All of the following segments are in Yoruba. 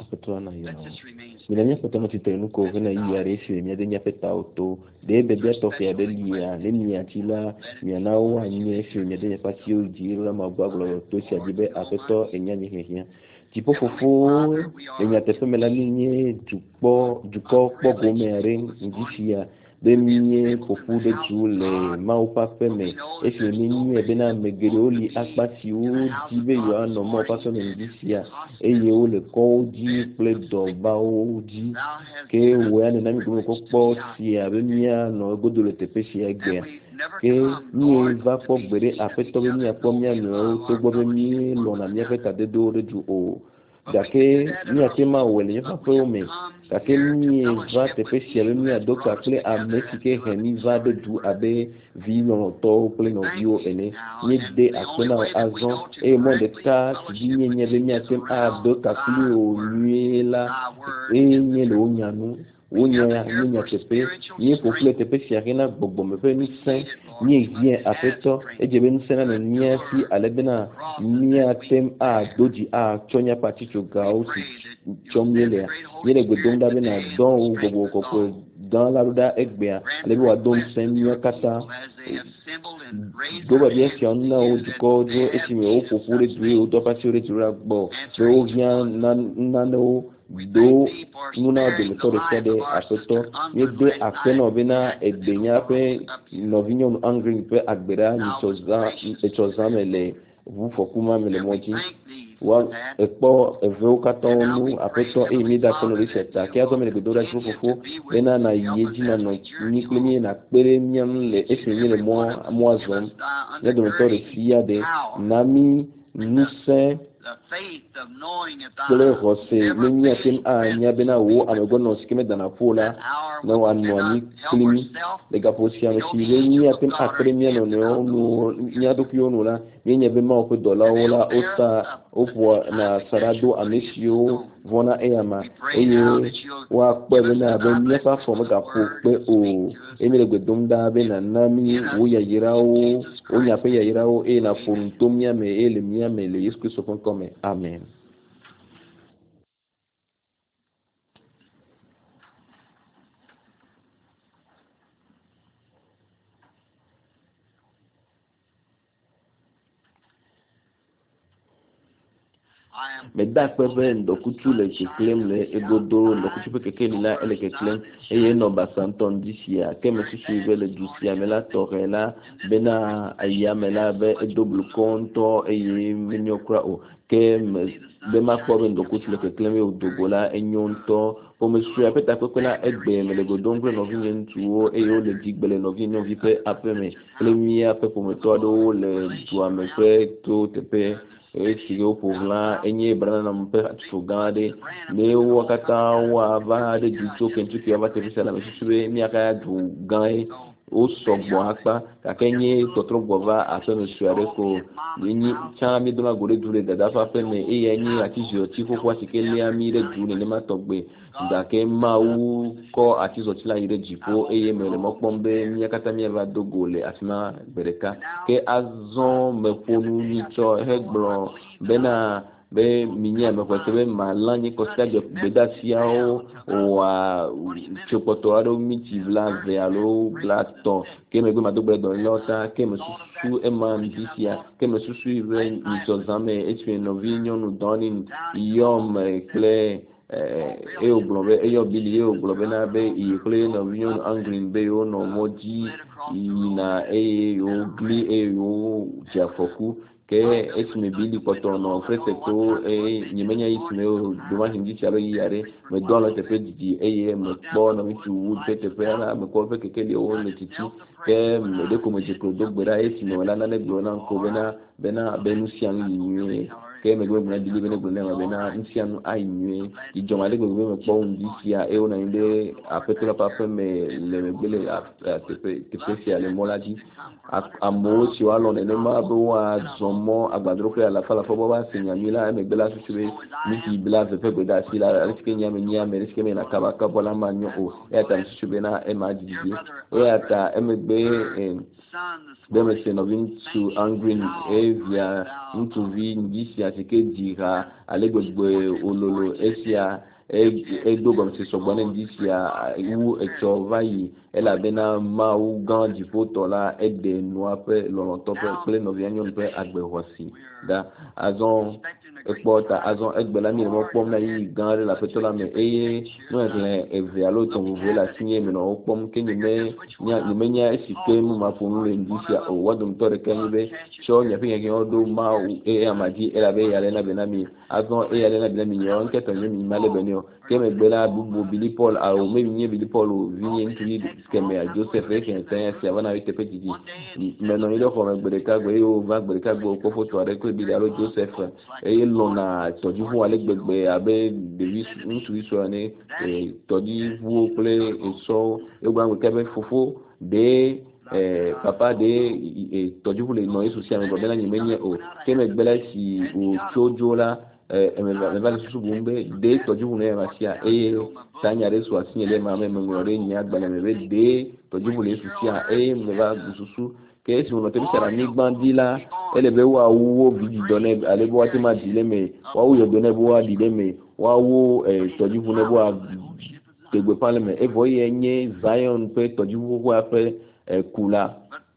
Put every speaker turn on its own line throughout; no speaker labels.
apetwana ya milania potama titenu ko vena ya resi mia de nya peta auto de bebia to fia de lia le mia tila mia na wa nye si mia de pati o di la magbago to si ajibe apeto enya nyehia tipo fofo enya te feme la linye jupo po gomere ndisia de mie popu de jule ma o pa peme e fi minye bena megere oli akpati o dibe yo no mo pa so ndisia e ye o le ko di ple do ba o di ke we na mi ko po si abe mia no godo le tepe si egbe ke ni va po gbere afeto be mia po mia no to gbo be mi lo na mia feta de do de ju o dake mi atema wele ye fa pe o me kake mi va te pe si abe mia do ka ple a mesike heni va de du abe vi no to ple no vio ene ni de akona azon e mo de ta si ni nye be mia tem a do ka ple o nuela e nye lo nyanu wonya nya tepe ni popule tepe si arena gbogbo me pe ni sen ni bien afeto ejebe ni sen na ni si alebena ni atem a doji a chonya paticho ga o si chomyele yele gbedonda be na don gbogbo kokko dans la ruda egbea alebi wa don sen ni kata do ba bien si on na o duko jo etimi o popule du o do pati o retura gbo be o vient na no do nuna de motore sede apeto yede akeno bena edenya pe novinyo angry pe agbera ni choza mele vous fokuma mele moji wa epo eveo katonu apeto e mi da kono riseta ke azo mele godora fofo bena na yeji na no ni klemi na pere miam le efinye le mo azon ya de motore sia de nami nuse kule hose menya tim a nya bena wo amegono sikeme dana pola na wanwani klimi le gaposia me si le nya tim a premia no nya dokyo no la menya be ma ko dola wala ota opwa na sarado amesio vona eyama eye wa pe bena be nya fa fo ga po pe o emile gbedonda be na nami wo ya yirawo o nya pe ya yirawo e na fontomia me ele mia me le yesu kristo kon come amen. Me da kwebe ndokutu le keklem le egodoro ndokutu pe kekeli la ele keklem eye no basanton disia keme susu le dusia mela torela bena ayamela be double konto eye menyokra o ke be ma kwebe ndokutu le keklem o dogola enyonto o mesu apeta kwela egbe mele godongre no vinyen tuo eye o le digbele no vinyo vipe apeme le mia pe pometo do le tuame pe to tepe sigo povla enye brana mpe atfugade me wakata wa ba de juto kentuki wa te bisala me susube mi aka du gan o sogbo apa kakenye totro gova aso no suare ko ni cha mi do ma gore dure dada fa pe me e enye atizio ti fofo asikele ami re du ne ma togbe ndake ma u ko atizo ti la ire jipo eye mele mo pombe mi akata mi va dogole asma bereka ke azon me ponu ni cho hegbro bena be minya me kwatebe malanyi kosta de bedasiao wa chopoto aro miti blave alo blato ke me be madogbe do lota ke me susu e mandisia ke me susu ive ni tozame etwe no vinyo no donin yom kle e o globe e yo bili e o globe na be i kle no vinyo angrin be o no moji ina e o gli e o jafoku ke esme bili potono frete ko nyimenya isme o duma hindi chalo yare me dola te pedidi me bono mi tu te pera me ko pe ke le o le titi ke me de ko me je ko dogbera esme wala na le blona ko bena benusian ni ke me go na dili bene blona bena nsian ainwe di jomale go me ko ndisia e ona inde apetra papa me le bele te spécial moladi amo si walo ne ma bo wa zomo agbadro pe ala fala fo ba sinya mila me bela susube miki bela ve pe da si la riske nya me riske me na kaba ka bola manyo o e ta susube na e ma didi e ata e me be me se no vin to angry e via into vi ndisia nya sike dira ale gbegbe ololo esia edo gom se sogbone disia wu etso vayi elabena ma wu gan jipoto la ede noa pe loloto pe ple novia nyon pe agbehosi da azon ekpota azon egbela mi mo pom na yi gan la petola me eye no ekle eve alo ton vous la signer me no pom ke ni nya esike mu ma pom le disia o wadum tore kan be so nya pinga ke odo ma amadi elabe yale na benami azon yale na benami yo nketo mi male benio keme gbela bubu Billy Paul a o mebi Billy Paul o vinye ntuli keme a Joseph e ken tan si avana ite petiti me no ile ko me gbere ka gbe o va gbere ka gbe ko foto are ko bi alo Joseph e lo na toju fu ale gbegbe abe Davis ntuli so ni toji fu ple so e gba ngbe kebe fofo de papa de toju fu le no yesu si ame go bela nyimenye o keme gbela si o chojo la me va su bumbe de toju ne masia tanya resu asinyele mama me ngore nya gbana me de toju le su sia me va susu ke si uno te bisara ni gbandila ele be wa wo bidi done ale bo ati ma dile me wa wo yo done bo wa dile me wa wo toju ne bo a tegbe pale me e boye nye Zion pe toju wo ape kula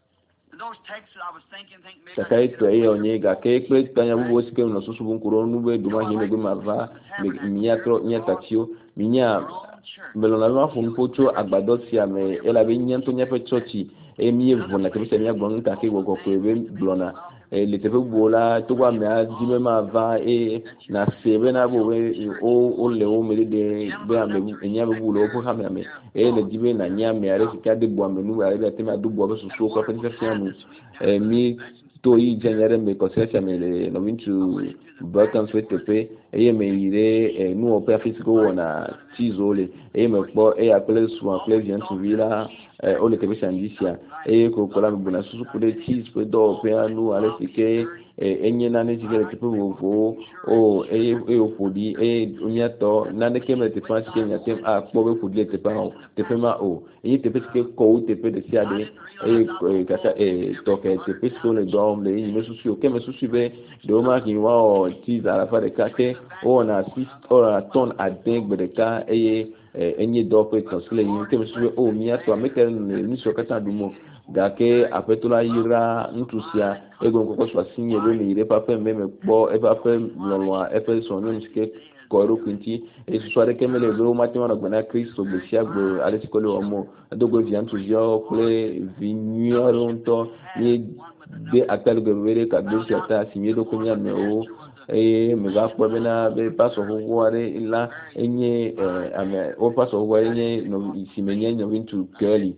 sakai to onye ga ke kpe tanya bubo sike no susu bunkuro nube duma hine gbe mava nya tatio minya melona ma fun pocho agbado ti ame ela be nyanto nya pe chochi mi evona ke se nya gbon ta ke gogo ko be blona le te bola to wa me adime ma va na sebe na bo o le o me de be ame nya be bulo ko ha me le dibe na nya me are sika de bo ame nu are be te ma du bo be susu ko pe te fiamu mi to yi genere me ko se fiamu le no vintu Balkan FTP me ire nu o pe fisiko wona tizole me po apele su apele vient vila o le tebe sandisia ko kola me na susu de cheese pe do pe anu ale sike enye na ne jigere te po o fodi onyato na ne keme te pa sike nya tem a po be fodi te pa o te pe ma o te pe sike ko te pe de siade kaka to ke te pe so le dom le me susu ke me susu be do ma ki wa o cheese ala fa de kake o na assist o na ton adeng be de ka enye do pe transfer yin ke me susu o mi ato ameke ni so kata dumo gake apetola yira ntusia ego nkoko so asinye be mi ire papa me po pa pe lolo e pe so ni ske koro kwinti so are kemele be o matima na gbana Kristo be sia gbo ale sikole omo adogbo vi antuzio ple vignoro nto ni de atal go vere ka do sia ta sinye do kunya me o me va po be na be paso ho are ila enye ame o paso ho enye no simenye no vintu kali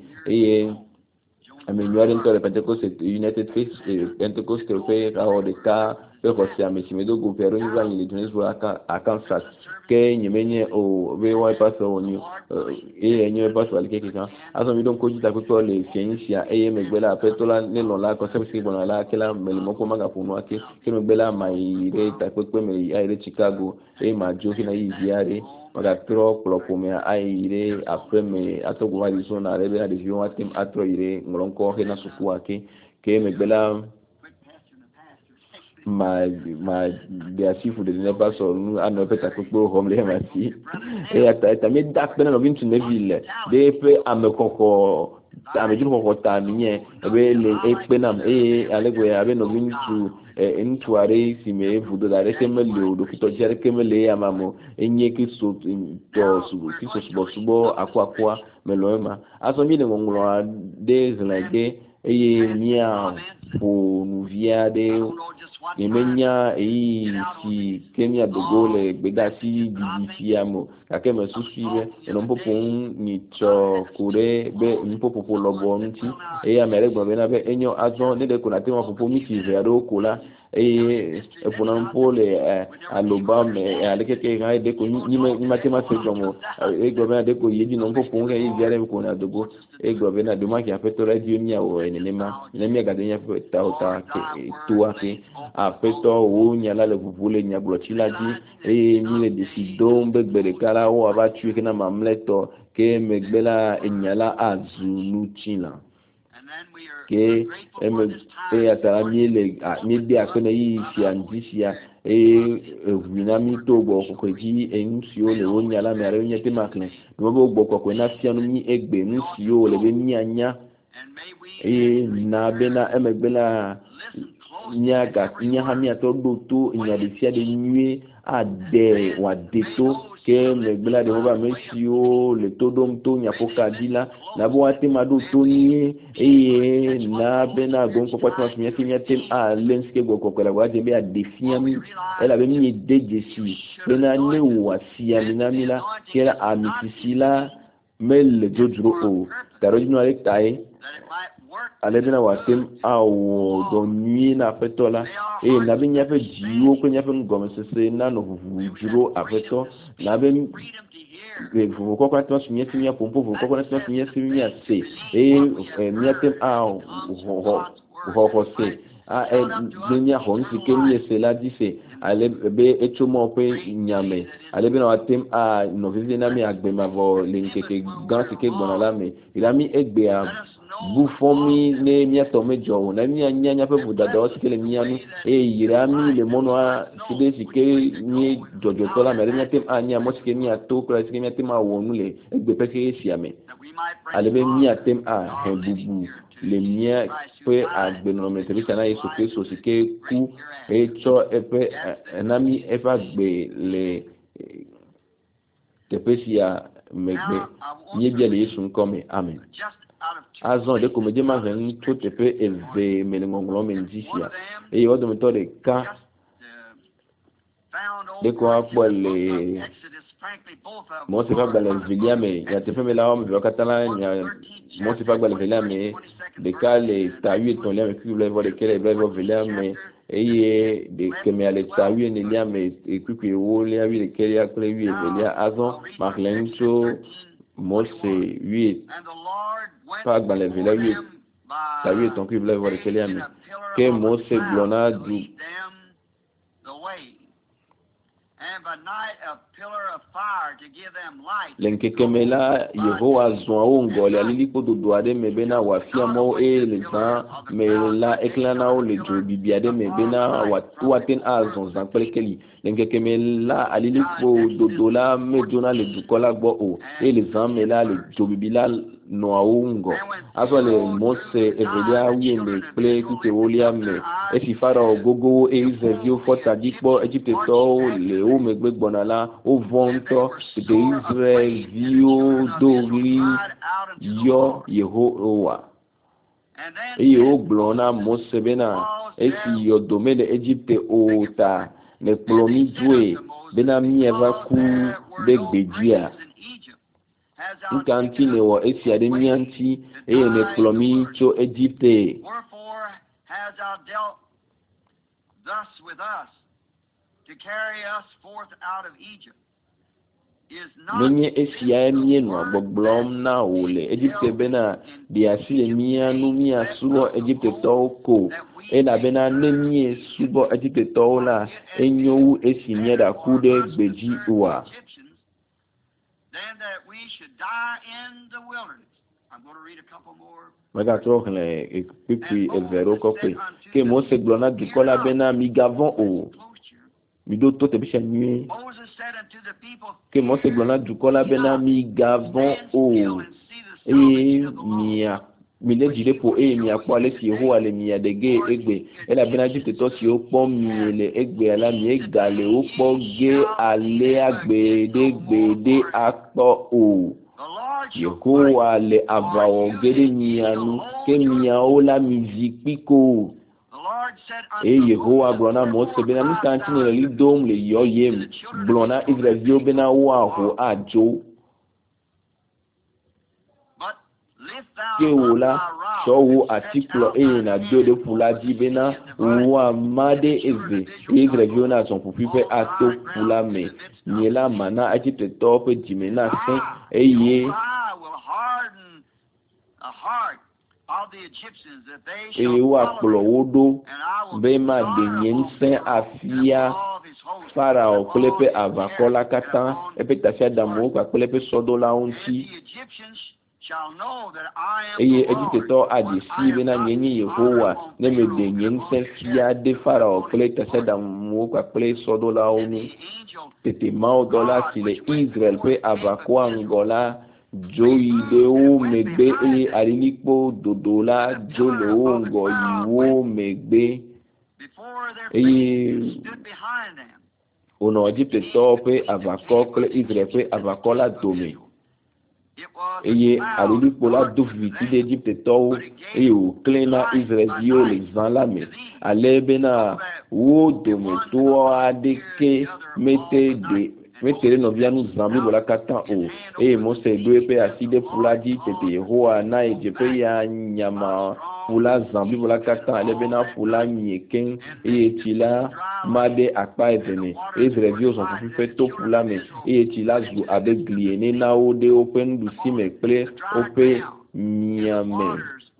ameliorare into le Pentecost United Faith Pentecost que fait au de cas pe ko si ame si medo go pero ni va ni tunes vo Kansas ke nyemenye o we wa paso oni enye paso al ke kan aso mi don ko jita ko le fiensia megbela petola le lo la ko se si bona la ke la me mo ko maga funu ake ke megbela mai re ta ko me ai Chicago ma jo ki na yi viare maga tro klopo me aire après me atogo wa zona rebe na division atim atro ire ngolonko he na suku ake ke me bela ma de asifu de ne pas so nu ano peta ko home le ma si ata me dak bena no vintu ne ville de pe amekoko ameju ko ta miye ebe le penam alego ya be no vintu ntuare si me vudo da re kemele do kito jere kemele ya mamo enye kiso to subo akwa meloema aso mi de ngongolo de zlage mia po nuvia de imenya si Kenya dogole gbeda si bibisi amo kake me susuibe no popo ni cho kure be mpopo lobo nti amere gbo be na be enyo azon ne de ko na te mo popo mi si vero kola epona mpole aloba me alekeke ga de ko ni matema se jomo gbo be na de ko yedi no popo nge yare ko na dogo gbo be na do ma ki afeto radio ni awo enema ne mi ga de nya ta ke tuwa ke afeto wo nya la le vuvule nya blochilaji ni le decido mbegbere kala wo aba tue ke na mamleto ke megbela enyala azulu china ke atara mi de akene yi si andisia wina mi to gbo ko ji ensi o le wonya la mi are onye te makle no bo gbo ko na fianu mi egbe mi si o le be mi anya na bena emegbela nya ha mi ato do to nya de sia de nue ade wa de to ke megbela de ba mesi o le to dom to nya poka dila na bo ate ma do to ni na bena gon ko patwa mi ati mi ate a lenske go ko la wa de be a defiami ela be mi de jesi bena ne wa sia mi na mi la ke la amisisila mel jojuro o tarojino ale tai ale bena watem awo do nui na fetola na be nya fe jiwo ko nya fe ngom sese na no juro afeto na be fu ko kwa to smie timia pompo fu ko kwa to smie timia se miatem awo ho se nya hon si ke mi se la dife ale be echomo pe nyame ale bena watem no vivi na mi agbe mavo linkeke gan si ke gbona la me ila mi egbe bufomi ne miato mejo na mi anya pe budada o sikele mianu yirami le mono a side sike ni jojo tola mere miatem anya mo sike mi ato kra sike miatem awonu le egbe peke siame alebe miatem bubu le mia pe agbeno metrisa na Yesu Kristo sike ku echo epe nami efa gbe le tepesia megbe yebia le Yesu nkome amen azon de comédie ma ven tout peu élevé mais le ngonglo mendisia et au de de cas de quoi pour les moi c'est pas dans les villas mais il y a te fait mais là on veut catalan il y a moi c'est pas dans les villas mais des cas les tailles ton lien avec les voir lesquels les voir villas mais et de que mais les tailles ne lien mais et que où les avis lesquels il y a que les villas azon marlencho moi c'est 8 pas dans les villas 8 ça 8 ton cube là voir lesquels il y a mais que moi c'est glona du lenkekemela Yehowa zwa ongole aliliko do doade mebena wafia mo le zan mela eklana o le jo bibiade mebena waten azon zan pelekeli lenkekemela aliliko do dola medona le dukola gbo o le zan mela le jo bibila no aungo aso le mose evelia wi le ple kute wolia me si faro gogo izevio fota dikpo Egypte to le o megbe gbonala o vonto de Israel vio dori yo Yehowa o glona mose bena si yo domaine de Egypte o ta ne plomi dwe bena mi eva ku de gbedia nkanti ne wo esi ade mianti ne plomi cho Egypte
thus with us to carry us forth out of Egypt is not
menye esia mienu agbogbom na ole Egypte bena dia sile mianu mia sulo Egypte toko na bena nemie subo Egypte tola enyowu esi mieda kude gbeji uwa
then that we should die in the wilderness. I'm going to read a couple more.
Maga trohle epipi evero kope ke Mose glona dukola bena migavon o mido to te bisha nuit ke Mose glona dukola bena migavon o mile jire po mi akpo ale si ho ale mi adege egbe ela bena jite to si o po mi le egbe ala mi egale o po ge ale agbede akpo o Yehowa le avawo gede mianu ke miao la mizikpiko Yehowa glona Mose bena mistanti ne li dom le yoyem glona Israel bena wa ho ajo ke wola so article na do de pula di bena wa made eve Israel na son pupipe ato pula me ni la mana ajite top dimena sen eye wa plowodo be ma de nyense afia farao klepe avakola katan epe tafia damo kwa klepe sodola onti eye Egyptetɔ adi si bena nye nye Yehowa ne me de nye ŋusẽ fia de Farao kple tasiaɖaŋuwo kpakple sɔdolawo nu. Tete mawudɔla si le Israel ƒe aʋakɔa ŋgɔ la dzo yi ɖe wo megbe eye alilikpo dodo la dzo le wo ŋgɔ yi wo megbe eye wònɔ Egyptetɔwo ƒe aʋakɔ kple Israel ƒe aʋakɔ la dome. Eye alilikpo la do viviti ɖe Egyptetɔwo eye wòklẽ na Israelviwo le zã la me ale bena wo dometɔ aɖeke mete ɖe nɔvia nu zã blibo la katã o. Eye Mose ɖo eƒe asi ɖe ƒu la dzi tete Yehowa na ye dzeƒe ya nyama ƒu la zã blibo la katã ale bena ƒu la mie keŋ eye tsi la ma ɖe akpa eve me. Israelviwo zɔ fufuƒe to ƒu la me eye tsi la zu abe gli ene na wo ɖe woƒe nuɖusime kple woƒe miame.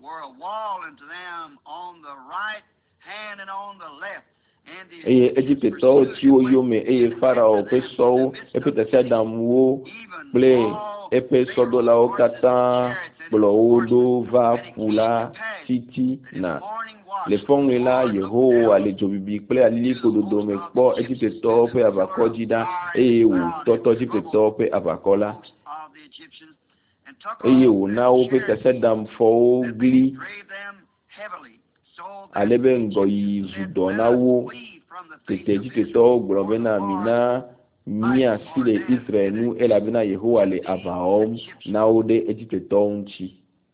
Eye Egyptetɔwo tsi wo yome eye Farao ƒe sɔwo eƒe tasiaɖaŋuwo kple eƒe sɔdolawo katã kplɔ wo ɖo va ƒu la titina. Le fɔŋli la Yehowa le dzobibi kple alilikpo dodo me kpɔ Egyptetɔwo ƒe aʋakɔ dzi ɖa eye wòtɔtɔ Egyptetɔwo ƒe aʋakɔ la eye wòna woƒe tasiaɖamfɔwo gli ale be ŋgɔyiyi zu dɔ na wo. Tete Egyptetɔwo gblɔ bena mina míasi le Israel nu elabena Yehowa le aʋa wɔm na wo ɖe Egyptetɔwo ŋuti.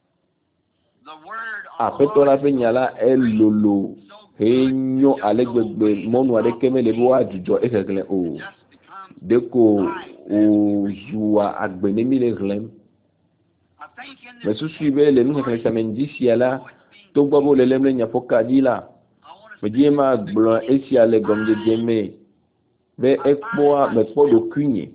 Aƒetɔ la ƒe nya la elolo hee nyo ale gbegbe mɔnu aɖeke mele be woadzudzɔ exexlẽ o. Ɖeko wòzua agbe ne mi le xlẽm. Mesusui be le nuxexlẽ samedi sia la togbɔ be wole lém ɖe nyaƒɔka dzi la medie ma gblɔ esia le gɔmedzedze me be ekpɔa mekpɔ ɖokuinye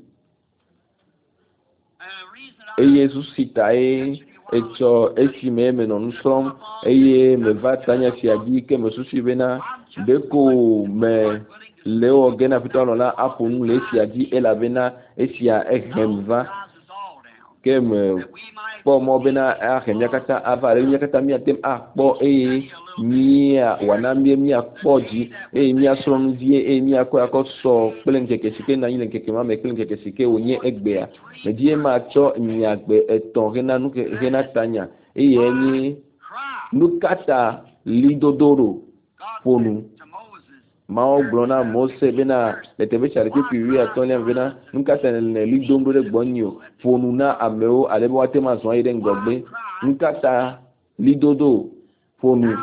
eye susi tae etsɔ esime menɔ nu srɔ̃m eye meva tanya sia dzi ke mesusui bena ɖeko me le wɔ ge na Aƒetɔ la aƒo nu le esia dzi elabena esia ehem va ke me kpɔ mɔ bena ahe mía katã ava ɖe mía katã míatem akpɔ eye wòana míakpɔ dzi eye míasrɔ̃ nu vie eye míakɔ akɔ sɔ kple ŋkeke si ke nɔ anyi le ŋkeke ma me kple ŋkeke si ke wònye egbea. Medie matsɔ nyagbe etɔ̃ hena tanya eye enye nu ka ta lidodo ɖo ƒonu. Mawu gblɔ na Mose bena le teƒe sia ɖekpe 15 bena nu ka ta le li dom ɖo ɖe gbɔnye o ƒonu na amewo ale be woate ma zɔ ayi ɖe ŋgɔgbe. Nu ka ta lidodo ƒonu.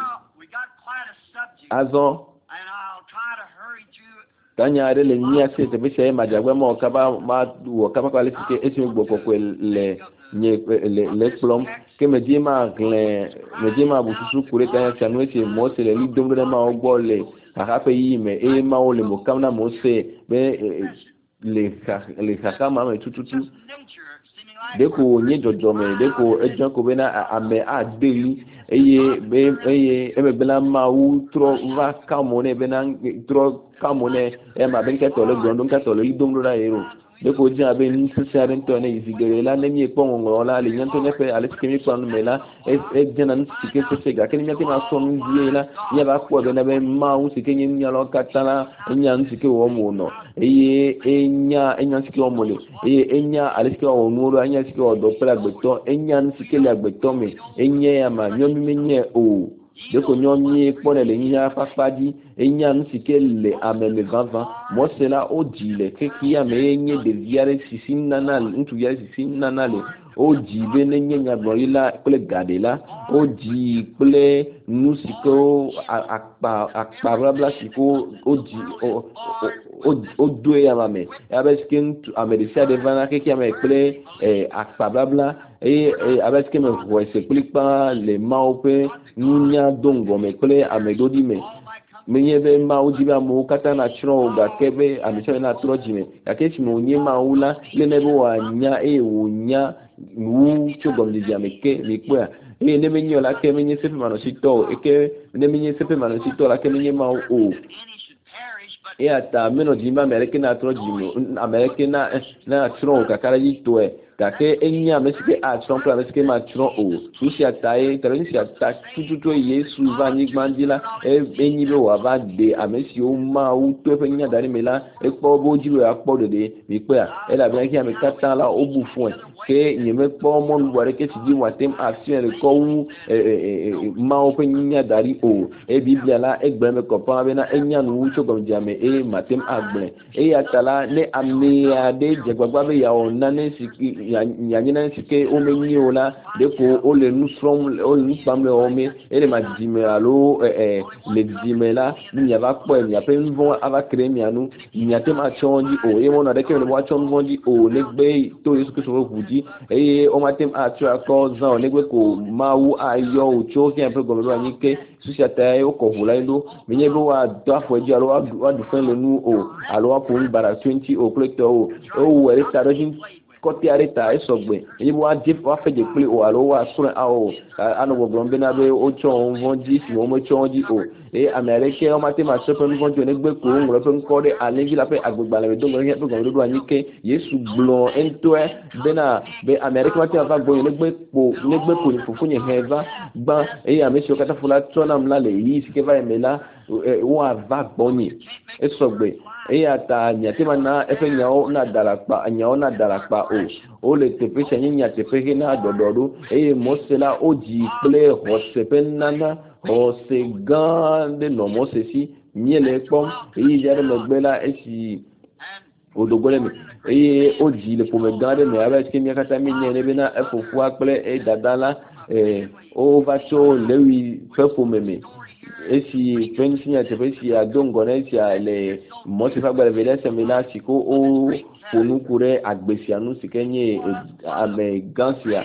Azɔ tanya aɖe le míase teƒe sia ye madzagbe ma wɔ kaba le sike esi gbɔ kɔkɔe le kplɔm ke medie ma bu susu ku ɖe tanya sia nu esi Mose le li dom ɖo ɖe mawo gbɔ le xaxa ƒe yiyi me eye mawo le mo kam na Mose be le xaxa ma me tututu ɖeko wònye dzɔdzɔme ɖeko edzɔ ko bena ame aɖeli eye emegbe la Mawu trɔ va ka mo nɛ bena trɔ ka mo nɛ ema be nkatɔ le gblɔm ɖo nkatɔ le li dom ɖo ɖa ye o ɖeko dze abe nusese aɖe ŋutɔ ne yi zi geɖe la ne míekpɔ ŋɔŋlɔ la le nyɔntɔ neƒe ale sike míekpɔ nu me la edzena nu sike sese gake ne míate ma sɔ nu vie la míava kpɔ bena be Mawu sike nye nunyalawo katã la enya nu sike wɔm wònɔ eye enya nu sike wɔm wòle eye enya ale sike wɔwɔ nuwo ɖo enya sike wɔ dɔ kple agbetɔ enya nu sike le agbetɔ me enye ya ma nyɔnu menye o ɖeko nyɔnue kpɔ ne le nya kpakpa dzi enya nu sike le ame me vavã. Mose la wodzi le xexia me enye ɖevi aɖe sisi nana ŋutsuvi aɖe sisi nana le wodzi be ne nye nyagblɔɖila kple gaɖela wodzi kple nu sikewo akpa blabla sike wodoe ama me abe sike ame ɖe sia ɖe vana xexia me kple akpa blabla eye abe sike me ʋɔ ese kplikpa le Mawu ƒe nunya do ŋgɔme kple ameɖoɖi me. Menye be Mawu di be amewo katã na tsrɔ̃ o gake be ame sia ame na trɔ dzime gake esime wònye Mawu la le ne be wòanya eye wònya wu tso gɔmedzedzea me ke mi kpɔa eye ne menye o la ke menye seƒe manɔsitɔ o eke ne menye seƒe manɔsitɔ la ke menye Mawu o eya ta menɔ dim be ame ɖeke na trɔ dzime ame ɖeke na tsrɔ̃ o kaka ɖe dzi tɔe gake enya mesike atron kla mesike ma tron o susi atae teresi ata tututu Yesu va nyigmandi la enyi be wa va de amesi o ma u to pe nya dari mela ekpo boji we akpo de mi pe a ela be ki ame kata la obu fun ke nyeme kpo mo nu ware ke sidi watem action le ko wu ma o pe nya dari o biblia la egbe me ko pa be na enya nu cho gom jame matem agbe atala ne ame ade jegbagba be ya ona ne siki ya nyina sike o me nyi o la de ko o le nu from o le nu pam le o me ele ma dime alo le dime la ni ya va po mi ape nvon ava créer mi anu mi atem achonji o mo na de ke le wa chonji o le gbe to Yesu Kristo o vudi o matem atu akọ zan le gbe ko mawu ayo o cho ki ape gomo ni ke susi ata o ko hula ndo mi nye bo wa do afoji alo wa du fen le nu o alo wa ko bara 20 o pleto o we ta dojin kote areta esogbe eyi wa dip wa feje pele o alo wa sura o anu gbogbo be na be o cho vonji si o mo chonji o amerike o mate ma so pe vonji ne gbe ko ngro pe nko de alengi la pe agbegba le do ngro ye pe ngro do anike Yesu blon ento be na be amerike mate va gbo ne gbe ko ni fufu nye heva gba amesi o kata fula tsona mla le yi sike va emela wa va gboni esogbe ata nyatema na efe nyao na darapa o le tepe chenye nyatepe na dododo mosela oji ple hosepe nana hose gande no mosesi nyele pom jare megbela esi odogole me oji le pome gande me aba ski mi kata mi nyene bena efofu akple dadala o vacho lewi pepo meme esi pensinya tepesi adongo na esi ale mosifa gba revelation mena siko o fonukure agbesianu sikenye ame gansia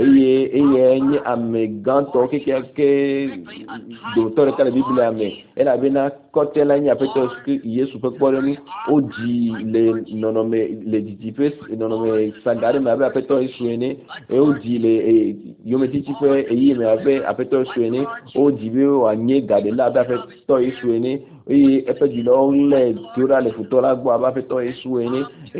enye ame ganto ke docteur kala biblia ame ela bena kotela nya peto Yesu pe pole ni oji le nonome le dipes nonome sagare me abe peto isuene oji le yometi chife me abe apeto isuene oji be anye gade la abe peto isuene epe dilo le tura le futora gbo abe peto isuene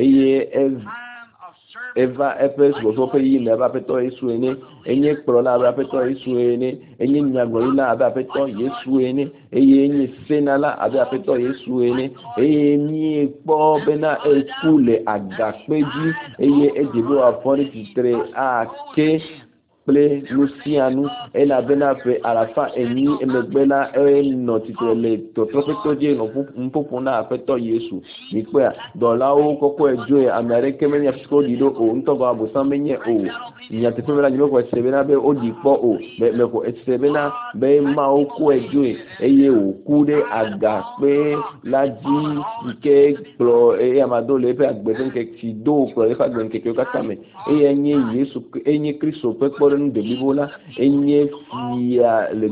eva epes gozo pe yi me aba peto Yesu ene enye prola aba peto Yesu ene enye nyagorila aba peto Yesu ene enye senala aba peto Yesu ene enye po bena ekule agapeji ejebo afori titre ake ple lucianu ela bena pe alafa eni emegbela no titre le to profeto je no mpopona apeto Yesu nikwe dola o koko ejo amerike menya fisko dido o ntogo abusan menye o nyate pemela nyimo ko sebena be odipo o me ko sebena be ma o ko ejo o kude aga pe laji ike pro amado le pe agbeden ke ti do pro le fa gben ke katame enye Yesu enye Kristo pe nu de libola enye fia le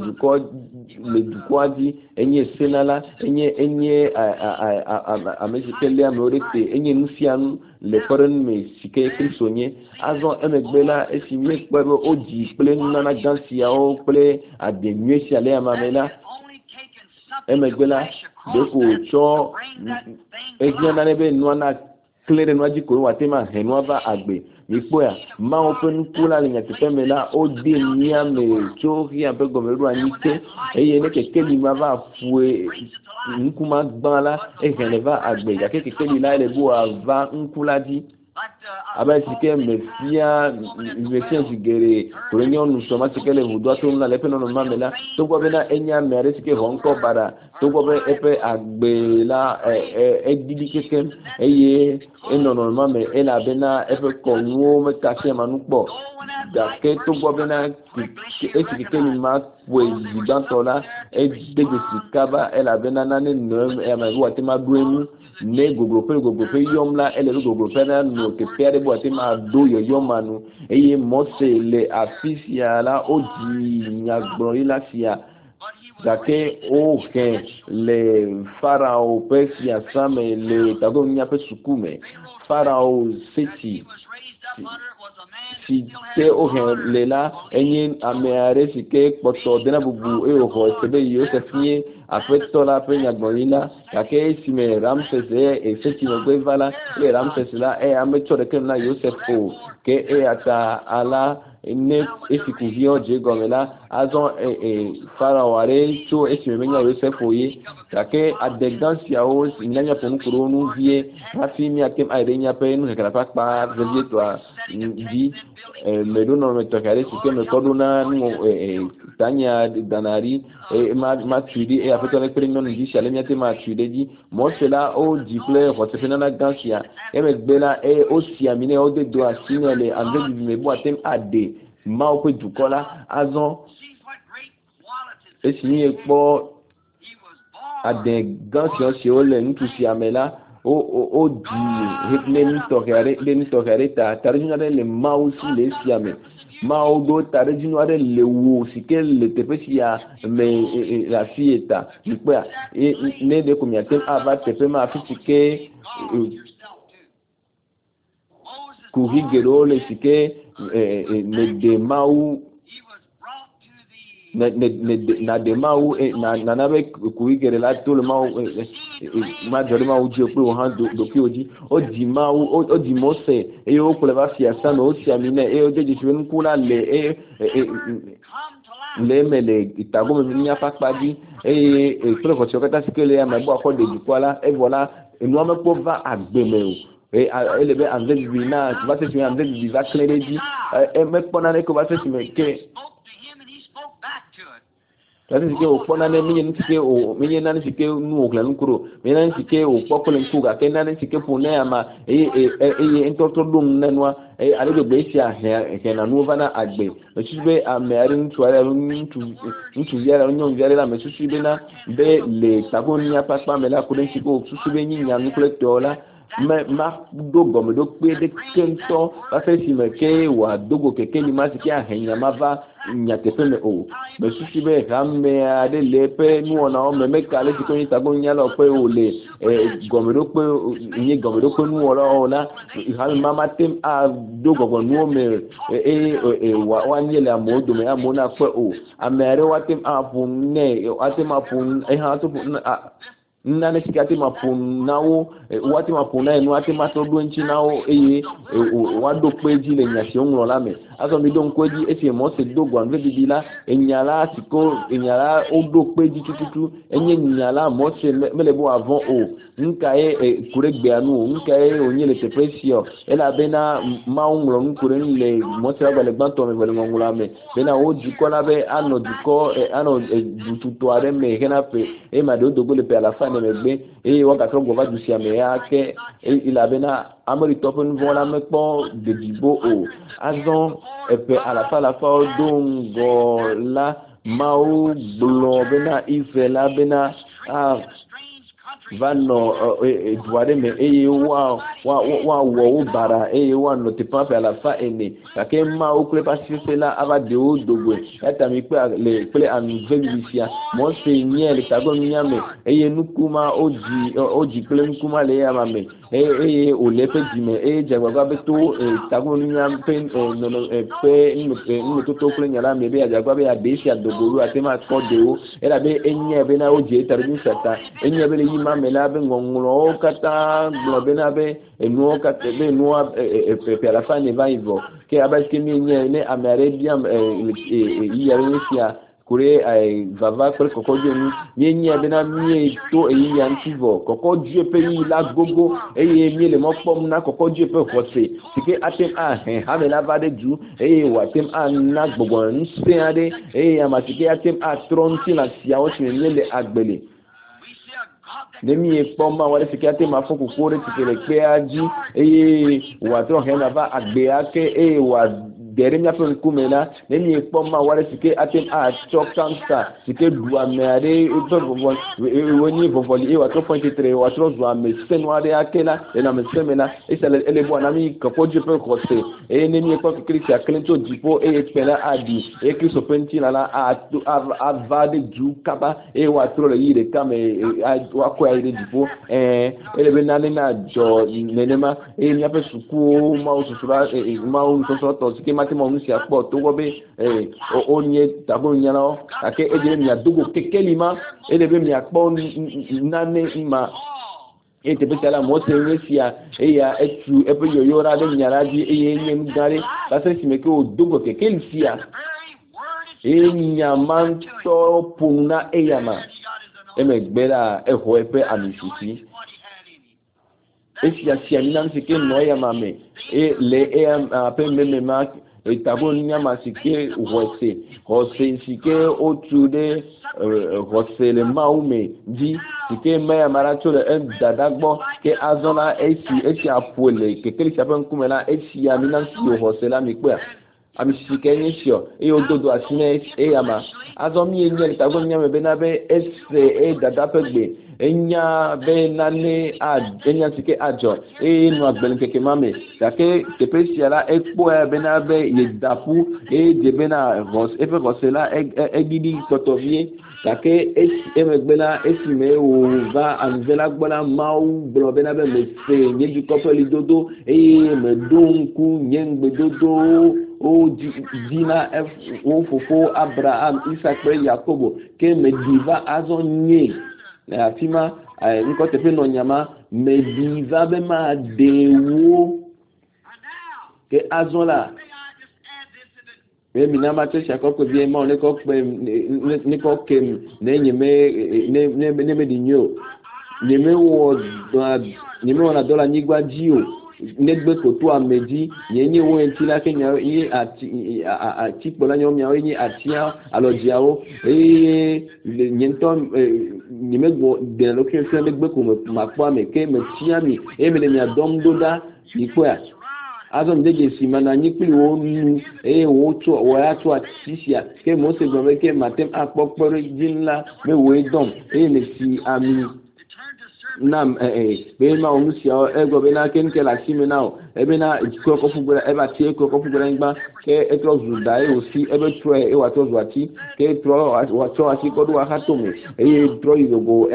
dukwadi enye senala enye amejikele amorete enye nufianu le koren me sike Kristonye azon emegbela esi me pebo oji ple nana gansia o ple adenwesi ale amamela emegbela deko cho egnana nebe nwana klere nwaji ko watema henwava agbe Nipoya ma open kula linya tepemela o de nia me chori abe gomeru anike ne kekeli ma va fue nkuma gbala geneva agbe ya kekeli la le bo ava nkula di aba sike mesia sigere korenyo nu soma sikele vudo to na lepe no mamela to go bena enya mere sike honko bara to go be epe agbe la edidi keke enono mame ela bena epe konwo me kase manupo da ke to go bena ekike ni ma we gigantola dege sikaba ela bena nane no e ma wo tema duenu ne gogope yomla ele gogope na no ke pere bo tema do yo yomanu mose le afisia la oji nyagbon ila sia dake oke le farao pesia same le tago nya pe sukume farao seti si te o le la enye ameare si ke poto dena bubu e o ho sebe Joseph nie afeto la pe nyagbonila kake si me Ramses e se ti me vala e Ramses la e amecho de kem na Joseph o ke e ata ala ne efikuvio jegomela azon faraware to esimenya Joseph oye kake adegansia o nyanya ponu kuronu vie rafimi akem airenya pe nu kala pa velie to di medono me tokare si ke me koduna nu tanya danari ma tuidi e afeto le preno ndi shale miate ma tuidi di mo cela o diple rotefena na gansia e me bela e o siamine o de do asinele ande di me bo atem ade ma o pe dukola azon esini epo ade gansia si o le ntusi amela o di le tokare ta tarjuna le mausi le siame mao do tare jinu are le wo sike le tepesia me la fieta nikwa ne de komiate ava tepe ma fitike kuhigero le sike ne de mau na de mau na na be kuhigere la to le mau ma jori mau je pe o han do ki oji o di mau o di mose e o ko le va fia sa no si amine e o de ji wen kula le le mele itago me nya papa di e pro ko chokata sikele ya mabo akode di kwala e voilà e no me po va agbeme o e ele be ande bi na va se ande bi va claire di e me pona ne ko va se me ke tadi sike o pona ne minye sike o minye nani sike nu o klan kuro minye nani sike o popole nkuga ke nani sike pone ama entorto dum nanwa ale be sia he na nu vana agbe mesube amere ntuare ntu yara nyon yara la mesube na be le tagonia papa mela ko den sike o susube nyinya nkule tola ma dogo me do pe de kento ba fe si me ke wa dogo keke ni ma sike ahenya mava nyatepe me o me susube ramme ade lepe nu ona o me kale sike ni tagonia lo pe o le gomedo pe ni gomedo pe nu ola ha mama tem a dogo nu me wa nyele amodo me amona pe o amere watem apun ne watem apun ha to nane sikati mapun nawo wati mapun na enu wati matodo nchi nawo wado peji le nyasi onlo lame aso mi don kweji eti mo se dogo anve bibila enyala siko enyala odo peji tututu enye nyala mo se melebo avant o nkae kuregbe anu nkae onyele te presio ela bena ma onlo nkure le mo se agale gbanto me vele ngongula me bena o dikola be ano diko ano dututo are me hena pe ma do dogo le pe ala fa megbe wakati go va dusia me yake il avait na amori topon vola me po de dibo o azon epe ala fa dongo la mau blo bena ifela bena vano duare me wa bara wa no te pa la fa ene kake ma o kle pa si la ava de o dogo eta mi pe le ple an velisia mo se nye le tago nyame nukuma oji ple nukuma le ya mame o le pe di me jagwa be to tago nyam pe no pe ni to ple nyala me be jagwa be adesia dogo atema ko de o era be enye be na oji tarbi sata enye be le yima mela be ngonglo kata globena be enu kata be nu pe la fa ne va ivo ke abaske mi ne amere biam sia kure vava kure kokodio ni nye bena mi to yantivo kokodio pe la gogo mi le mo pom na kokodio pe fose sike atem ha me la va de ju watem na gbogbo nse ade amasike atem tronti la sia o se le agbele demi ekpoma wale fikate mafuku kore tikele peaji wa tro hena va agbe ake wa gere mia pe nkume la ne mi ekpo ma wale sike atem a chokansa sike dua me are pe vovo woni vovo li wa 3.3 wa tro zo ame senware akela na me semela isele ele bo na mi kapo je pe crosse ne mi ekpo Christia Clinton dipo pela adi Christo penti la avade du kaba wa tro le yire kame wa ko ire dipo ele benane na jo nenema mi ape suku ma osusura ma onso to sike mate mo nsi apo to wo be onye tabo nyana ake ejere mi adugo kekelima ele be mi apo nane ma ete be sala mo se wesia ya etu ebe yoyora de nyara di nyem gare pase si meke odugo kekelisia nyamanto puna eyama emegbera eho epe amisisi esia siamina sike noya mame le ape memema etabo nyama sike hose sike otude hose le maume di sike maya marato le dadagbo ke azona esi apole ke kele sape nkumela esi amina si hose la mikwa amisike nyesio ododo asine ama azomi enye etabo nyama benabe ese dadapegbe enya be nane enya sike ajo no agbelen keke mame dake tepesiala expo benabe yedapu de bena vos efe vosela egidi totovie dake emegbela esime o va anvela gbola mau blo benabe mese nyeju kopeli dodo me donku nyengbe dodo o dina o fofo Abraham Isaac Yakobo ke me diva azonye na afima nko tepe no nyama me diva be ma dewo ke azola mi na ma te shakoko bi ma ne ko pe ne ko kem ne nyeme ne me dinyo nyeme wo na dola nyigwa jio negbe koto amedi nyenye wo entila kenya yi ati pola nyom nyawo yi atia alojiawo nyento nyemego de location negbe ko makwa meke mechiami emele mi adom doda ikwa azom deje simana nyipili wo nu wo to wo ya to atisia ke mo se gbe ke matem apoporo jinla me wo edom me si ami nam be ma onusia ego be na ken ke la sime now ebe na ko fugura eba tie ko fugura ngba ke etro zuda osi ebe tro wa to zuati ke tro wa to ati ko do akato me tro izogo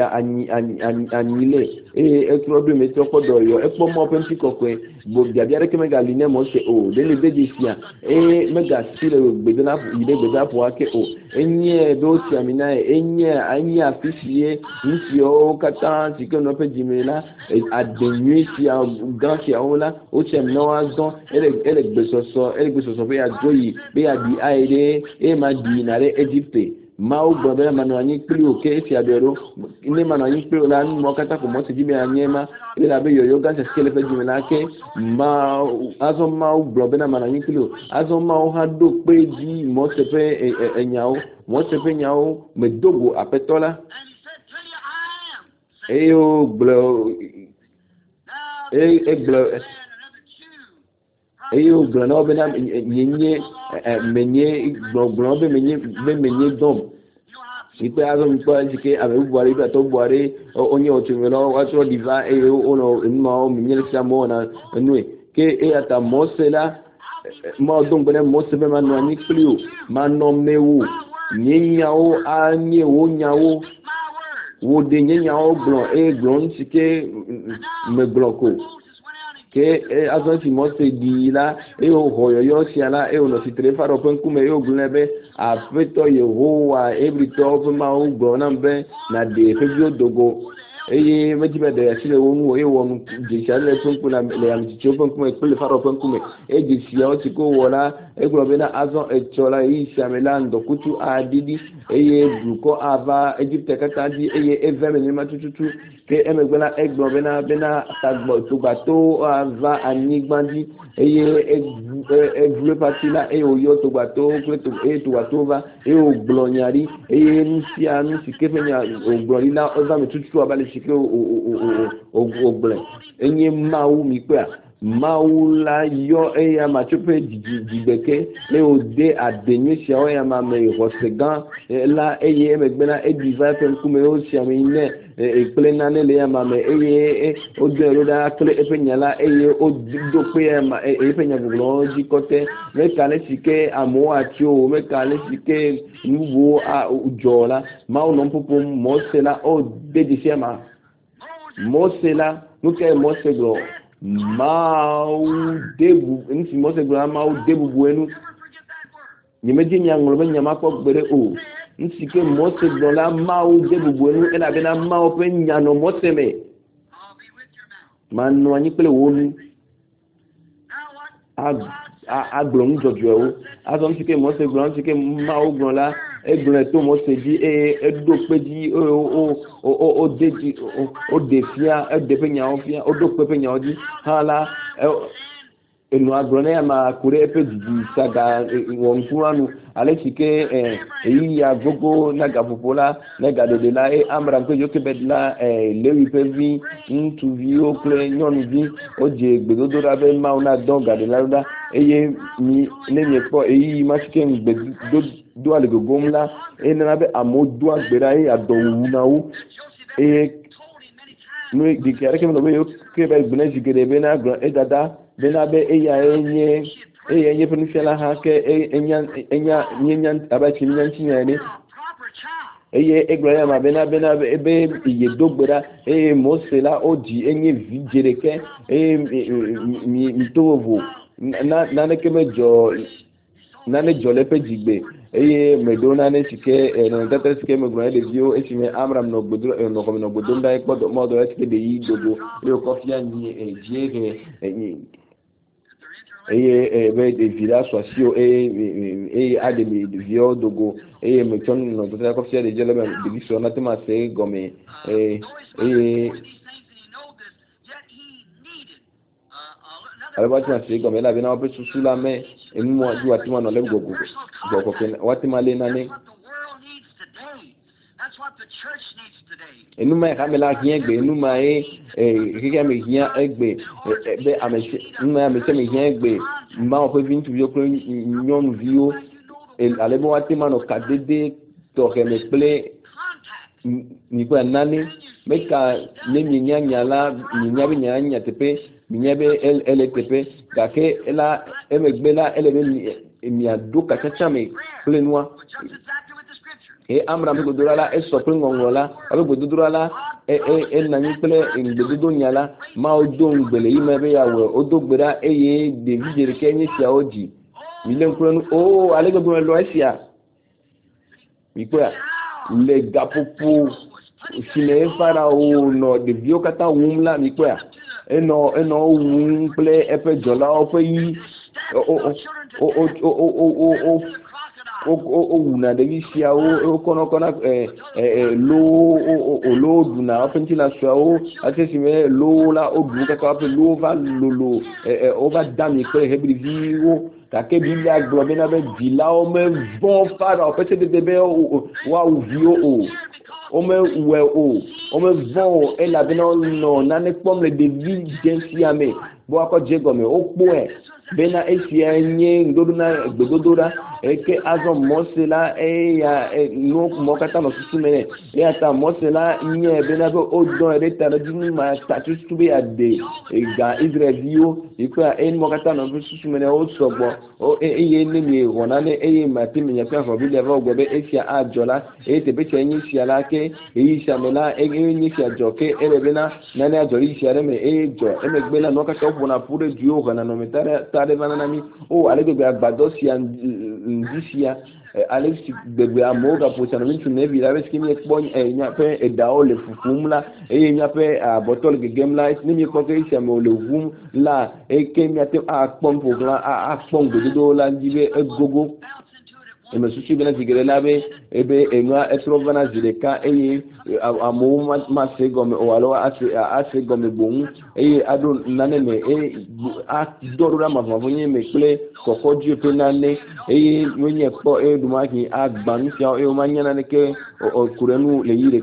anile etro be me to ko do yo epo mo penti ko kwe bo biabia ke mega line mo se de le de disia mega sile gbe na ide gbe da po ake enye do si amina enye anya afisie nsio kata sikeno pe jimela adenye si a gansi aola o chem no azon ele gbesoso be ajoyi be adi aide ma di nare Egypte ma o gbe ma no anyi pli o ke ti abero ni ma no anyi pli o la mo kata ko mo ti jibe anyema ile be yoyo gansi skele pe jimela ke ma azon ma o gbe na ma no anyi pli o azon ma o ha do pe ji mo se pe enyao mo se pe nyao me dogo apetola eyo glo eyo glo no be na nyenye menye glo be menye dom ipe azo mpo ajike ame buari be to buari onye otumelo watro diva eyo ono nma menye samo na nwe ke ata mosela mo dom bene mosebe manu ani klio mano mewu nyenyao anyewo nyawo wo de nyenya o glon sike me gloko ke azonti mo se di la o hoyo siala no sitre faro penkume glebe afeto Yehowa ebrito ma o glona be na de febio dogo mejibe de asile wonu wonu de chale penkuna le am ti penkume pele faro penkume de sia o ti ko wola globe na azon chola siamelando kutu adidi duko ava Egypte kata di eveme ni matututu ke emegbela eglobe na bena tagbo tubato ava anigbandi evle patila oyo tubato kleto tubatova o glonyari nsia nsi fenya o glorila ova metutu abale sike o gle enye mawu mikwa maula yo eya machupe dibeke le ode adenye sia o ya ma me hosegan la eye megbena ediva pen kume o sia me ne plena ne le ya ma me eye ode roda kle epenyala eye odo pe ya ma epenya glo ji kote me kale sike amo atio me kale sike nuwo a ujola ma o non popo mosela o dedisia ma mosela nuke moseglo mau debu nsi mose gura mau debu buenu nyemeji nyangolo be nyama ko gbere o nsi ke mose dola mau debu buenu ela bena mau pe nyano mose me manu anyi pele wonu agbon jojo o azon nsi ke mose gura nsi ke mau gura egbon to mose di edo peji o deji o defia e depenya ofia o do pepenya odi hala enu agrone ama kure peji saga won fuanu alexike eyi ya gogo na gapopola na gadode la amra ko yoke bedla lewi pevi ntu vi o kle nyonu vi o je gbedodo ra be ma una don gadela da eye mi nenye po eyi masike gbedodo do ale gomla na be amodu agbera adowunawo no dikere ke no be ke be gbene jigere be na gro dada be na be enye penufela ha ke enya abachi nyanchi nyane egbera ma be na be iye dogbera mosela oji enye vijere ke mi tovo na ne ke mejo na ne jole pe jigbe medona ne sike no data sike me gro de bio esime amram no gbodo no ko no gbodo ndai podo modo sike de yi dogo kofia ni jiege be de villa socio ademi de vio dogo me ton no data kofia de jele de biso na tema se gome alibati se gome la bena ope susula me enu mo ju atima no le gogo ken watima le nane enu ma kamela kiengbe enu ma kike me hia egbe be amese me hia egbe ma o pe vintu yo ko nyonu vio alebo watima no kadede to ke me ple ni kwa nane meka ne nyanya la nyabe nyanya tepe minyabe LTP gake ela emegbela elebe miado kachachame plenwa amra me godorala esopre ngongola abe godorala nani ple ngbedodo nyala ma odo ngbele imebe yawe odo gbera eye David kenye sia oji mile nkronu alege bo lo asia mikwa le gapopo sine fara o no de biokata wumla mikwa eno un ple epe jola ope yi una de visia kono lo duna open la so atesime lo la odu ka ka lo va lolo o va dami ko hebri viwo ka ke biblia globe na be dila o me bon fara o pete de bebe wa uvio o me vont et la beno no nane pom le devi densiame bo ako jegome o po bena esianye ndoduna gbedodora eke azo mosela ya no mokata no susumene ata mosela nye bena go odon reta dinu ma status to be ade ga Israelio ikwa mokata no susumene o sogbo eye nemi wonane matimi nya kwa bi le ro gobe esia ajola tebe chenyi siala ke samela nyi sia joke bena nane ajori siare me ejo emegbela no kata obona pure dio kana no metare tare banana mi alege be agbado sia ndisia Alex bebe amoga pochano mintu nevi la beski mi ekbon nya pe edao le fufumla nya pe botol ge game light ni mi ko ke sia mo le vum la ke mi ate akpon pogla akpon godo la ndibe egogo me sushi bena zigere labe ebe enwa etrovana zileka amu ma segome o alo ase gome bon ado naneme adorura mavonye mekle kokoji penane wenye po dumaki agbanu sia manyana ne ke o kurenu le yire kamo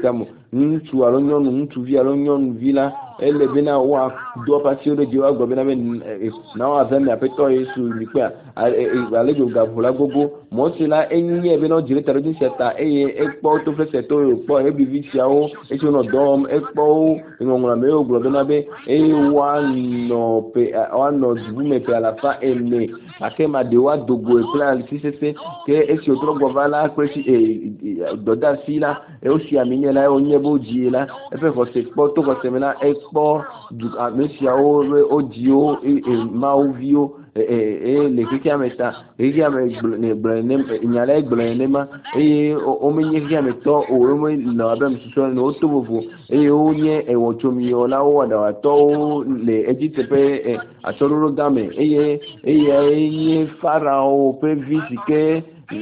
ŋutsu alo nyɔnu ŋutsuvi alo nyɔnuvi la ele bena wa do apasi ɖe dzi wa gbɔ bena be na wa ve me aƒetɔ Yesu mi kpea aledzo gaʋo la gogo mɔsi la enye bena dzire ta ɖe sia ta eye ekpɔ to ƒe setɔ ye kpɔ ebivi siawo esi wonɔ dɔ wɔm ekpɔ ŋɔŋlɔ me yewo gblɔ bena be eye woanɔ dzibu me ƒe 400 gake ma de wa dogo kple alisi sese ke esi wotrɔ gbɔ va la kple si dɔdeasi la wosi ami nye la wonye be wodzi la eƒe xɔse kpɔ to xɔse me la ekpɔ ame siawo wodziwo mawuviwo le xexea me ta xexea me gblɔ nya la gblɔ ne ma eye womenye xexea me tɔ o womenɔ abe mesusɔ ne woto vovo eye wonye wɔtsomiyɔlawo wɔdawatɔwo le Egypte ƒe atsɔɖoɖo gã me eye nye Farao ƒe vi si ke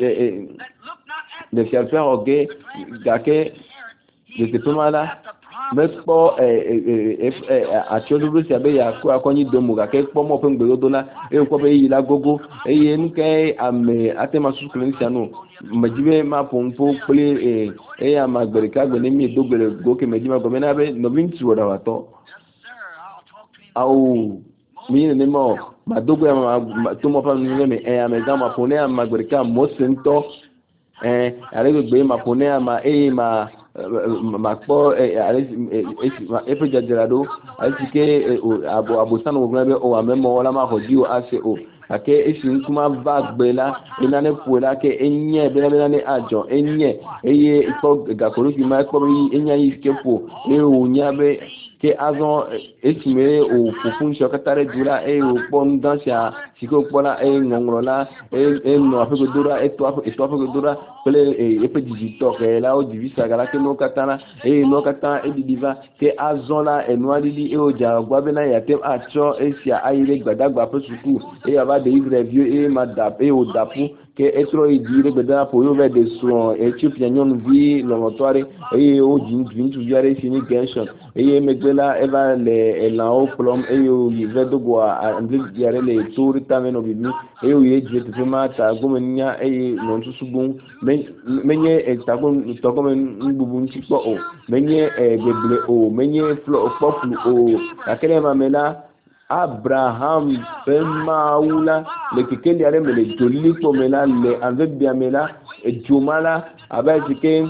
le fiaƒea xɔ ge gake le teƒe ma la mekpɔ atsɔɖoɖo sia be akɔ nyi domo gake kpɔ mɔ ƒe ŋgbedodo la eye wokpɔ be eyi la gogo eye nuke ame atema susu le sia no medzi be maƒo ŋuƒo kple eye ame agbe ɖeka gbe ne mi do gbe le go ke medzi ma gɔme na be nɔvi ŋutsu wɔɖawatɔ awo mi nenema o madogo ya to mɔ ƒe nu me ame gã maƒo ne ame agbe ɖeka Mose ŋutɔ ale gbegbe maƒo ne ama eye makpɔ eƒe dzadzra ɖo esi ke abosanu wògblɔ be o ame mɔ la maxɔ dzi o ase o gake esi ŋkuma va gbe la enane ƒoe la ke enye bena ne adzɔ enye eye ekpɔ gakolofi ma ekpɔ be enya yi ke ƒo eye wònya be ke azɔ esime wòƒoƒu ŋutsɔ katã ɖe du la eye wòkpɔ nu gã sia si ke wòkpɔ la eye ŋɔŋlɔ la enɔ aƒegodo la eto aƒegodo la kple eƒe dzidzi tɔxɛ la wodzivi saga la ke nuwo katã la eye nuwo katã eɖiɖi va ke azɔ la enua ɖiɖi eye wòdze agbagba bena yeate atsɔ esia ayi ɖe gbadagba ƒe suku eye ava ɖe Israelviwo eye wòda ƒu ke etrɔ yi dzi ɖe gbedadaƒo eye wòva ɖe srɔ̃ Etiopia nyɔnuvi lɔlɔtɔ aɖe eye wodzi ŋutsuvi aɖe si nye Gershon eye megbe la eva le elãwo kplɔm eye wòyi ve dogo aŋdredi aɖe le to ɖe tame nɔ bibi eye wòyi dzi teƒe ma ta gome nya eye nɔ nususu gbom menye tɔgɔme nububu ŋuti kpɔ o menye beble o menye kpɔflu o gake ɖe ma me la Abraham ƒe Mawu la le kekeli aɖe me le dzolikpo me la le anvebia me la edzoma la abe si ke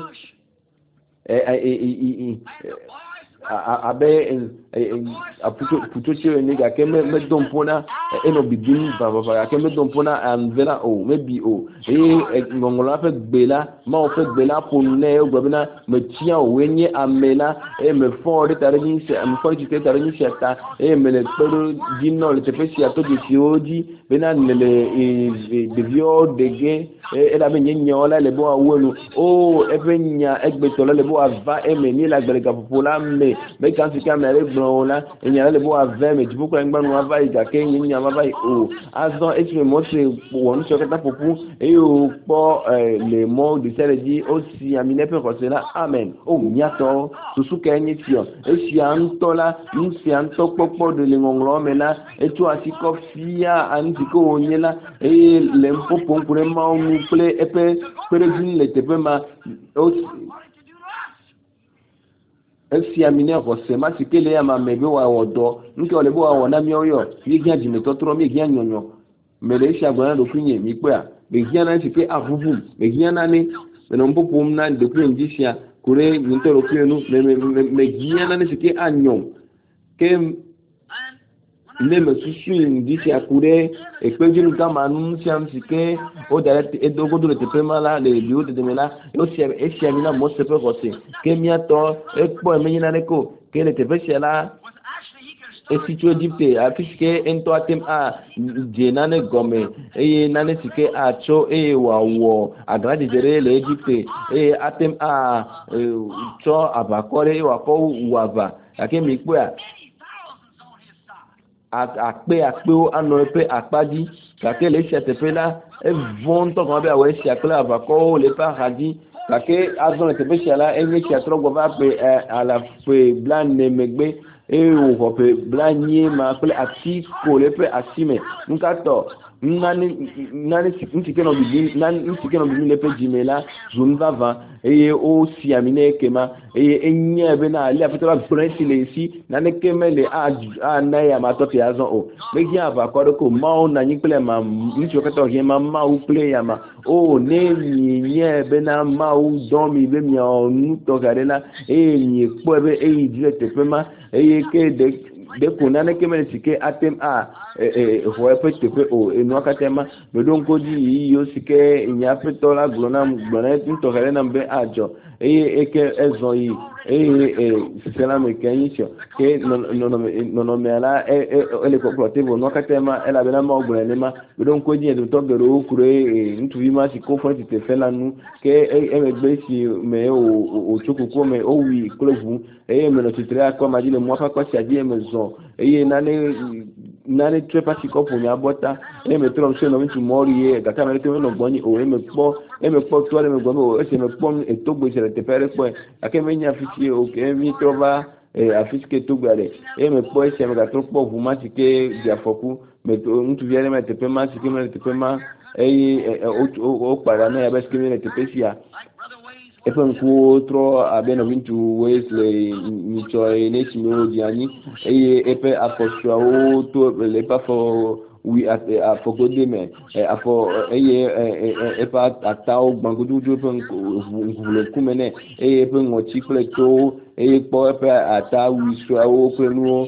abe putsotso ene gake medo mpɔ na enɔ bibim vavava gake medo mpɔ na anve la o mebi o eye ŋɔŋlɔ la ƒe gbe la Mawu ƒe gbe la ƒo nu nɛ wogblɔ bena metia o woe nye ame la eye mefɔ ɖe ta ɖe nyi sia mefɔ ɖe tsitre ta ɖe nyi sia ta eye mele kpe ɖo dzi nɔ le teƒe sia to dzesiwo dzi bena le ɖeviwo ɖe ge elabe nye nyawo la le be woawu enu o eƒe nya egbetɔ la le be woava eme mi le agble gaƒoƒo la me meka si ke ame aɖe gblɔ o la enya la le be woava eme dziƒo kple anyigba nu ava yi gake nye nya va yi o azɔ esime Mose wɔ nusiwo katã ƒoƒu eye wòkpɔ le mɔ de sia de dzi osi ami ne ƒe xɔse la amen o miatɔ susu ke nye tiɔ esia ŋutɔ la nusia ŋutɔ kpɔkpɔ ɖe le ŋɔŋlɔ me la etso asi kɔ fia anu si ke wònye la eye le ƒoƒo ŋku ɖe Mawu ŋu kple eƒe kpeɖeŋu le teƒe ma esi ami ne xɔse ma si ke le ama me be wòawɔ dɔ nuke wòle be wòawɔ na míawo yɔ míehiã dzimetɔtrɔ míehiã nyɔnyɔ me le esia gblɔ na ɖokui nye mi kpea mehiã na si ke aʋuʋum mehiã na ne menɔ ƒoƒom na ɖokui ŋdi sia ko ɖe ŋutɔ ɖokui nu mehiã na ne si ke anyɔm ke ne me susui ŋdi sia ku ɖe ekpedzinu gama nu sia si ke woda ɖe wodo le teƒe ma la le liwo dede me la esia mi na Mose ƒe xɔse ke míatɔ ekpɔ menye na ɖeke o ke le teƒe sia la esi tso Egypte afi si ke ŋutɔ atem adze nane gɔme eye nane si ke atsɔ eye wòawɔ aglãdzedze ɖe le Egypte eye atem tsɔ aʋakɔ ɖe eye wòakɔ wu aʋa gake mi kpɔa akpewo anɔ eƒe akpa dzi gake le esia teƒe la evɔ ŋutɔ gɔme be awɔ esia kple aʋakɔwo le eƒe axa dzi gake azɔ le teƒe sia la enye sia trɔ gbɔ va ƒe alaƒe 40 megbe eye wòxɔ ƒe 80 ma kple ati ko le eƒe asi me ŋkatɔ nani ntike no bi le pe jimela zunvava eye o si amine kema eye enye be na ali apetela brenti le si nani kemele a na ya matopi azon o meji ava ko ma o na nyi ple ma nti o keto he ma u ple ya ma o ne nye be na ma u domi be mi o nu to garela nyi po be direct pe ma ke de kunane kemele sike atem a ho pe tepe o enu akatema bedonko di yo sike nya petola glona to garela mbe ajo eke ezon yi sela me kenyicho ke no me ala ele cooperative no akatema ela bena ma ogbonene ma bedonko di edo to gero kure ntuvi ma si conference te fela nu ke emegbe si me o chokuko me o wi klovu me no titrea kwa majile mwa kwa si aji emezon nane tre pati kopo nya bota me tro mse no ntu mori gata me te no gboni o me po to le me gboni o ese me po etogbo se te pere po akeme nya fiti o ke mi trova afiske togbare me po ese me gato po vumati ke diafoku me to ntu viere me te pe ma si ke me te pe ma o para na ya beske me te pe sia epen ku otro abeno vintu wesley nicho nesi no diani epe aposua o to le pa fo wi afogode me afo epa atao gbangudu pen ngule kumene epen ngochi pleto po epe ata wi so o penu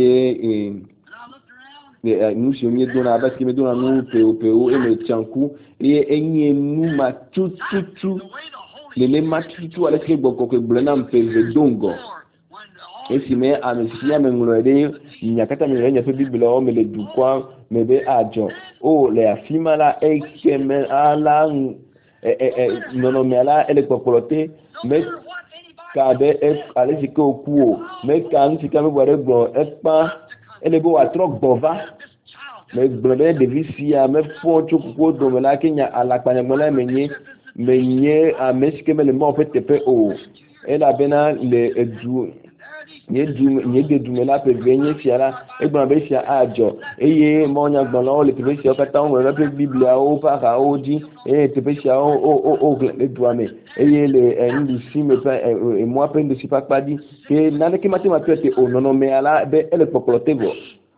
nous sommes mis dans la base qui me donne nous PO et me tianku enye nous ma tout les matutu à l'écrit beaucoup que blanam pèse dongo et si mais à monsieur me ngolode nyakata me renya pe biblo me le dukwa me be ajo o le afima la ekeme ala non me ala ele kokolote me kabe ale sike okuo me kan sike me bore gbo epa ele bo atrok bova me blode de visia me fo chukuko do me la kenya ala kpanyagbola menye a mesike me le mo fait tepe o ela bena le edu nye de du me la pe venye fiala egbon be sia ajo eye mo nya gbon lo le pe sia ka ta o re pe biblia o pa ka o di te pe sia o le duame eye le ndi si me pa e mo pe ndi si pa di ke na ne ke mate ma pete o no me ala be ele popolotego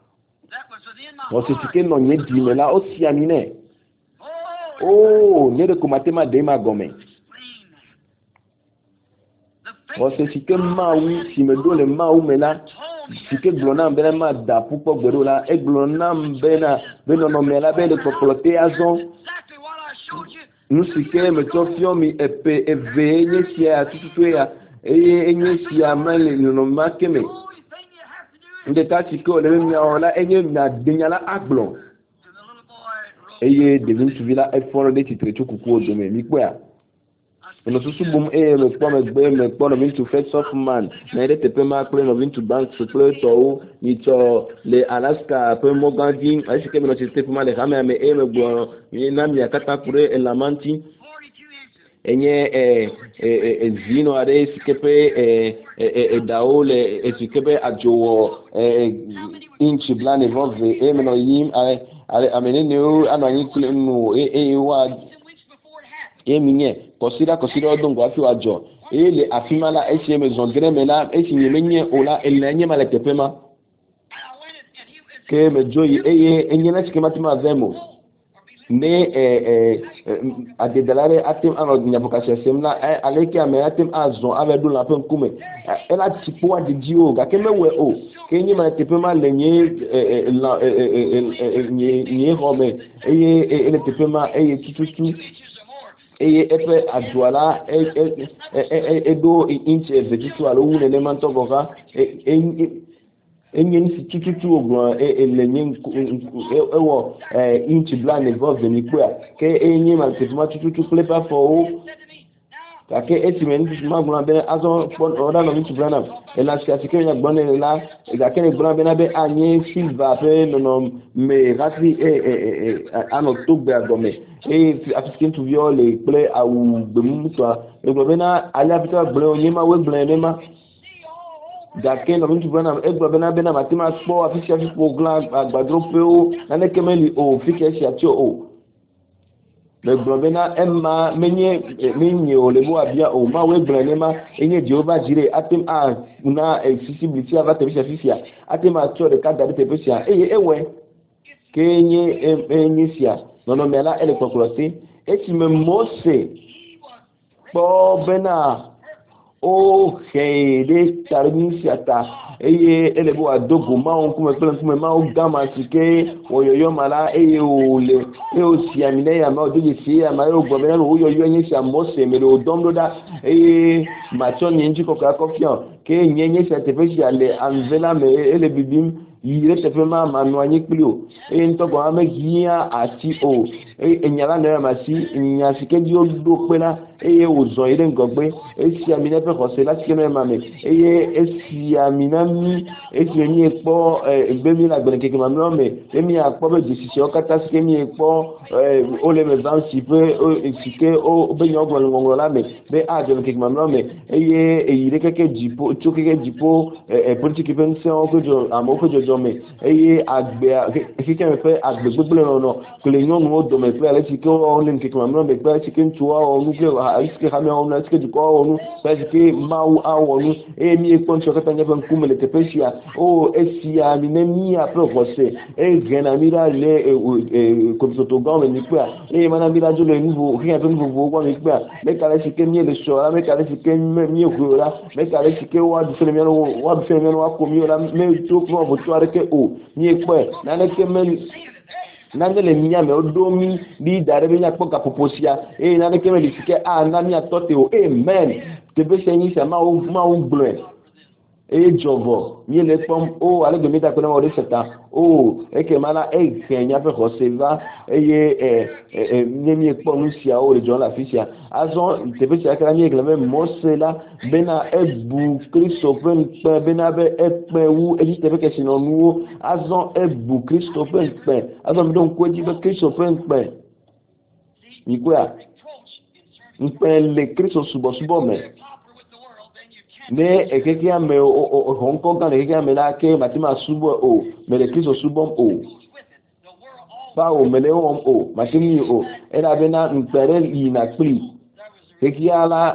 o se tike no nye di me la o si amine nye de kumatema de ma gome o se tike ma wi si me do le ma u me la tike glona mbena ma da pupo gbero la e glona mbena be no me la be le popolote azon nous sike me to fiomi epe eve nye sia tutu ya enye sia male no ma keme nde ta tike le mi ola enye na denyala agblo eye devin tuvila e foro de titre chukuku do me mi kwa no susu bum me kwa me gbe me kwa no vintu face of man na ide tepe ma kle no vintu bank so kle to ni to le Alaska pe mo gandi a sike me no tepe ma le hame me me gbo ni na mi akata kure e lamanti enye zino ade sikepe dao le sikepe ajowo inchi blane vove me no yim amene ne o ananyi kule nu wa minye consider odongo afi wajo le afimala ese maison gremela ese menye ola elenye mala tepema ke me joyi enye na chike matima vemo ne adedalare atem ano nyapokashe semla aleke ame atem azon avedu la pem kume ela tipo de dio ga kemewe o kenyi ma tepema lenye nye home ele tepema tututu epe adwala edo inche vejitu alo une ne mantogoga enye nsi tututu ogbon elenye ewo inchi blan involved ni kwa ke enye ma tepema tututu klepa for kake etimen maguna be azon oda no mitu brana ela sikasike nya gbone la gake ne brana be na be anye silva pe no me rati ano tugbe agome afiskin tu viole ple au bemutwa e globena ali apita ble onyema we ble nema gake no mtu bana egba bena matima spo afisha fipo gla agbadro pe o na ne kemeli o fike sia ti o le gbọ̀nbẹ́nà ẹ̀ma mẹ́nyẹ olèbó àbíyá o máa wé gbọ̀nbẹ́ ma ẹ̀yẹ jehova jire atem a na accessibility ava tẹ̀bíṣà fífìà atem a tí ọ̀dẹ̀ ká dàbí tẹ̀bíṣà ẹ̀yẹ ẹ̀wẹ̀ kéènyẹ ẹ̀yẹ fìà nọ̀nà mẹ́la ẹ̀lẹ̀ kọ̀kọ̀rọ̀ sí ẹ̀tì mẹ́ mọ́ọ̀sẹ̀ kpọ́ bẹ́nà ó xẹ̀ẹ́dẹ́ tàbí ní fìàtà ẹ̀yẹ ẹ̀lẹ́bó àdógò máa ń kúmẹ̀ pẹ́lẹ́ kúmẹ̀ máa ń gàmà sí ké wọ̀nyọ̀yọ̀ màlá ẹ̀yẹ òòlẹ̀ ẹ̀yẹ òsì àmì lẹ́yìn àmà òdòdó sí àmà ẹ̀yẹ ògbọ̀n bẹ́ẹ̀ ó yọ̀yọ̀ ẹ̀yẹ sí àmọ́sẹ̀ mẹ́lẹ̀ òdọ́mdọ́dá ẹ̀yẹ màtsọ́ ní ẹ̀ńtí kọ̀kọ̀ akọ́fíàn ké ẹ̀yẹ ẹ̀yẹ sí àtẹ̀fẹ́ sí àlẹ́ ànvẹ́lá mẹ́ ẹ̀lẹ́ bíbí yìí tẹ̀fẹ́ máa mà nù anyi kpli o ẹ̀yẹ ntọ́gbọ̀n amẹ́ yíyá àti o ẹ̀nyàlá nà mà sí ìyàsíkẹ́dí ó dó pé la ẹ̀yẹ òzọ̀ yìí dẹ́ngọ̀gbẹ́ ẹ̀sì àmì náà fẹ́ kọ̀ọ̀sẹ̀ láti kẹ́ náà mà mẹ́ ẹ̀yẹ ẹ̀sì àmì náà mí ẹ̀sì ẹ̀yẹ kpọ́ ẹ̀gbẹ́mi la gbẹ̀nẹ̀ kékeré màmí ọ̀mẹ́ ẹ̀mí àkpọ́ bẹ́ dùsì sẹ́ ọ́kátá sí kẹ́mi kpọ́ ọ̀lẹ́mẹ̀ zan sí pé ẹ̀sìkẹ́ ọ̀bẹ̀yẹ ọ̀gbọ̀n ńgọ̀ngọ̀ la mẹ́ bẹ́ àgbẹ̀nẹ̀ kékeré màmí ọ̀mẹ́ ẹ̀yẹ èyí dẹ́ kẹ́kẹ́ jìpó tó kẹ́kẹ́ jìpó pọ́lítíkì fẹ́ ń sẹ́ àmọ́ ọ̀kẹ́jọ mẹ́ ẹ̀yẹ àgbẹ̀ kékeré mẹ́ fẹ́ àgbẹ̀ gbẹ́gbẹ́lẹ̀ nọ kòlè nyɔnu wo dome kple ale si ke wɔwɔ ne keke mamlɔ me kple si ke ŋutsu awɔ nu kple si ke hame awɔ nu si ke dukɔ awɔ nu kple si ke mawu awɔ nu eye mi ekpɔ ŋutsu katã nye ƒe ŋkume le teƒe sia o esia mi ne mia ƒe xɔse eye gena mi ɖa le kototo gã me mi kpea eye mana mi ɖa dzo le nuvo xeya ƒe nuvovowo gbɔ mi kpea meka le si ke mi le sɔ la meka le si ke mi hoe o la meka le si ke woaɖu fɛ le mia nu woaɖu fɛ le mia nu woako mi o la me tso kple voto aɖeke o mi ekpɔe naneke me nane le mia me woɖo mi bi da ɖe be miakpɔ gaƒoƒo sia eye naneke me li si ke ana miatɔ te o amen teƒe sia nyi sia mawu gblɔe eye dzɔvɔ mi le kpɔm o ale gbemi da kpe ne wɔ ɖe seta o eke ma la ehe miaƒe xɔse va eye nye mi kpɔ nu siawo le dzɔ le afi sia azɔ teƒe sia kra mi egblẽ be Mose la bena ebu Kristo ƒe ŋukpe bena be ekpe wu edzi teƒe kesinɔnuwo azɔ ebu Kristo ƒe ŋukpe azɔ mi ɖo ŋku edzi be Kristo ƒe ŋukpe mi koe ŋukpe le Kristo subɔsubɔ me. Ne ekeke ame hɔnkɔ gã le ekeke ame la ke mati ma subɔ o me le Kristo subɔm o fa o me le wɔm o mati mi o elabena ŋukpe ɖe yina kpli ekekea la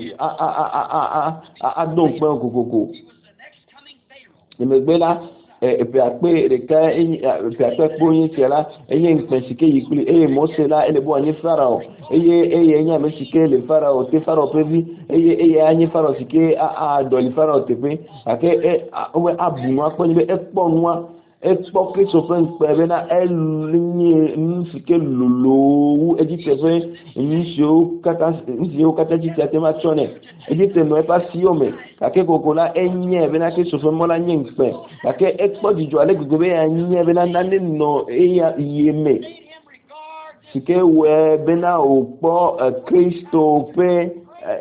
ado ŋukpe kokoko emegbe la eƒeakpe ɖeka eƒeakpe kpo nye sia la enye ŋukpe si ke yi kpli eye Mose la ele bo anyi Farao eye enye ame si ke le Farao te Farao ƒe vi eye anye Farao si ke adɔli Farao teƒe gake wobe abu nua kpɔ nyi be ekpɔ nua ekpɔ Kristo ƒe ŋukpe bena enye nu si ke lolowu edzi teƒe nu siwo katã dzi sia te ma tsɔ nɛ edzi te nɔ eƒe asiwo me gake koko la enye bena Kristo ƒe mɔ la nye ŋukpe gake ekpɔ dzidzɔ ale gbegbe be anye bena nane nɔ eya ye me si ke wɔe bena wòkpɔ Kristo ƒe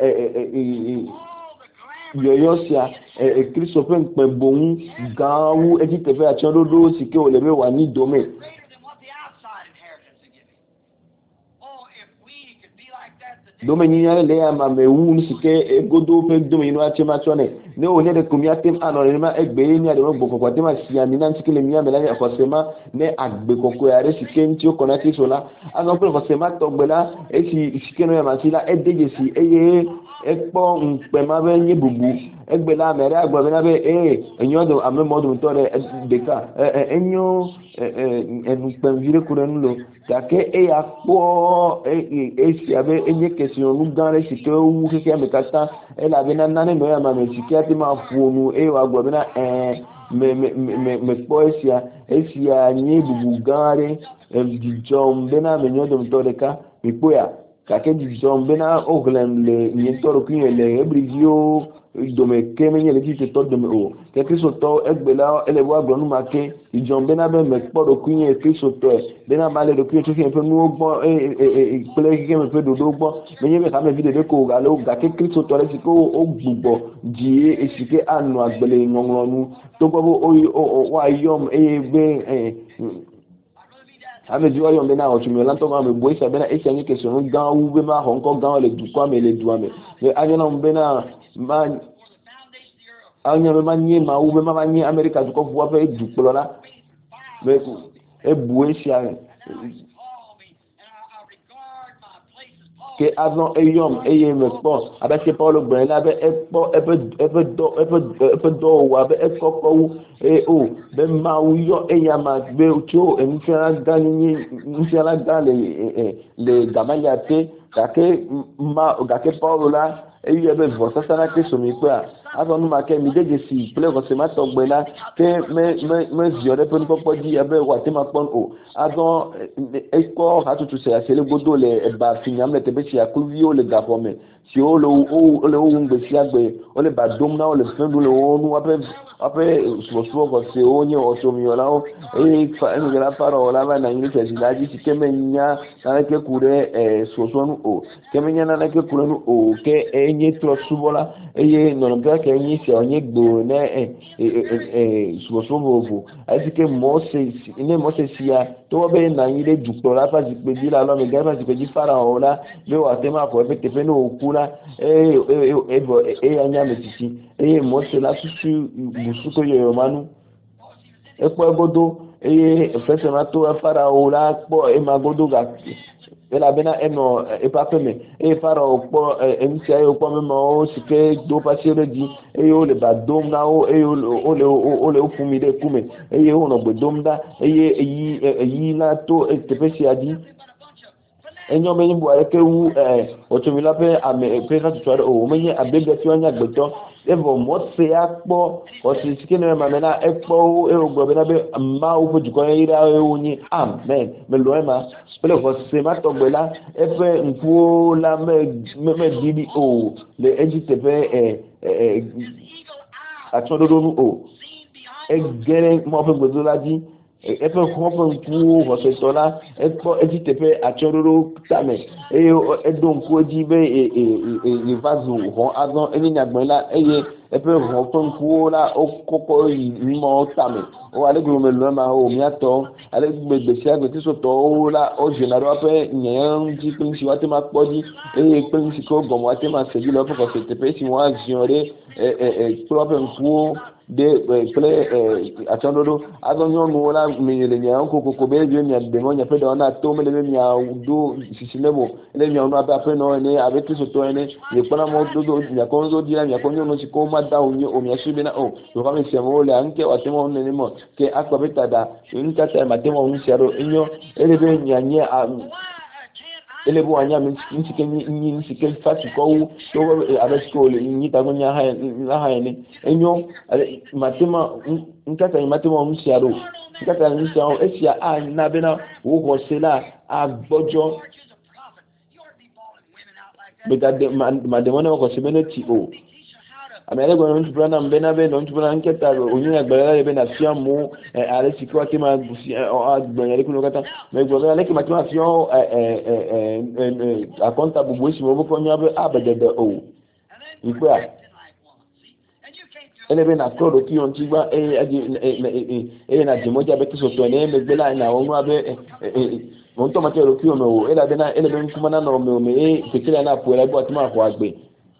yɔyɔ sia Kristo ƒe ŋukpe boŋu gãwu edzi teƒe atsyɔ̃ɖoɖo si ke wòle be wòanyi dome. Domenyinya le amamewu si ke egodo ƒe domenyinu atse ma tsɔ nɛ ne wònye ɖe ko miatem anɔ nenema egbe ye mia ɖe gbɔ kɔkɔ tema si ami na ŋuti ke le mia me la nye xɔse ma ne agbe kɔkɔe aɖe si ke ŋuti wokɔ na Kristo la azɔ kple xɔse ma tɔgbe la esi si ke nɔ yama si la ede dzesi eye ekpɔ ŋukpe ma be nye bubu egbe la ame ɖe agblɔ bena be enyo do ame mɔ dometɔ ɖe ɖeka enyo enukpe vi ɖe ku ɖe nu lo gake eya kpɔ esia be enye kesinɔnu gã ɖe si ke wu xexea me katã elabena nane nɔ yama me si ke ate ma ƒo nu eye wòagblɔ bena mekpɔ esia nye bubu gã ɖe dzidzɔm bena menyo dometɔ ɖeka mikpoya gake dzidzɔm bena wohlem le nye ŋutɔ ɖokui le Hebriviwo dome ke menye le Egiptetɔ dome o ke Kristotɔ egbe la ele bo agblɔ nu ma ke dzidzɔm bena be mekpɔ ɖokui nye Kristotɔe bena ma le ɖokui tso xexe ƒe nuwo gbɔ kple xexe me ƒe ɖoɖo gbɔ menye be hamevi ɖeɖe ko alo gake Kristotɔ ɖe si ke wo gbugbɔ dzi esi ke anɔ agbe le ŋɔŋlɔ nu togbɔ be woayɔm eye be ame dzi woayɔm bena xɔtume la ŋutɔ ame bo esia bena esia nye kesinɔnu gãwo be ma xɔ ŋkɔ gãwo le dukɔa me le dua me anyɔ nam bena ma anya be manye ma u be ma manye America du ko fu ape du plo la be e bu Asia que avant ayom me po avec que Paul ben là be e do wa be e kokko e o be ma u yo e ya ma be ucho e mfera gani mfera gale le gamayate gake Paul là e yo be vo sa na ke so mi pe avant nous marquer mi de si ple ko se ma to gbe la que me ziore pe ko po di abe wa te ma pon o avant e ko ha tu se le godo le ba finyam le te be si akuvio le gapome si o le ngbe si agbe o le ba dom na o le fendu le onu ape so ko se o nye o so mi ola o e fa en la parola va na inglese si la di si ke menya na ke kure so nu o ke menya na ke kure nu o ke enye tro subola eye no no ke enye se onye gbo na so vovo asi ke Moses si ya to be na ile jukto la fa pe di la lo me ga fa pe di Farao la be wa te ma ko be te fe no okula anya metiti Moses la susu busuko yo manu epo godo fese ma to Farao la po magodo ga ela bena eno epapeme Farao po emtia yo po memo sike do pasere di o le ba dom na o le ofumi de kume o no gbedom da yi la to tepesi adi enyo me nbu ayeke wu otomila pe ame pe ka tutu o menye abebe ti onya gbeto evo Mose akpo o si sike ne ma me na ekpo o gbo be na be ma o foju ko ira o ni amen me lo ema pele ko se ma to gbe la efe nfu la me didi o le Egypt pe atododo nu o egere mo fe gbedo la di epe ko nfu ho se to la ekpo Egypt pe atororo tame edon ko ji be vazu ho azon eni nyagbon la epe ho nfu la okoko mo tame o ale gbo me lo ma o mi ato ale gbe se agbe ti so to o la o jenaro ape nyan ji pin si wa te ma podi pin si ko gomo ate ma se ji lo ko se te pe si wa jiore problem nfu de atododo azon yo no la mi le nya ko be je nya de mo nya pe do na to me le nya do sisilebo le nya no ape no ne avec tout to ne ye pana mo do nya ko do dia nya ko no si ko ma da o mi asibe na o yo ka me se mo le anke wa te mo ne mo ke akwa betada ni ka ta ma te mo un siaro inyo ele be nya nya ele bo anya mi nsike ni nsike fatu ko to abe school ni ta gonya ha ni enyo matema nkata matema msiaro nkata msiaro esia na be na wo ko sela agbojo begade mademone ko sebene ti o amele go ntu brana mbena be ntu brana nketa onye agbara be na fiamu ale sikwa ke ma agbanya kuno kata me go be ale ke matema fio akonta bubu isi mo ko nya be abedede o ikwa ele be na todo ki on tigba na jimoja be kiso to ne me gbela na wonu abe won to matero ki o no ele be nkuma na no me tekele na po ele gbo atuma ko agbe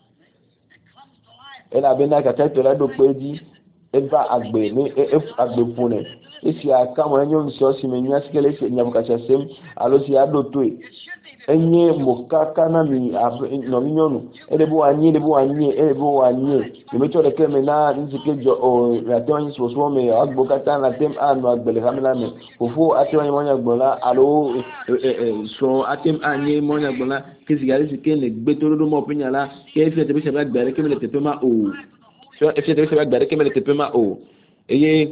ele be na ka to la do peji eba agbe ni agbe fune isi aka mo enyo nso si me nya sikele se nya bukasha sem alo si ado to enye mokaka na mi no minyonu elebo anye imecho de keme na nzikejo o ratonyi soso me agbokata na tem anu agbele kamela me ofu atewanyi monya gbola alo so atem anye monya gbola kisigari sikene gbetoro mo pinyala ke fi tebe se ba gbere keme le tepema o so fi tebe se ba gbere keme le tepema o eye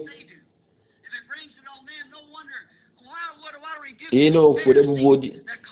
no fure bubodi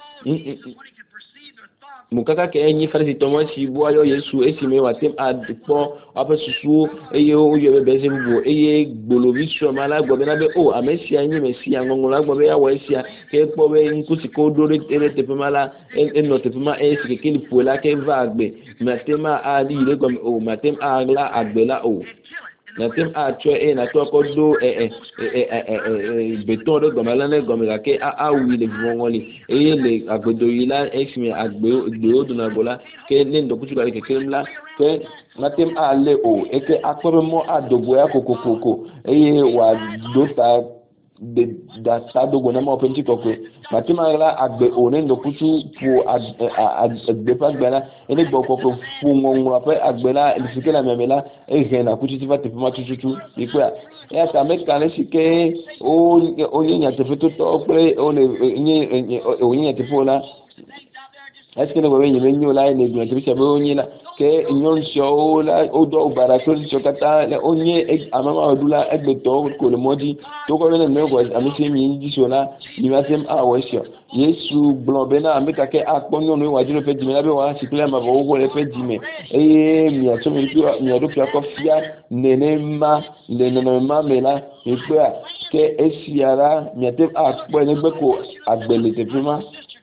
mukaka ke enyi farisi tomo si bo ayo Yesu esi me watem adpo ape susu eye o ye be se bubo eye gbolobi so mala gbobe na be o amesi anyi mesi angongo la gbobe ya wesia ke po be nkusi ko dore tere tepe mala no tepe ma esi ke kili pola ke va agbe matema ali le gbo o matem agla agbela o na tem a tso e na to ko do beton de gomme la ne gomme la ke a wi le vongoli e le agbedo yi la exmi agbe do na gola ke ne ndo kutu ke kem la ke na tem a le o e ke akoremo adobo ya kokokoko e wa do ta de da ta do gona mo penti koko matima la agbe one ndo kutu pu agbe pa gbela ene gbo koko fu ngongo ape agbe la lisike la memela e gena kutu ti va te ma tutu ikwa ya ta me kan sike o nya te feto to pre o le o nya te pola est-ce que le voyez ni la ni bien te be onyi la ke nyon sho la o do bara to sho kata le onye amama odula egbe to ko le modi to ko le me ko amisi mi di sho la ni ma sem a wo sho yesu blon bena ameka ke akponyo no wajiro pe di me la be wa sikle ma bo ko le pe di me mi a to mi do pia ko fia nenema me la mi pe ke esiara mi ate akpo ne gbe ko agbele te prima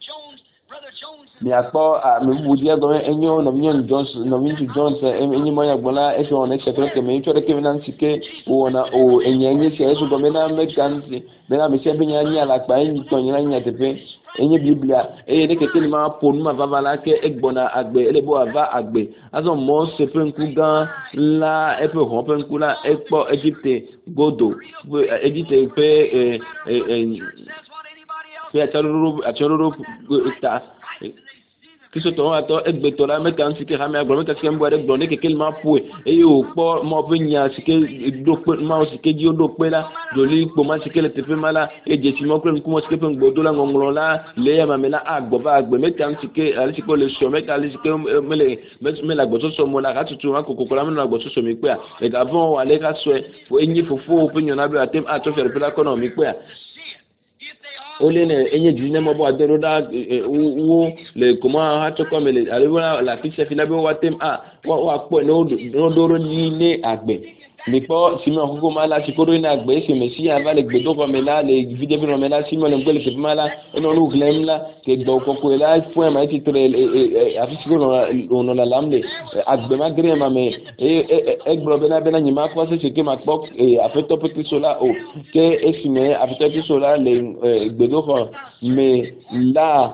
mi akpo mi budi ago enyo no mi Johnson no mi Johnson enyi mo ya gbona e so na sekre ke mi chore ke mi nan sike wona o enyenye se so go me na mekansi be na mi se bi nya nya la pa enyi to nya nya tepe enyi biblia e ne ke tini ma ponu ma baba ke egbona agbe elebo ava agbe aso mo se penku gan la e pe ho penku la e po Egypte godo Egypte pe pe achororo ta kiso to ato egbe to la me kan sike ha me agbo me kasike mbo egbo ne keke ma pu e yo po mo pe nya sike do pe ma o sike ji o do pe la joli po ma sike le tepe mala e je ti mo pe nku mo sike pe ngbo do la ngongolo la le ya ma me la agbo ba agbe me kan sike ali sike le so me kan sike me la gbo so mo la ka tutu ma kokoko la me la gbo so mi pe e ga bon wa le ka so e fo enyi fofo pe nyon na be atem a to fere pe la kono mi pe ole ne enye di ne mo bo adero da wo le comment ha to comme le arriva la fiche fina be wa tem wa po no doro ni ne agbe mi po si mo ko ma la si ko ni agbe se me si ava le gbedo ko me la le video bi no me la si mo le ngole ke ma la e no lu glem la ke do ko ko la fo ma ti tre afisi ko no la lamle agbe ma gre ma me e gbo be na ni ma ko se ke ma po afeto petit sola o ke esime afeto petit sola le gbedo ko me la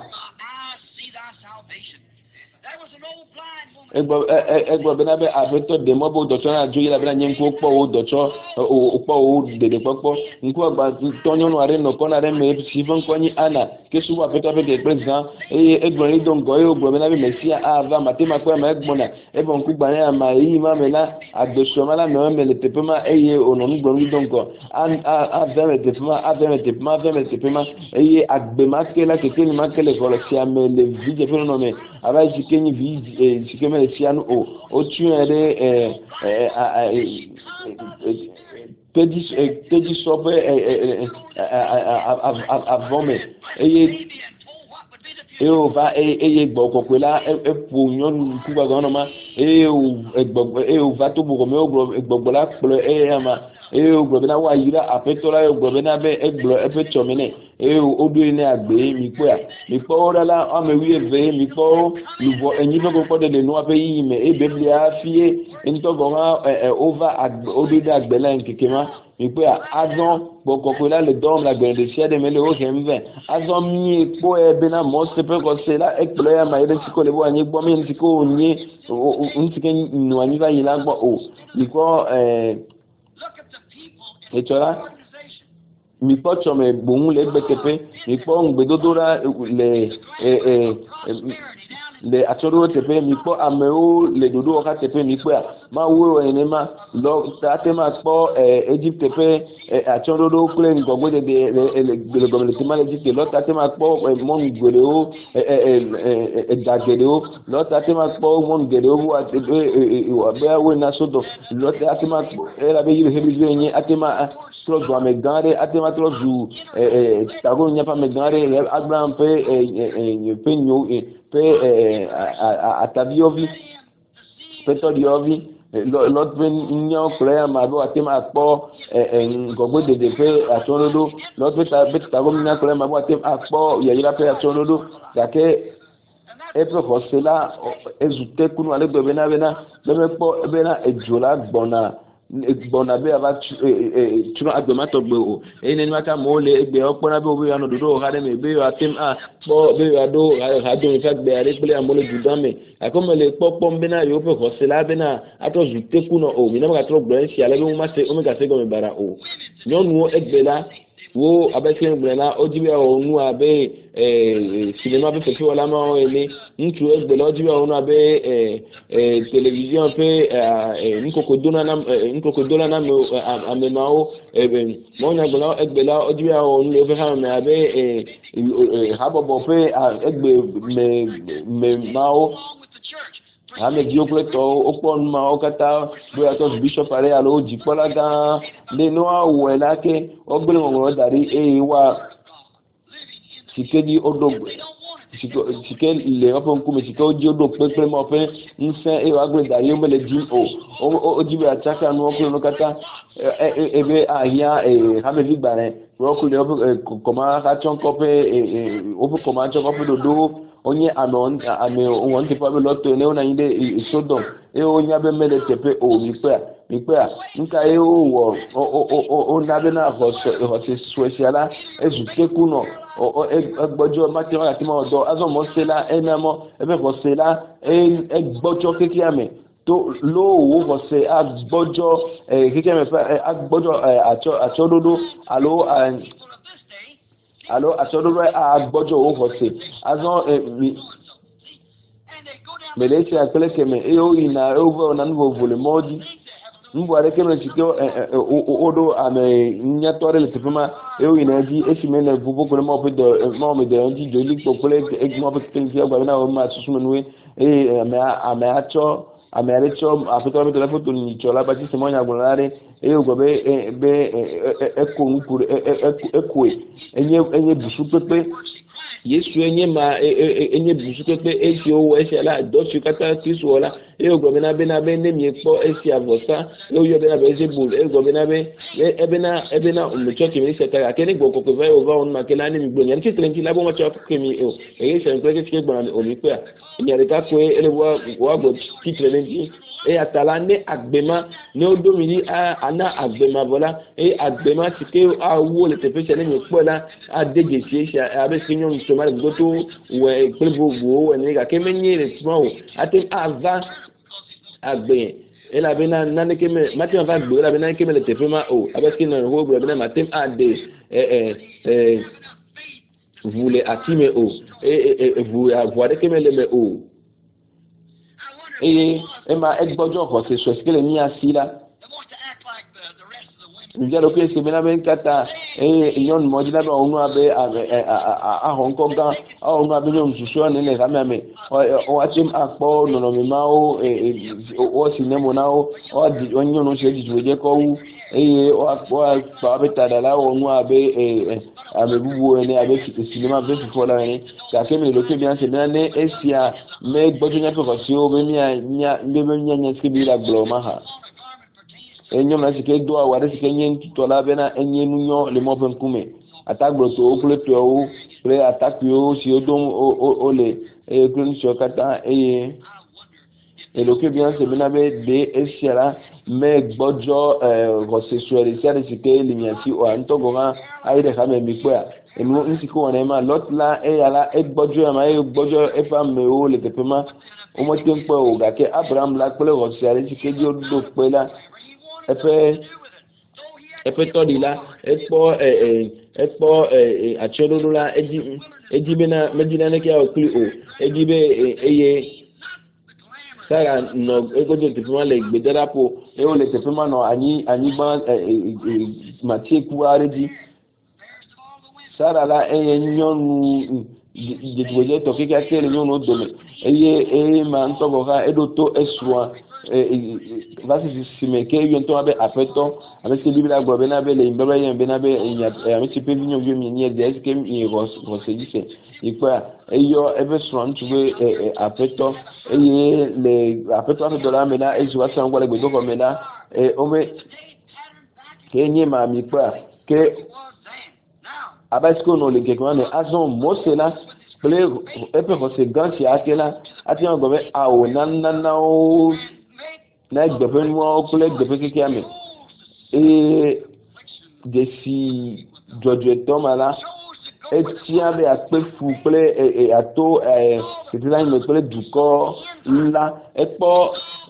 egbo bena be afeto de mo bo docho na joyi la bena nyen ko po o docho o po o de popo nku agba tonyo no are no kona re me si fon ko ni ana ke su afeto be de president egbo ni don go e ogbo bena be mesia ava matema ko ma egbo na e bon ku gba ya ma yi ma me la agbeso ma la me le tepema ono ni gbo ni don go a ve tepema agbe ma ke la ke ni ma ke le ko le sia me le vije fe no me aba jikeni vi jikeme sianu o tuere pedi sope avome o va gbo kokwe la pu nyon ku gba gan ma o va to bu ko me gbogbo la plo ama o gbogbo na wa yira apetola o gbogbo na be egbo epecho mene o do ni agbe mi po la o me wi eve mi po luvo enyi fe ko de no ape yi me biblia fie nto go ma over agbe o do agbe la nkeke ma mi pe azon gbogbo la le dom la gbe de sia de me le o hemve azon mi po be na mo se pe ko se la ekplo ya ma ile siko le bo anyi gbo mi ntiko onye ntike nu anyi va yila gbo o iko etola mi po chome gbohun le gbekepe mi po ngbedodora le atoro tepe mi po ameo le dodo oka tepe mi po ma wo enema lo tate ma po Egypt tepe atoro kule ngogbo de le gomle timale Egypt lo tate ma po mon goreo dagedeo lo tate ma po mon goreo wa be we na sodo lo tate ma era be yire hebi yenye atema tro do me gare atema tro du tago nya pa me gare Abraham pe nyo pe ataviovi peto diovi lot ben nyo prayer ma bo atema akpo ngogbo de pe atorodo lot beta go nya prayer ma bo atema akpo yeyira pe atorodo yake epe hosela ezute kunu ale bena bena bena ejola gbona gbona be aba tuno agbema to gbe o ene maka mo le egbe opona be obi ano dodo ha de me be atem a bo be ado ha do fa gbe are ple amole dudame akomele popo mbena yo pe ko se la bena ato zute kuno o mi na maka tro gbe si ale be mo ma se o me ka se go me bara o nyonu egbe la wo abese gbena ojibe onu abe cinéma be fefe wala ma ele ntu egbe la ojibe onu abe télévision pe nkoko dona na amemao mo nya gbela egbe la ojibe onu le fe ha me abe habobo pe egbe me mao ame di opleto opon ma okata do ato bishop are alo jipola ga le no awo la ke ogbele mo dari wa sikedi odo sike le opon ku me sike oji odo pepe mo fe nse wa gbe dari o mele di o jibe ataka no okule no kata ebe ahia ame vi gbare okule koma ka chonko pe opo koma chonko pe do onye ame won te pa be loto ne ona inde sodom onye abe mele tepe o mikpa nka o na be na ho se speciala ezute no egbojo mate wa ti mo do azo mo se la enamo ebe ko se la egbojo keke ame to lo wo ko se agbojo keke ame agbojo acho dodo alo asododo agbojo wo ko se azo melesi akele keme o ina over na nvo vole modi mbo are keme chike odo ame nyatore le tepema o ina di esimene vuvo ko mo pe do mo me de ndi joli popole mo pe tinki agba na o ma susu menwe ame acho apito me telefoto ni chola ba ti se mo nya gbonare ogobe be eko nkuru ekwe enye busu pepe yesu enye ma enye busu pepe esi owo esi ala dosu kata kristu ola ogobe na be nemi po esi avosa yo be na be ese bul ogobe na be ebe na umucho kimi setara keni gboko ko vai over on makela ni migbo nyan kitrenki labo ma cho kimi se nkwe ke gbona omi pe nyare ka ko ele wa go kitrenki atala ne agbema ne odomini ana agbema vola agbema tike awo le tepe chene mi pola adeje si abe sinyo nsoma goto we pelbo we ne ga kemenye le small atem ava agbe ela bena nane keme matem ava gbo ela bena keme le tepe ma abe skin ho gbo bena matem ade vule atime vous avoir keme le me ema egbojo ko se so skele ni asila njalo ke se bena ben kata yon mojila ba onu abe a honko ga onu abe no susu ne ne kamame o atim akpo no mi ma o sinemo na o di onyo no se di je ko wu o akpo pa be tadala onu abe bubu ene abe sinema be fola ni ka ke me lo ke bien se bena ne esia me gbojo nya ko si o be nya skibi la gloma ha enyo na sike do aware sike nyen titola bena enye nunyo le mo pen kume atagbo to okule to o pre atakio si odom ole kun shokata eloke bien se bena be de esiara me gbojo rosessuel si ari sike limiasi o antogo ma aire kame mi kwa enu nsiko wona ma lot la ala gbojo ma gbojo efam o le tepema o mo tempo o ga ke abraham la pele rosessuel sike di odo pela epe todi la ekpo achododo la ejibe na medina ne ke okli o ejibe sara no egojo tepema le gbedarapo o le tepema no ani ba matie kuare di sara la nyonu de to ke ka tele nyonu dome ma ntogo ga edoto eswa vasi simeke yento abe afeto abe se bibla gbo be na be le mbebe yen be na be ame ti pe vinyo vio mi ni de ske mi rosejise ipa eyo ebe so ntube afeto le afeto afe dola me na ezu asa ngwa le gbo ko me na ome ke nye ma mi pa ke abasko no le ke ko ne azon mosela ple epe ko se ganti akela ati ngbo be awo nanana o na gbepe mo kule gbepe keke ame e de si jojo tomala e ti ave ape fu kule ato c'était là me kule duko la e po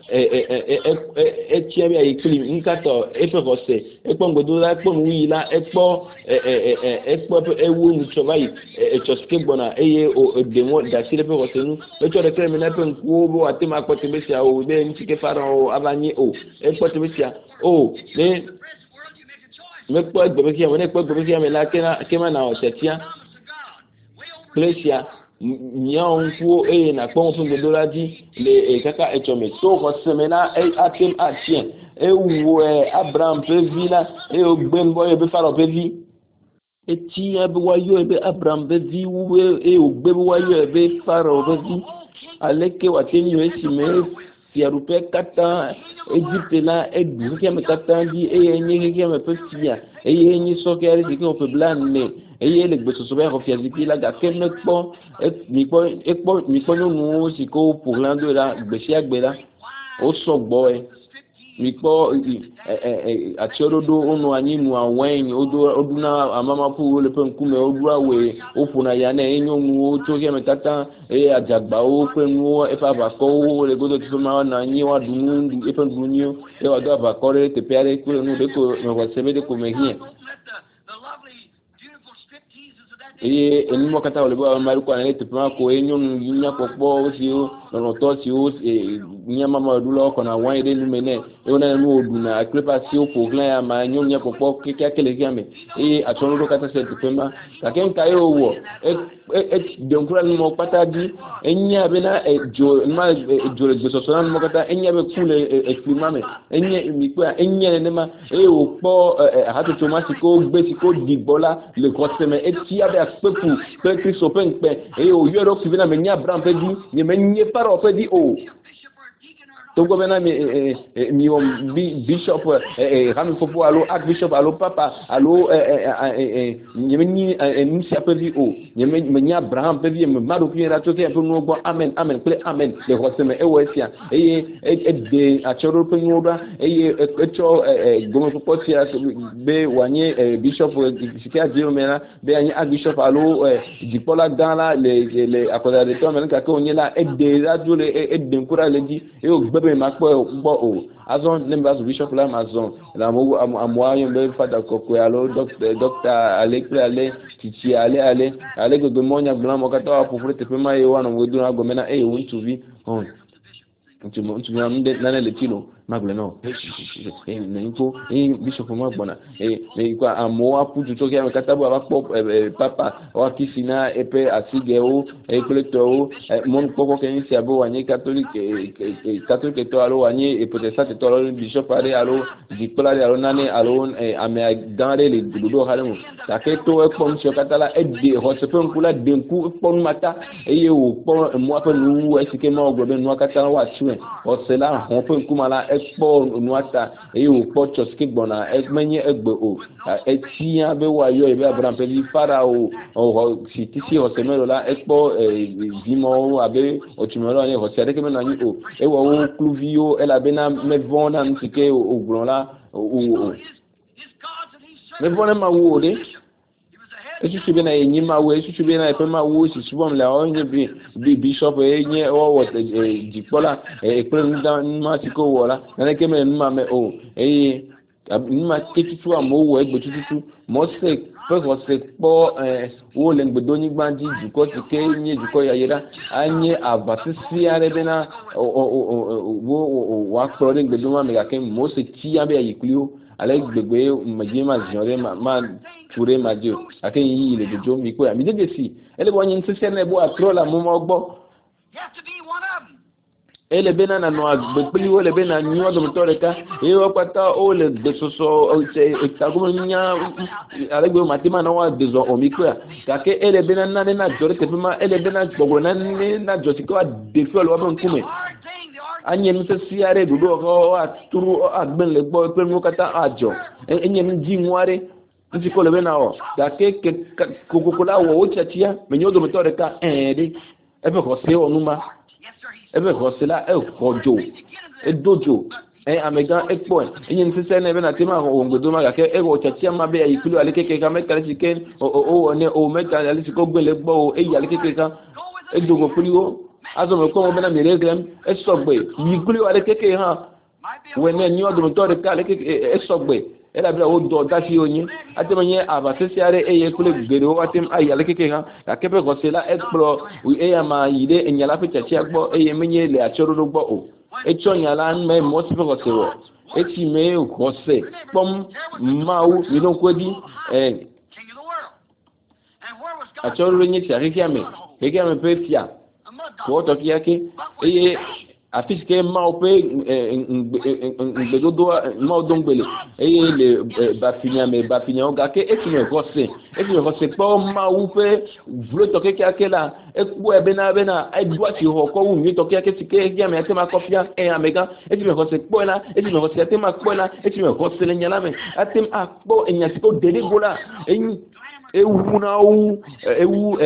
ti ave ai kili nkato e pe vose e po ngodo la e po wi la e po ewu nu chovai choske bona eye o demo da sile pe vose nu e cho de kreme na pe nku bo atema ko te besia o be ntike fara o abanye o e po te besia o me po gbe besia me po gbe besia me la kema na o setia plesia nyan nku na po fun gbe doraji le kaka echome so ko semena atem atien ewu Abraham pe vi la e o gbe nbo e be fara pe vi eti abe wayo ebe Abraham be vi wu e o gbe wayo ebe fara o be vi aleke wateni yo esime fiarupe kata Egypte la edu ke me kata di enye ke me pe fia enye so ke ari di ke o pe blan ne le gbe so be ko fia di la ga ke me po mi po no si ko pour lando la gbe si agbe la o so gbo mi po ati ododo onu anyi nu awen oduna amama pu le pe nkume odu awe ofuna ya na enyo nu o to ke me kata ajagba o pe nu e fa ba ko le godo ti ma na anyi wa dunu e pe dunu e wa do ba ko re te pere ku nu de ko me wa sebe de ko me hie eni mo kata ole bo ma ko na te pa ko enyo nu nya ko po si o no to si o nya mama du lo ko na wan de nu mene e na nu odu na klepa si o po glan ya ma nyo nya ko po ke kele kiame atono do kata se te pema ka ken ka yo wo de nkura nu mo pata di enya be na jo ma jo le so so na mo kata enya be kule exprima me enya mi ko enya ne ma o po ha to ma si ko gbe si ko digbola le ko se me ti abe apepu pe Kristo pe npe o yo ro ki na me nya Abraham pe di ni me nye para pe di o to go bena mi bishop rami fopo alo archbishop alo papa alo ni ni si apevi o ni me Abraham pe vi me madu ki ra to ke pe no go amen amen ple amen le hoseme wesia de achoro pe nyoda echo gomo fopo si be wanye bishop sikia dio mena be anyi archbishop alo dipola dans la les akoda de to mena ka ko nyela de radio le de nkura le di be ma po o azon nemba bishop la mazon la mo amoyo be fada kokwe alo docteur alekre ale titi ale go monya blanc mo kata pour te pe ma yo wana wo duna go mena won't vi on tu na nde na le kilo magle no nko bishop mo gbona ko amo apu to ke kata bo ba papa o kisina epe asige o ekleto mon poko ke ni abo wanye catholique to alo wanye protestant to alo bishop ale alo dikola alo nane alo ame dans les dodo halemo ta ke to e pon so katala de ho se pon kula de ku pon mata o pon mo pa nu esike mo gbo be nu kata wa tuen o se la ho pon kumala expo nuata o pocho skibona menye egbe o etia be wa yo be Abraham pe fara o sitisi o semelo la expo vimo abe o tumelo ni o sere ke mena ni o wo kluvio ela bena me vona ntike o gbon la o me vona ma wo de esu be na enyi ma wo esu be na pe ma wo si subom la o nye bi bishop enye o wo dipola pe ndan ma ti ko wola na ke me ma me o ma ketutu amo wo egbe tutu mo se pe ko se po wo le ngbedo ni gbandi juko ti ke nye juko yayira anye abatisi are bena wo wa pro le ngbedo ma me ga ke mo se ti abe ayiklio ale gbegbe majima jore ma ture majo ake yi le jojo mi ko mi de si ele bo nyin se na bo atrola mo mo gbo ele bena na no agbepli wo le bena nyo do motoreka o pata o le de soso o se tagumo nya ale gbe matima na wa de zo o mi ko ka ke ele bena na jore ke ma ele bena gbogbo na joti ko de fi lo ba nkume anye mi se siare dudo ko aturu agben le gbo pe mo kata ajo enye mi ji nware nti ko le bena o ka ke kokola wo o chatia me nyo do motoreka de ebe ko se onuma ebe ko se la kojo dojo amega ekpo enye nsese na ebe na tema ngbedo ma ke ego chachi ma be ikulu alekeke ka meta chicken o ne o meta aliko gbele gbo e ya alekeke ka edogo kuliwo azo me ko mo na mereglem esogbe ikulu alekeke ha wene ni odo to de ka alekeke esogbe ela bila o do dasi onye atemenye abasesiare eye kule gbere o atem ayi alekeke ha ka kepe ko sela explo e ya ma yide enyala fe chachi agbo eye menye le achoro gbo o echonyala me mosipe ko sewo eti me ko se pom mau yino kwedi achoro nyi tiakiame hekiame pe fia ko to kiake eye afiske mau pe ngbedodo mau dongbele eye le bafinya oga ke eti me ko se pom mau pe vlo to kiake la ekpo ebena edua ti ho ko wu mi to kiake tike kiame ate ma kofia amega eti me ko se po la eti me ko se ate ma po la eti me ko se le nyala me ate akpo enya ti ko dede gola ewu na wu ewu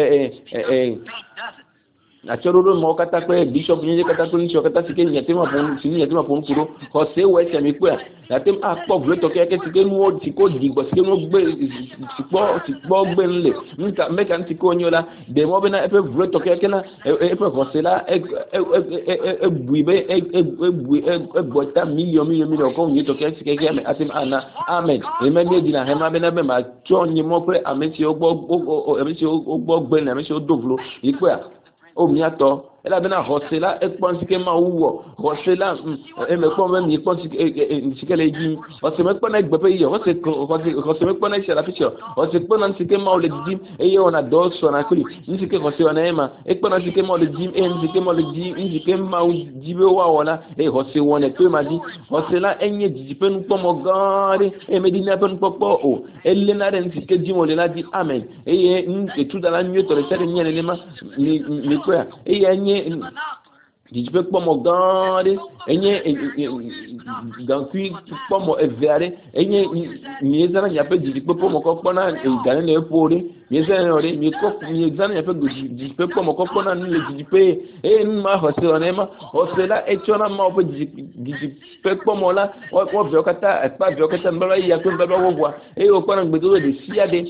achororo mo kata pe bishop nje kata to ncho kata sike nyatema pon kuro ko se we se mi pe atem akpo vlo to ke sike nu ti ko digbo sike nu gbe sikpo gbe nle nka meka nti ko nyola de mo be na epe vlo to ke na epe ko se la buibe bota million ko nyi to ke sike ke atem ana amen e me mi di na he ma be na be ma cho nyi mo pe amesi ogbo gbe na amesi odovlo ipe omiato ela bena hosela ekponsike ma uwo hosela emekpo me ekponsike le ji osemekpo na egbepe ye osemekpo na shara picture osemekpo na nsike ma ole ji eye ona doso na kuli nsike hosela na ema ekpo na nsike ma ole ji nsike ma ole ji nsike ma jibe wa wona hose wona pe ma ji hosela enye ji pe nu pomo gari medina pe nu popo o elle na ren nsike ji mo le na ji amen eye etudala nyoto le sere nyene le ma mi kwa eye dijipe kpomo gande enye gankui kpomo eviare enye miezana nyape dijipe kpomo kokpona gane le pore miezana ore miezana nyape dijipe kpomo kokpona le dijipe nma hose onema osela echona ma ope dijipe kpomo la wo viokata pa viokata mbaba ya ko mbaba wogwa okona ngbedo de siade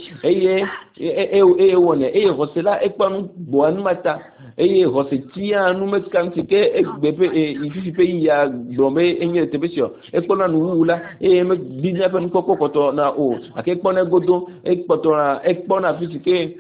wone hosela ekpanu boan mata hose tia nu meskanti ke egbepe ififi pe ya dombe enye tebesio ekpona nuula me binya pe nkokoto na o akekpona godo ekpona fisike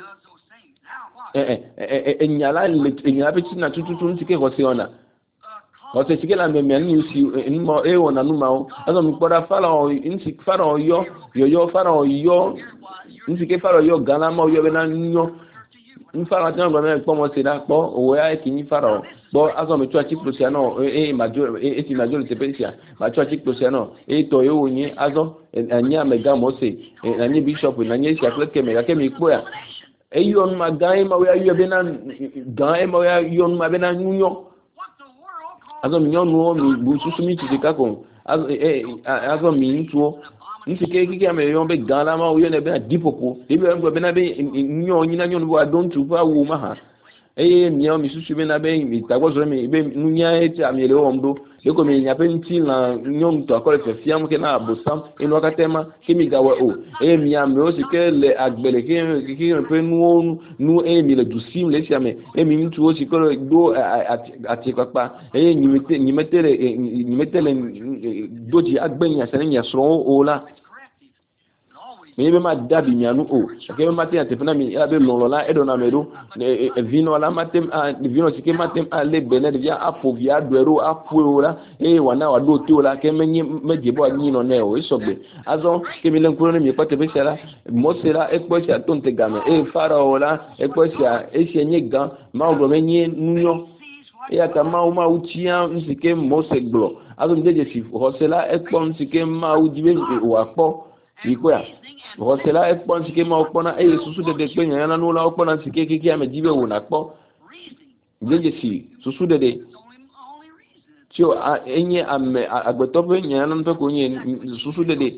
enyala pe tina tututu ntike hose ona hose tike la me ni usi nmo wona numao azo mkpora fara yo ntike fara yo gana ma yo be na nyo nfara tan gba me pomo se da po owo ya kinyi fara bo azo me chua chiplosia no major tepesia ma chua chiplosia no to yo yin azo anya mega mose anya bishop na nya sia kleke mega ke mi po ya yon ma gai ma ya yo be na gai ma ya yon ma be na nyo azo mi no mi bu susu mi ti ka ko azo mi ntuo nsike kiki ame yon be gala ma uyo ne be dipoko ebi ngo be na be nyo nyina nyo bo adon tu fa wo ma ha mi mi susu be na be mi tagwo zo mi be nunya eti amele omdo de ko mi nya pe nti na nyo to akore fe fiam ke na abosam eno katema ke mi gawa o mi ame o sike le agbele ke pe nu mi le dusim le siame mi ntu o sike do ati papa ni metele doji agbenya senya so o la mi be ma dabi nyanu o ke ma te atefuna mi ya be lolola edona medo vino la matem vino sike matem ale bene via apo via duero apo la wana wa do ti ola ke menye mejebo anyi no ne o isogbe azo ke mi len kuro ni mi pate be sera mo sera ekpo sia tonte game fara ola ekpo sia esienye gan ma ogo menye nyo ya kama uma uchia nsike mo se glo azo ndeje si hosela ekpo nsike ma ujibe wa po ikoya hosela ekpo nsike ma okpona susu de pe nyana no la okpona nsike kiki amejibe wo na po ndeje si susu de tio enye ame agbeto pe nyana no pe ko nye susu de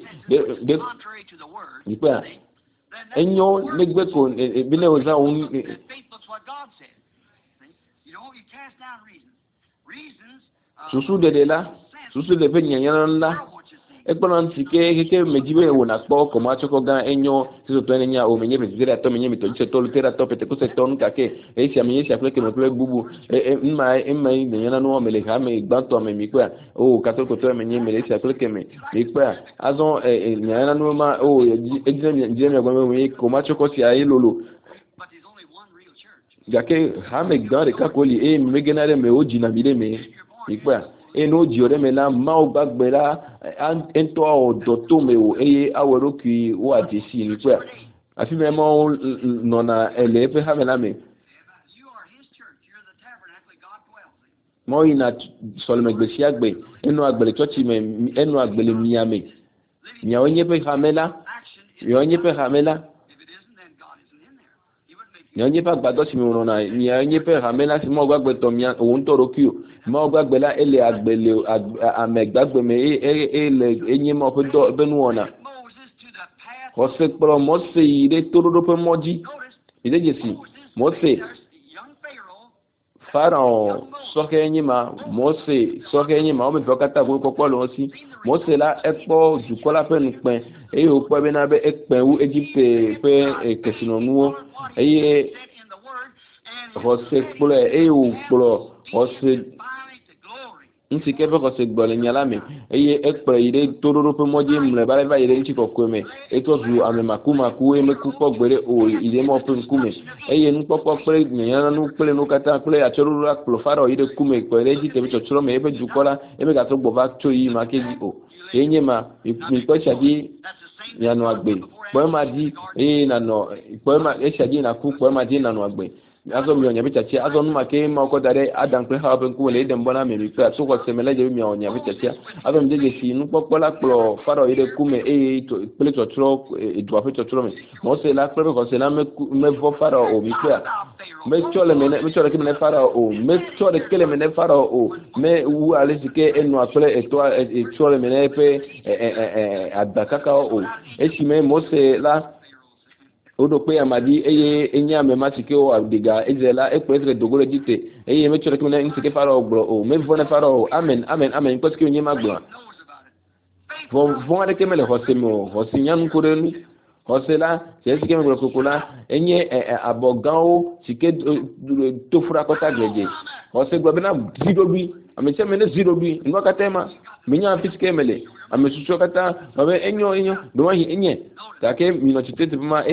ikoya enyo negbe ko bile oza un susu de la susu le pe nyanya la ekpona ntike mejibe wona kpo ko ma choko ga enyo so to enya o menye bezira to menye mito se to lutera to pete ko se ton kake e si amenye si afle ke me ple bubu mma nyanya no mele ha me gbanto me mi kwa o kato ko to menye mele si afle ke me kwa azon nyanya no ma o ejire me gba me ko ma choko si ayi lolo gake ha me gdan de kakoli e me genare me o jina bile me kwa eno jiore me na ma o gbagbe la ento o doto me o awero ki o adisi ni kwa afi me mo no na elepe ha me na me mo ina solme gbesi agbe eno agbele church me eno agbele miame nya onye pe hamela yo onye pe hamela nya onye pa gbado si me no na nya onye pe hamela si mo gbagbe to mi o ntoro ki o mo gbagbe la ele agbele amegbagbe me ele enye mo pe do benu ona o se pro mo se ire toro pe moji ide jesi mo se Pharaon soke enye ma mo se soke enye ma o me dokata ko popo lo si mo se la epo jukola pe npen o po be na be epen u Egypte pe kesino nuo o se polo o polo o se nti kebe ko se gbole nyala me ekpe ire tororo pe moje mle bare ba ire nti kokko me eto zu ame makuma ku me ku ko gbere o ire mo pe nkume nu popo pe nyala nu pele nu kata pele achoruru aklo faro ire kume ko ire ji tebe chochoro me ebe jukola ebe ga to gbo ba to yi ma keji o enye ma mi ko shadi ya no agbe po ma di na no po ma shadi na ku po ma di na no agbe azo mi onya bichachi azo numa ke ma ko dare adan pe ha ben ku le dem bona me pa so ko semele je mi onya bichachi azo mi je si nu popola klo faro ire kume to pele to tro do afi to tro me mo se la pe ko se la me vo faro o mi pa me chole ke me faro o me chole ke le me faro o me u ale sike enu apele e chole me pe adakaka o si me mo se la odo pe amadi enya me matike o adiga ezela ekpere dogoro dite me chore ke me nsike faro ogbo o me vona faro amen ko ke onye magbo von ke me le hosemo hosinyan kurelu hosela ke me kokula enye abogao sike to fura kota geje hosegbo be na zidobi ameche me ne zidobi ngo katema minya fiske mele amesucho kata babe enyo do wa enye take mi no chitete ma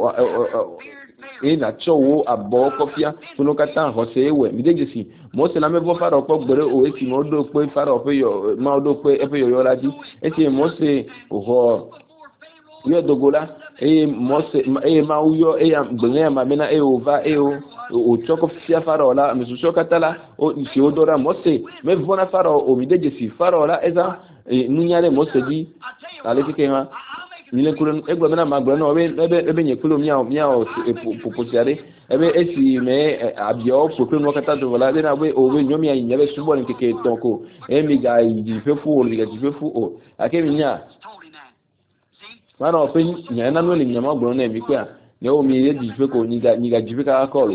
na chowo abo kofia kuno kata hosewe midejesi mo se na me vo faro po gbere o eti mo do pe faro pe yo ma do pe e pe yo laji eti mo se ho yo dogola mo se ma uyo gbere ma mena ova o choko fia faro la amesucho kata la o si odora mo se me vo na faro o midejesi faro la eza nunyare mo se di ale kike ha nile kuren egwa mena magbo na ebe nyekulo mia o poposiare ebe esi me abio pope no kata do la na we o we nyomi ayin yabe subo ni keke tonko emi ga yi fefu o liga fefu o akemi nya mana o pe nya na no le nya magbo na emi kwa ne o mi ye di feko ni ga jifeka akolo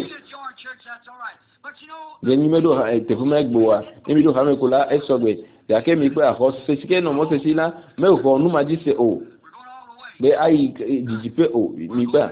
yeni medo ha te fu megbo wa emi do ha me kula esogbe ya kemi kwa ho se sike no mo se sila me ko nu ma ji se o be ai jijipe o mi ba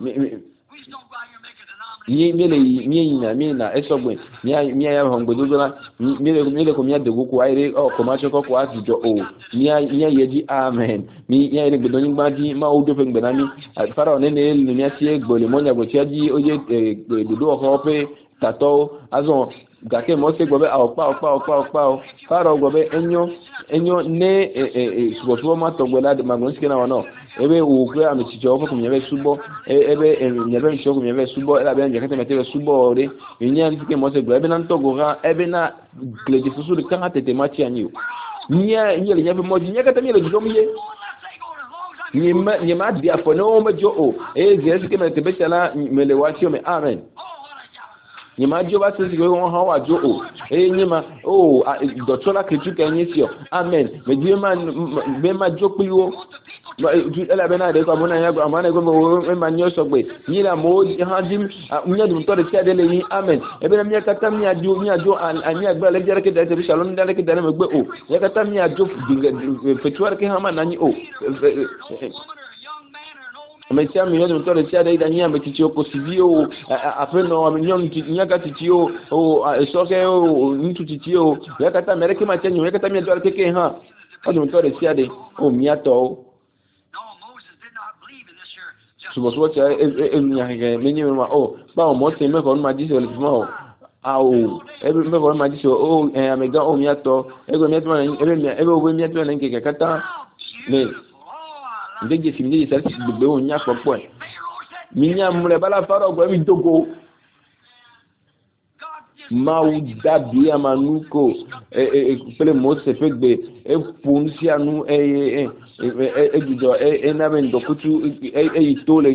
mi na esogbe mi ya ho ngbedodo la mi le ko mi adego ko aire o ko ma choko ko atijo o mi ya yeji amen mi ya ile gbedo ni gbaji ma o do fe gbena mi fara one ne ni mi ati egbole mo nya go ti aji oye gbedo ko pe tato azon gake mo se gbobe opa o fara gbobe enyo ne subo ma to gbela de magun sike na wono ebe wo kwe am ti jo ko mi be subo ebe nyebe mi shoku mi be subo ela be nje kete mete subo re nya ntike mo se gbo ebe na ntogo ga ebe na kleji fusu de kan tete machi anyo nya le nyabe mo nya kete mi le jo mi ye ni ma dia fo no mo jo o ze sike mete be chala mele wa chi o me amen ni ma jo ba se si won ha wa jo o ni ma o do to la kritu kan yin si o amen me di ma jo pe wo ela bena de ko mo na ya go amana go mo ma nyo so gbe ni la mo ha dim nya dum to de tia de le ni amen e be na mi kata mi ajo ani agba le jere ke de te shalom de le ke de me gbe o ya kata mi ajo fetuar ke ha ma na ni o me tia mi dum to de tia de da nya me ti o ko sivio après no mi nyon nya ka ti o so ke o ntu ti o ya kata mere ke ma tia nyo ya kata mi ajo ke ha o dum to de tia de o mi ato subo cha nya ke me ni ma o ba mo se me ko ma ji se le mo awo ebe me ko ma ji se o amega o mi ato ego mi ato na ebe o mi ato na nke kata me ndeje fi ndeje sa gbegbe o nya popo mi nya mure bala faro gbo mi dogo mau dabi amanuko pele mo se pegbe punsi anu na ben dokutu itole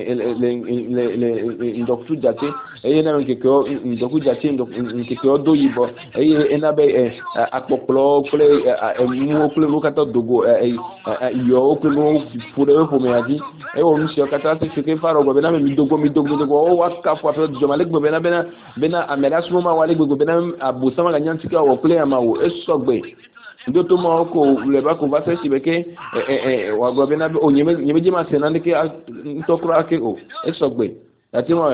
dokutu jate na ben keko dokutu jate keko do yibo na be akpoklo pele mu pele mo kata dogo yo pele mo fure fo me adi o nsi kata se ke faro go be na mi dogo o wa ka fo afa do male gbe bena amela su ma wale gbogbo bena abu sama ganyan tika wo play ama wo esogbe ndo to mo ko le ba ko ba se sibeke wa go bena o nyeme je ma se na ndike to kura ke o esogbe ati mo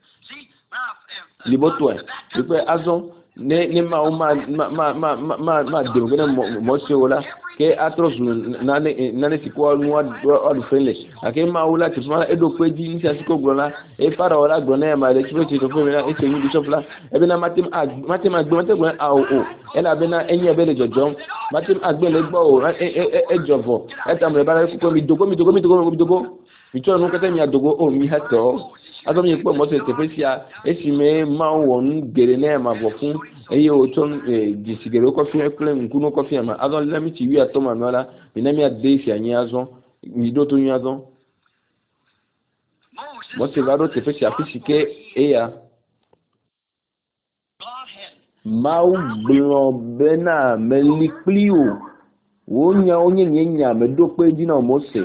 libotwe ipe azon ne ma de bena mo se wala ke atros nane sikwa nwa odu fele ake ma wula ti fama edo peji nsi asiko gbona e fara wala gbona ya ma de chipeti to feme na e se yin bishop la e be na matim agbe mate gbona a o e na be na enyi ebe le jojo matim agbe le gbo o e jovo e tam le bara ko mi dogo mi cho nu kete mi adogo o mi hato azo mi po mo se tepesia e si me ma won gere na ma bo fun eye o ton disigere ko fi ekle nkuno ko fi ma azon la mi ti wi atoma no la mi na mi ade fi anyi azon mi do to yin azon mo se vado te fe si afisike eya mau blo bena meliplio wonya onye nya me do pe di na mo se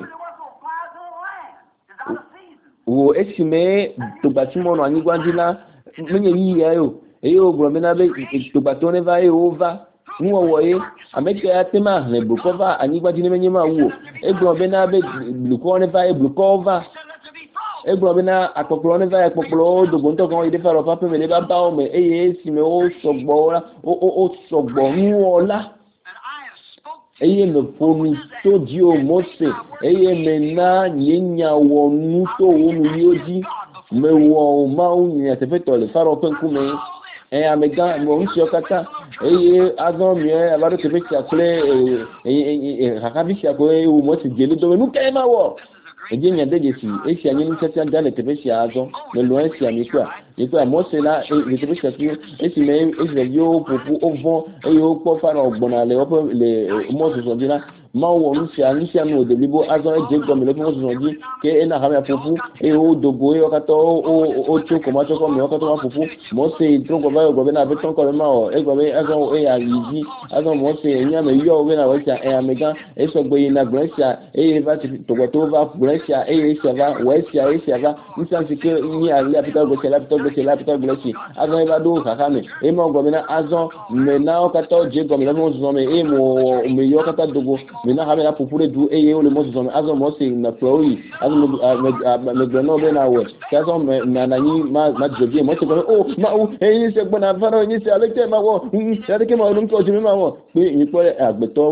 wo esime to batimo no anyi gwandila menye yi ya yo eyo gromena be to batone va e over nwo woye ameke atema le bukova anigba jini menye ma wo e gromena be bluko ne va e blukova e gromena akokoro ne va e popolo dogo nto kan ide faro papa me le ba ba o me eye si me o sogbo o sogbo nwo la eye me fonu to di o mose eye me na nyenya wonu to wonu yoji me wo ma o nya te feto le faro penku me amega mo nsi okata eye azon mi abaro te fetia kule hakabishi ako o mo ti gele do nu ke ma wo eje nya de jesi esi anyi ni tete anda le te fetia azon le lo esi amikwa mo se la le te fetia ki esi me esi yo popu ovon eyo po fara ogbona le opo le mo so dira ma wo nsi anu de libo azon je go mi le mo so di ke na ha me popu o dogo e okato o choko ma choko mi okato ma popu mo se drogo ba go be na be ton ko ma o e go be azon ya yiji azon mo se nya me yo we na we cha amega e so gbe na grecia va ti to va grecia se va wesia se va nsa se ke ni ale apita go se lapita grecia azon va do kaka me e mo go be na azon me na okato je go mi le mo so me e mo me yo kata dogo me na ha me na popure du o le mo so me azon mo se na proi azon me gbeno be na we azon me na ni ma jobi mo se go ma o se gbona faro ni se ale ke ma wo se ke ma o ko ji ma wo pe ni po agbeto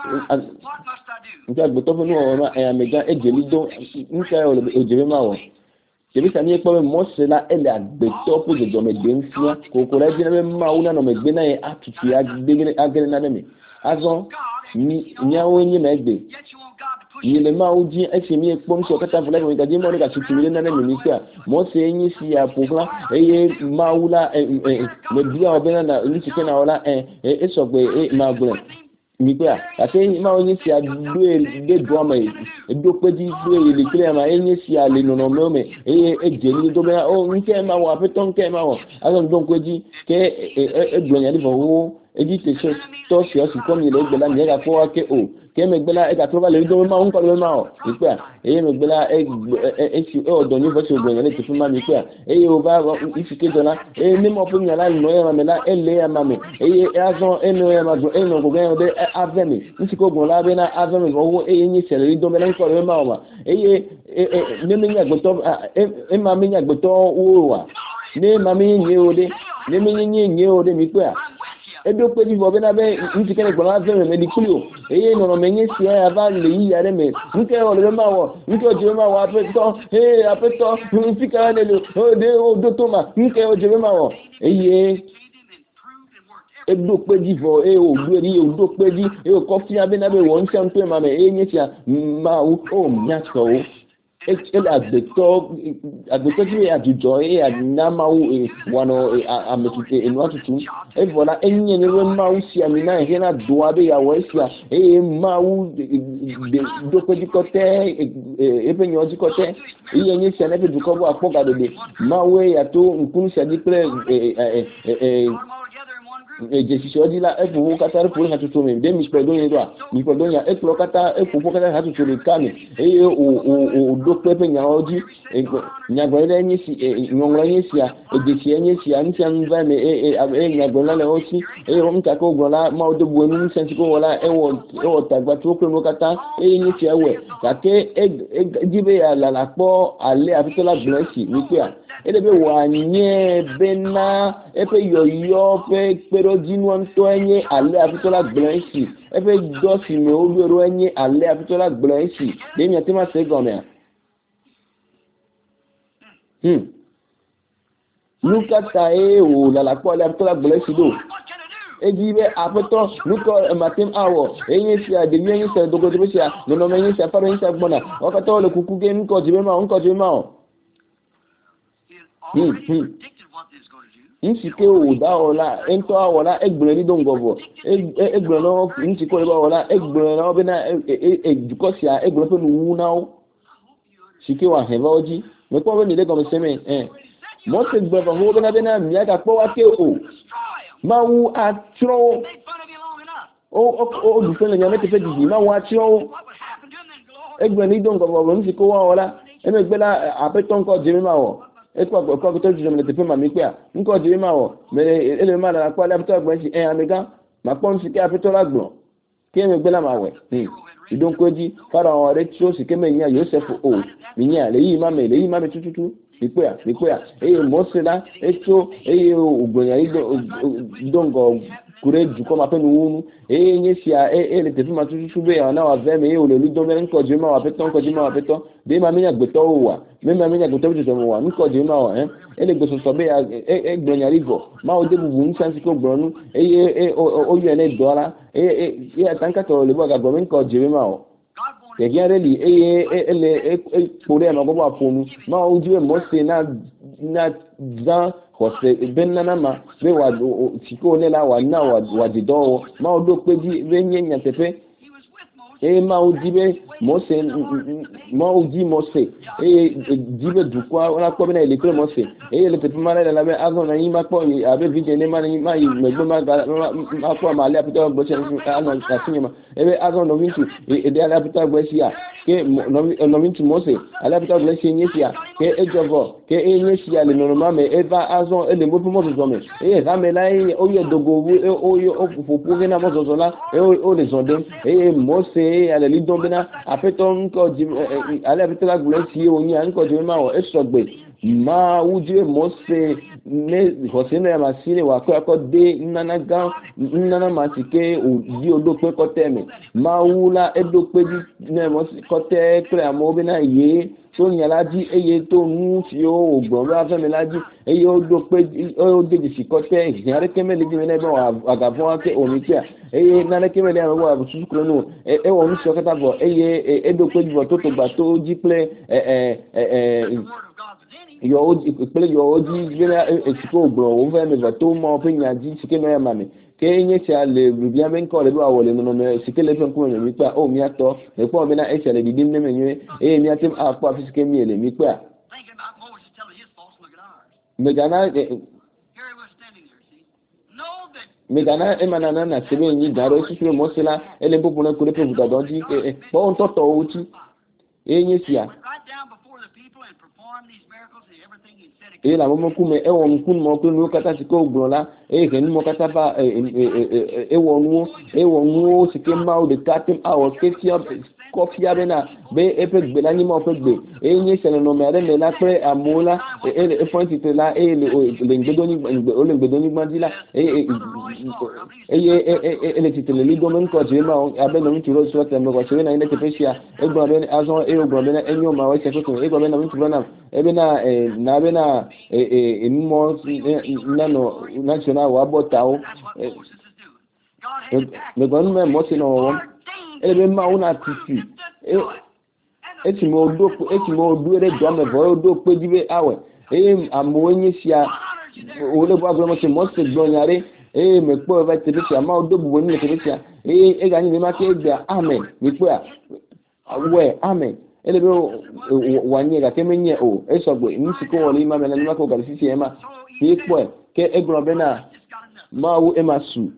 nta agbeto fun wo ma amega ejelido nta o jebe ma wo jebe sa ni po mo se la ele agbeto po jojo me de nfia ko la ji na me ma una no me gbe na e atutu agere na me azon ni nyawo nyi na egbe yile ma uji efimi ekpom so kata fula ko gaji mo ni ka situle na me nisia mo se enyi si ya pokla eye maula me bia obena na nti ke na ola e so gbe ma gbe mikwa ate ma onye si adue de drama edo peji due le kile ma enye si ale no no me eje ni do bena o nke ma wa peton nke ma wa azon don kweji ke egbonya ni bo eji te to si o si komi le gbela ni ga fo wa ke o ke me gbela e ga to ba le do ma nko le ma o mikwa me gbela si o do ni fo si ogbonya le ti fun ma mikwa o ba ifike dola ni mo fun yala no ya ma la ele ya ma me azon eno ya ma zo eno go ga de avemi nsiko gun la be na avemi owo yin sele do me nko le ma o ne me nya gboto ma me nya gboto wo wa ne ma me yin ode ne me yin ode mikwa edo pe di bobe na be nti kene gbo la avemi me di kulio no me yin si ya ba le yi ya de me nke o le ma wo nke o je ma wo apeto apeto nfika ne lo o de o do to ma nke o je ma wo edo peji fo o gbe ni o do peji o coffee abe na be won chan pe ma me nyesia ma o nya so agbeto ti ajujo na ma wano ametute enu atutu vola enye ni we ma usi amina he na do abe ya wo sia ma u do peji kote epenyo ji kote nyesia na be du ko bo apoga de ma we ya to nkunu sia di pre jesisi odila efu kata refu na tutu me de mi pedo yin do mi pedo nya eklo kata efu kata ha tutu le kami o do pepe nya oji nya gbe le yin si nyongla yin si a ejesi yin si a nti an va me nya gbe la le osi o nka ko gola ma o do bu ni sense ko wala wo tagba to ko no kata yin si ewe kake jibe ya la po ale afitola blessi mi pe a edebe wa nye bena epe yoyo pe pero jinu anto enye ale afitola blessi epe dosi me obioro enye ale afitola blessi de mi atema se gome Luka tae o la po ale afitola blessi do ejibe apeto nuko matim awo enye si a de mi se dogo de sia no me enye se faro enye se gbona o ka to le kuku ge nko jibe ma nsike oda ola ento awola egbere ni dongovo egbere no nsike ola egbere no be na edukosia egbere pe nu na sike wa heva oji me ko ni le ko seme mo se gbe ba ho be na mi aka po wa ke o ma wu atro o du fele nya me te fe di ma wu atro egbere ni dongovo nsike wa ola eme gbela apeton ko jimi ma wo ekwa ko to jimi le te fe ma mi pe a nko jimi ma wo me ele ma la kwa la to gbe si amiga ma pon si ke apeto la gbon ke me gbela ma we idon ko ji fara o re ti o si ke me nya Joseph o mi nya le yi ma me tututu mi pe a mo se la eto ogbonya idongo kure ju ko ma pe nu unu nye si a le te fi ma tututu be na wa ve me o le lu do me nko jimi ma wa peton ko jimi ma wa peton de ma mi nya gbeto wa me ma mi nya gbeto bi to mo wa nko jimi ma wa ele gbe so be egbonya rigo ma o de bubu nsansi ko gbonu o yo ne dola tanka to le bo ga go nko jimi ma o yẹn rẹ li ele kpori ẹ ma gbogbo afonu ma o jiwe mo se na dan kọsẹ benana ma be wa tiko ne la wa na wa dido ma o do peji be nye nyatepe ma o jibe mo se ma o ji mo se jibe dukwa ona ko be na ile kle mo se le tepe ma la be azon na yin ma po abe video ne ma ni ma megbe ma ko ma le apito gbo se ana asinyema ebe azon no vintu de ala apito gbo si a ke no vintu mo se ala apito gbo si nyesia ke ejovo ke nyesia le no ma me eva azon ele mo po mo zo me ra me la o ye dogo o yo ofufu ke na mo zo la o le zonde mo se ale li don bena apito nko ji ala apito la gbo si o nya nko ji ma o esogbe ma uje mo se ne hosene ma sile wa ko de nana ma tike o di odope ko teme ma wula edope di ne mo ko te pre amo be na ye to nyalaji eye to nu ti o ogbon ba fe mi laji eye odope o de si ko te yare keme le mi na be wa aga fun wa ke omi tia eye nana keme le wa bu su kuro nu wo mi so kata bo eye edope di bo to gba to ji ple yo ìpele yo oji gbera etiko ogboro o fe me va to mo pe nyaji sike no ya mami ke nye cha le bia ben ko le do awole no me sikele fen ko mi pa o mi ato e po me na e cha le di dim ne me nwe mi atim a po afisike mi ele mi pa megana megana emanana na sebe nyi daro siswe mosela ele popo na kule pe budadonji po on toto uchi nye sia la momo kume e won kun mo kun no kata siko gbonla ken mo kata ba wonu sike ma o de katim awo ketia kofia bena be epegbe la ni mo pegbe nye sele no mere me la pre amola e point te la le ngbedo ni gbandila le titele li do men ko je ma abe no nturo so te me ko se na ine te pesia gbon be azon gbon be na enyo ma wa se ko gbon be na nturo na ebe na be na mo nano national wa botao me gbon me mo se no ebe ma una tisi eti mo do ere do me vo do pejibe awe amo nyi sia o le bo agro mo se gbonyare me po va te bisia ma o do bu ni te bisia ga ni ma ke gba amen mi po we amen ele be wanye ga kemenye o esogbo ni siko wole ma mena ni ma ko ga sisi e ma mi po ke egro be na ma wu e ma su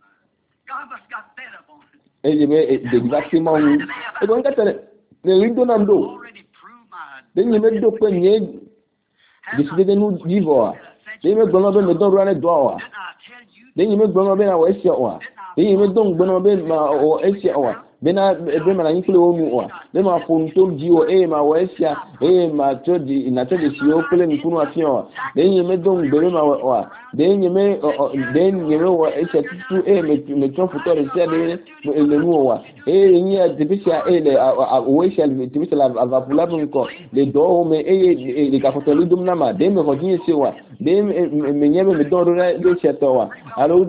be de exactement ni e don ka tele le rido nando de ni me do pe ni décider de nous vivre de me gbon be me don ro ne do wa de ni me gbon be na wa esi wa de ni me don gbon be ma o esi wa bena be ma na yin kule o mu wa be ma fo nto ji o ma wa esi ma to di na to de si o kule ni kunu afi wa de ni me don be ma wa de ni me wa esi tu me to futo de sia de le nu wa ni a de bisia le o esi le de bisia la va pour la ko le do me le ka foto lu dum na ma de me ko ni si wa de me nyebe me don ro de sia to wa alo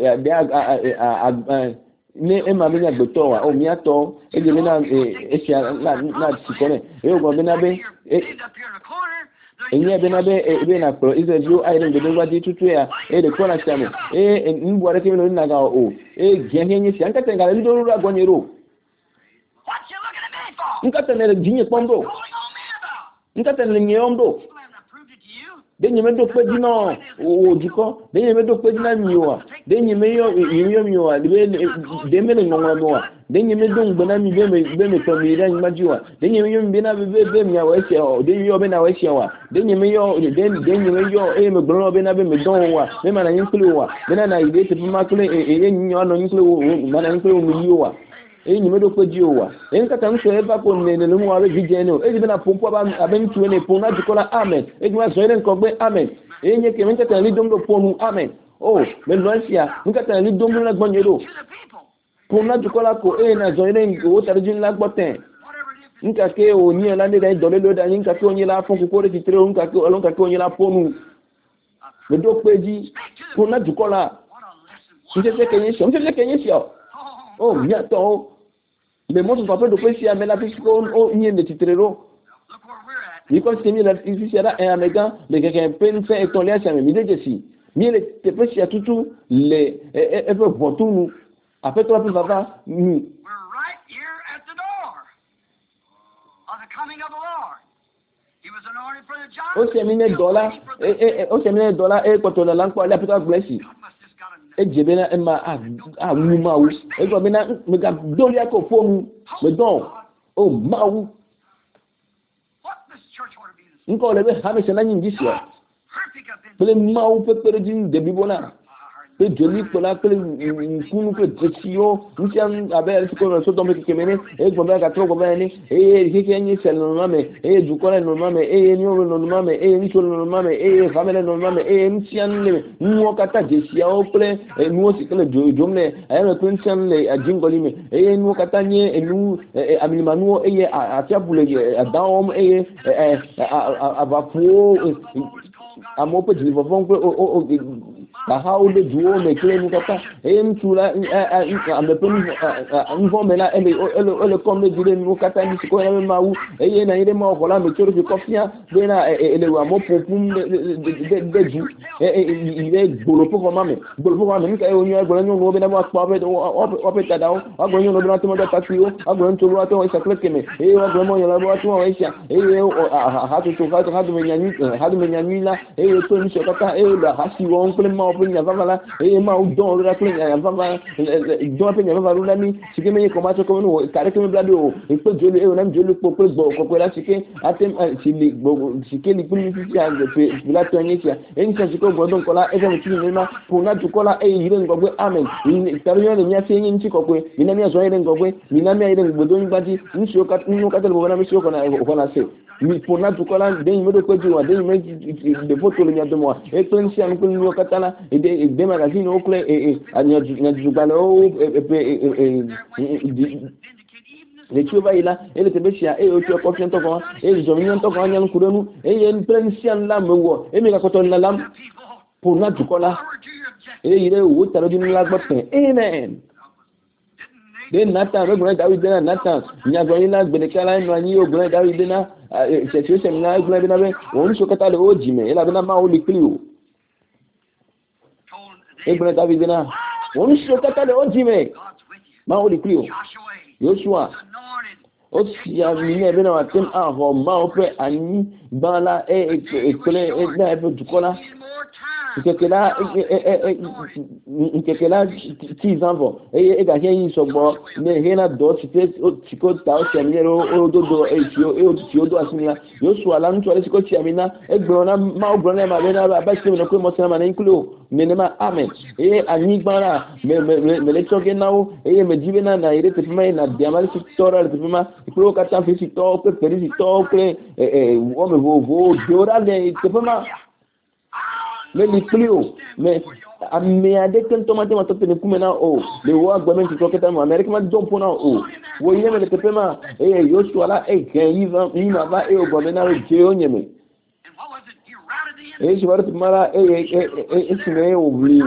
ne e ma minya gbeto wa o mi ato e je na na sikone e go be na be enye be na be na pro is a blue island de ngwa di tutu ya de kona chamo mbu ara kemi no na ga o genye si anka tenga le do ru agonyero
what you looking at me for
nka tenele jinye pombo nka tenele nyomdo denye me do pe dino o jiko denye me do pe dina miwa denye me yo miwa de me le ngwa miwa denye me do ngba na mi be me to mi da majiwa denye me yo mi na be mi awa ese o denye yo be na wa ese wa denye me yo denye me yo me gboro be na be me don wa me ma na yinkulu wa me na ide te ma kule nyo no yinkulu ma na yinkulu mi yo wa enyi me do pe ji o wa enka tan so e ba ko ne le mu wa be vijene o e be na pompo ba aben tuwe ne pon na jikola amen e ma so ere nko gbe amen enye ke me tata ni domdo ponu amen oh me loansia nka tata ni domdo na gbonyero pon na jikola ko na so ere nko tarjin la gboten nka ke o ni la ne da dole lo da nka ke o ni la fon ko re titre nka ke o ni la ponu me do pe ji pon na jikola nje ke yin so oh bientôt mais moi je ne peux pas de à mais la puisque on y est de titrero il faut que c'est la ici sera un méga mais quelqu'un peut faire ton lien ça me dit que si mais le te peut si à tout les et peut pour tout nous après toi puis papa
we're right here at the door of the coming of the Lord. He was anointed for the job.
O semine dollar e ko to la lanko la pita bless you ejebe na ma awu mawu ego be na me ga doli ako fomu me don o mawu nko le be ha me se na nyi disi ya pele mawu pepere jin de bibona pe joli pola pele nkunu pe desio ntian abe ko so do me kemene ego be ga tro go be ni keke nyi sel no mame du ko no mame ni o no mame ni to no mame famele no mame ntian le nwo kata desia o pele nwo si kele jomle ayo ko ntian le ajingoli me nwo kata nye nu amilmanu atia bule adawom abafu amope di vovon ko how the duo me claim kata em tula me pen nvo me na ele comme dire no kata ni ko na mawu eye na ire ma ko la me choro fi kofia de na ele wa mo popum de ju ile gbolo po mama mi ka e onyu agboro nyu no be na mo pa be o pe tada o agboro nyu no be na to mo da taxi o agboro ntu ro ato o sakle keme agboro mo yo la bo ato o isha ha to me nyanyi la to ni so kata la hasi wo on ma o nya vava la ma o don la kle nya vava do pe nya vava lu la ni sike me ko ma to ko no kare ke me blado o pe jole na jole po pe gbo ko la sike atem sili gbo sike li puni fi ya pe la to nya sia en sa siko gbo don ko la e fe ti ni ma ko na ju ko la yire ngogwe amen ni taro yo nya se yin chi ko kwe ni na mi azo yire ngogwe ni na mi yire gbo don gbadi ni so ka ni ka tele bo na mi so ko na se mi pona tu ko la de mi do ko ju wa de mi de photo le nya de mo e to nsi an ko ni o katala de magazine o kle anya ju ba lo le chuba ila ele tebesia o tu ko fiento ko jo mi to ko anya nkurenu en prensian la mewo mi ka ko to na lam pona tu ko la ire wo taro di la gbo pe amen de Nathan ogun David na Nathan nyago ila gbedekala enu anyi ogun David na situation na ogun na be won so kata le o jime ila be na ma o le klio ogun David na won so kata le o jime ma o le klio Joshua o si ya mi ne be na wa tem a ho ma o pe ani bala kole na be dukola nkekela tizanvo ga yin sogbo ne hena do tiko ta o semiro o do tio do asimila Joshua la nto le tiko tiamina egbona ma ogbona ma be na ba simi no ko mo sama na include menema amen ani gbara me le toke nawo me jibe na ire te pima na diamal sectora te pima pro kata fi to pe peri to pe o me vo dora le te pima me li plio me ade ken tomate ma tope ne kumena o le wa gomenti to keta ma america ma jump na o wo yeme le tepema Joshua la ken yiva ba o gomena le je onyeme je va te mara sime o bli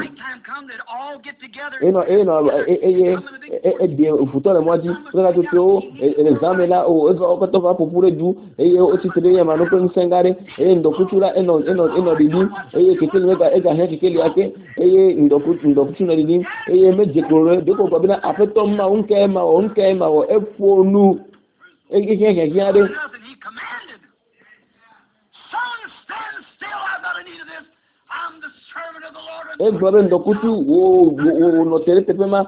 de futole moji la to examen la o ko to va pour du o ti tele ya mano ko nsengare ndo kuchura eno didi ke tele ga he ke liake ndo kuchura didi me je ko de ko babina afeto ma onke ma o efonu ke yade gbọ́dọ̀ ndokutu wo no tere tepema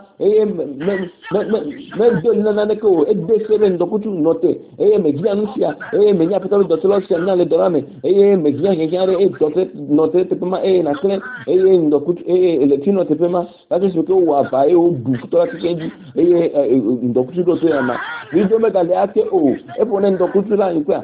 me do nana neko edesere ndokutu note me gina nusia me nya petalo do solo sia na le dorame me gina ngare dote note tepema na kle ndokutu le tino tepema that is ko wa ba o du to la tikeji ndokutu do to yana ni do me dale ake pone ndokutu la nkwa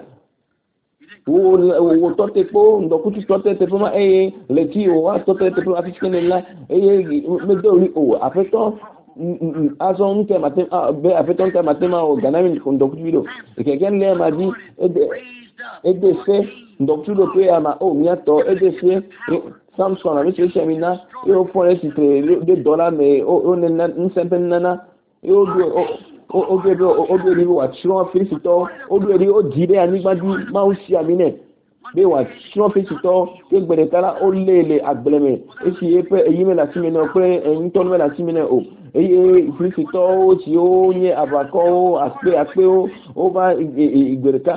o tote po ndokutu tote te poma le ti o wa tote te poma afiskene la me do ni afeto azon ke matem be afeto ke matem o ganami ndokutu video ke ken le ma di edc ndokutu do pe ama mi ato edc Samsung na mi se semina o fone si $2 me o na nsempen nana o do ni wa chiro felicito o do ri o jide anigbadi ma o si amine be wa chiro felicito ke gbere kala o lele agbeleme esi epe eyime la simene o pe eyin to me la simene o felicito o ti o nye abako aspe o ba igbere ka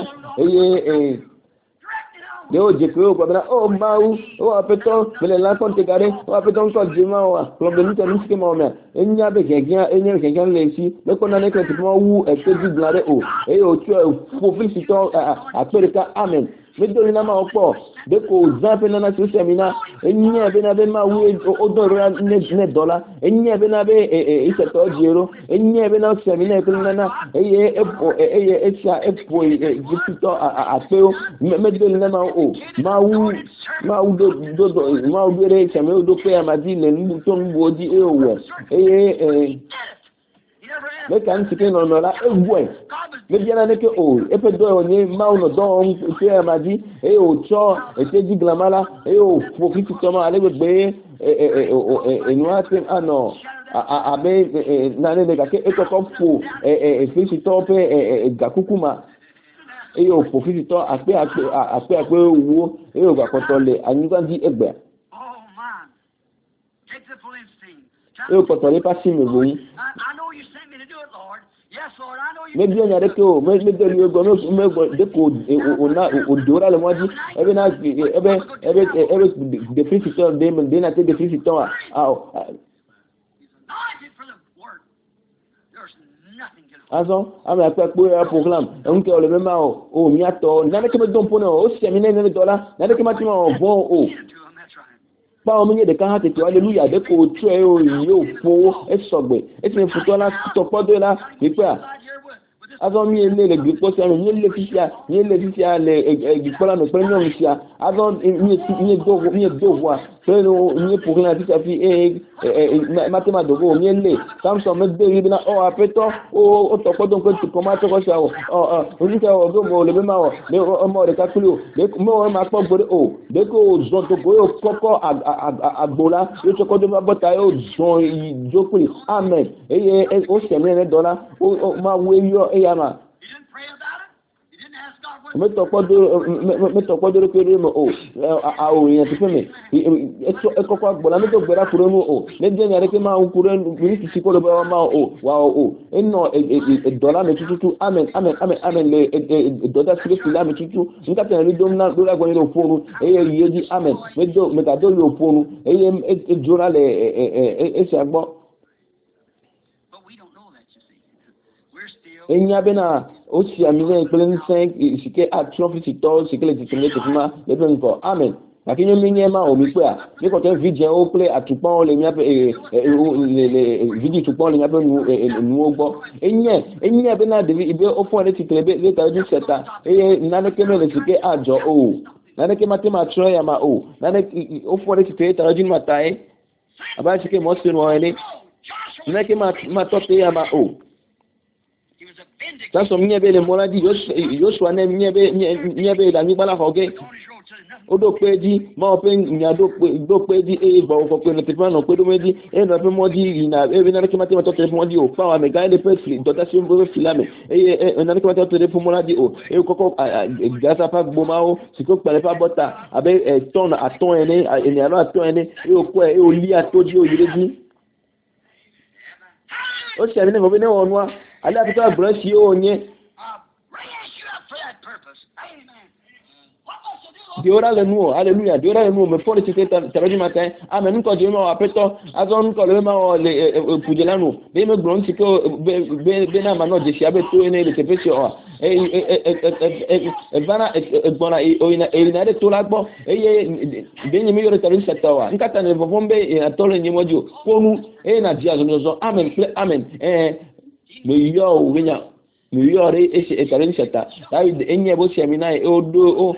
de o je ko gbara mau o apeto mele la konte gare o apeto ko jima o problem to nski mo me enya be kengia le si le ko na ne ko ti mo wu e te di glare o fo felicito apereka amen me do na ma opo de ko zape na so semina enya be na be ma wu o do ro ne dollar enya be na be ise to jero enya be na semina ko na echa jipito apeo me do na ma wu do re chame do pe amadi le nbu to nbu odi owo me kan sike no no la egwe me bia na ke o e pe do ni ma uno do se ma di e o cho e te di glamala e o fo ki toma ale gbe e no atem ano abe na ne ga ke e to fo fi to pe gakukuma e o fo fi to ape wo e o ga kotole anyuga di egbe e o kotole pa si me boyin me bi onya de ko me de li ego me de ko o dora le moji ebe na ebe de visitor de na te de visitor azon ame akpa po program onke o le mema o mi ato na de ke me don pona o si mi ne $9 na de ke ma ti mo bon o pa o mi de kan ha te hallelujah de ko tu e o yo fo e sogbe e ti futo la to podo la ipa azon mi ele le gbo se mi ele fisia le gbo la no premium fisia azon mi do voix pero ni pour la ti fi matema dogo mi ele samson me de ibina o apeto o to podo ko ti koma to ko sha o oni ka o go le ma o le o mo de kakulu le mo ma po gbore o de ko zo to go koko agbola yo to ko do ma bota yo zo jokuli amen eye o se me $9 o ma we yo eyama me to ko do ko re mo o a o yen ti feme e koko agbola me to gbera kuro mo o le je nyare ke ma kuro ni ti ko lo ba ma o wa o eno $1 me tutu amen le doda sire fila me tutu nka te ni dom na do la gbo ni lo fonu ye di amen me ga do lo fonu e jora le se agbo enya bena o si amile ikelen 5 sike atrophy to sike le titumle tuma le ben ko amen akinyo minye ma o mi pe a ni ko te video o play atupon le mi ape le video tupon le mi ape nu ogbo enye bena de ibe o fo le titlebe le ta ju seta na ne keme le sike ajo o na ne kema tema tro ya ma o na ne o fo le titlebe ta ju ma tai aba sike mo se no ele na kema ma to te ya ma o taso miebe le mola di Joshua ne miebe la ni bala hoge odo peji ma pe nya do peji bo ko pe ne te pa no pe do meji no pe mo di na e na ke mate to te mo di o pa wa me ga le pe fli dotation bo filame na ke mate to te po mola di o koko gasa pa gbo ma o siko pele pa bota abe ton aton ene alo aton ene o ko o li atoji o yire di o se ne mo be ne onwa ala pita brush yo onye diora le nuo hallelujah diora le nuo me fo le tete taraji matin amen ko je mo apeto azon ko le ma o le pujelanu be me gbon ti ko be na ma no je si abe to ene le tepesi o bana gbona o ina de to la gbo be ni mi yo tarin setawa nkata ne vombe atole ni mojo konu na dia zo amen amen me yo winya me yo re e tarin seta David enye bo semina odo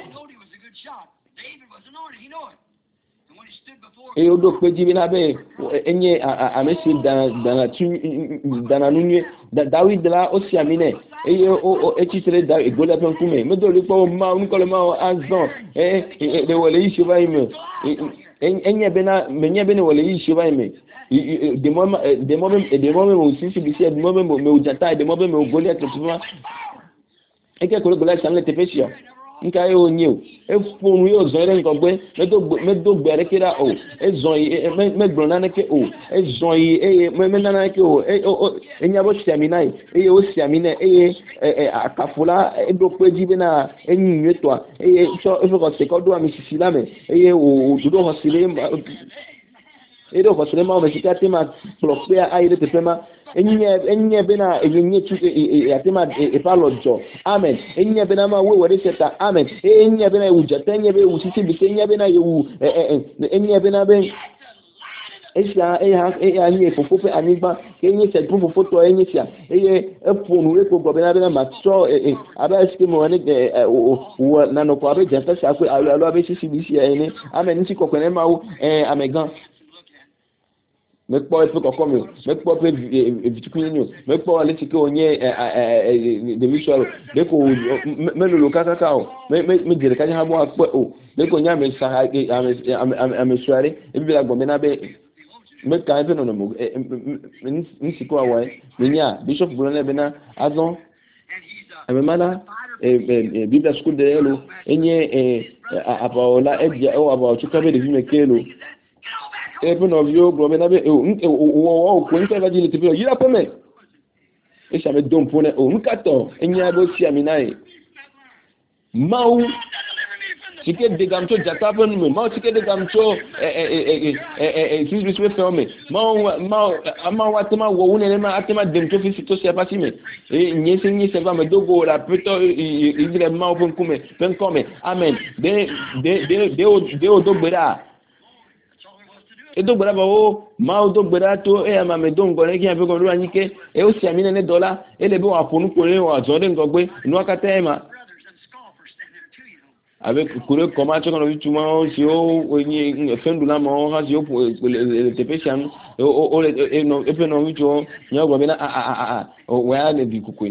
odo peji bina be enye amesi dana nunye David la o siamine o echitre da egola pen kume me do lipo ma unkole ma azon de wole yi shiba ime enye bena menye bena wole yi shiba ime de moment mo sisi bisi de moment mo ujata de moment mo goli atuma eke ko gola sanle tepesio nka yo nyi e fonu yo zon re nko gbe me do gbere kira o e zon yi me gbona na ke o e zon yi me na ke o enya bo siaminai o siamine akafula e do peji be na enyi yetwa so e ko se ko do ami sisila me o do ho sile edo ko sile ma o me sikate ma propia aire te pema enye bena enye tu atema palojo amen enye bena ma we were seta amen enye bena ujata enye be usisi bi enye bena yu enye bena be esia ani fofofe anigba enye se fofofe to enye sia efonu eko go bena ma so aba ski mo ni wo na no ko abe janta sa ko alo abe sisi bi sia ene amen nti kokone ma wo amegan me kpo e ko komi me kpo pe vitukunu me kpo le tike onye de visual de ko me lo kaka o me dire ka ha bo akpo o de ko nya me sa ame suare e bi la gbo me na be me ka pe no mo nsi ko awai me nya bishop bulone be na azon ame mana biblia school de elo enye apaola edia o aba chukabe de vime kelo ebe no vio gbo me na be o ko nse va dile tebe yira pome e sa me don pone o nkato enye abo si aminai mau tike de gamcho jata pon me mau tike de gamcho si je fais me mau watema wo une ma atema demcho fi to si apasi me e nyese va me dogo la peto idile mau pon kume pen come amen de o dogbera e dogbera ba o mau dogbera to e ama me don gore ki afi ko ru anike e o si amine ne dollar e le be wa ponu ko re wa zo de ngogbe nu akata ema avec kure comment tu connais tout moi si o fin de la mort ha si o te pesian o no e pe no mi jo nya gbo na o wa le bi kukwe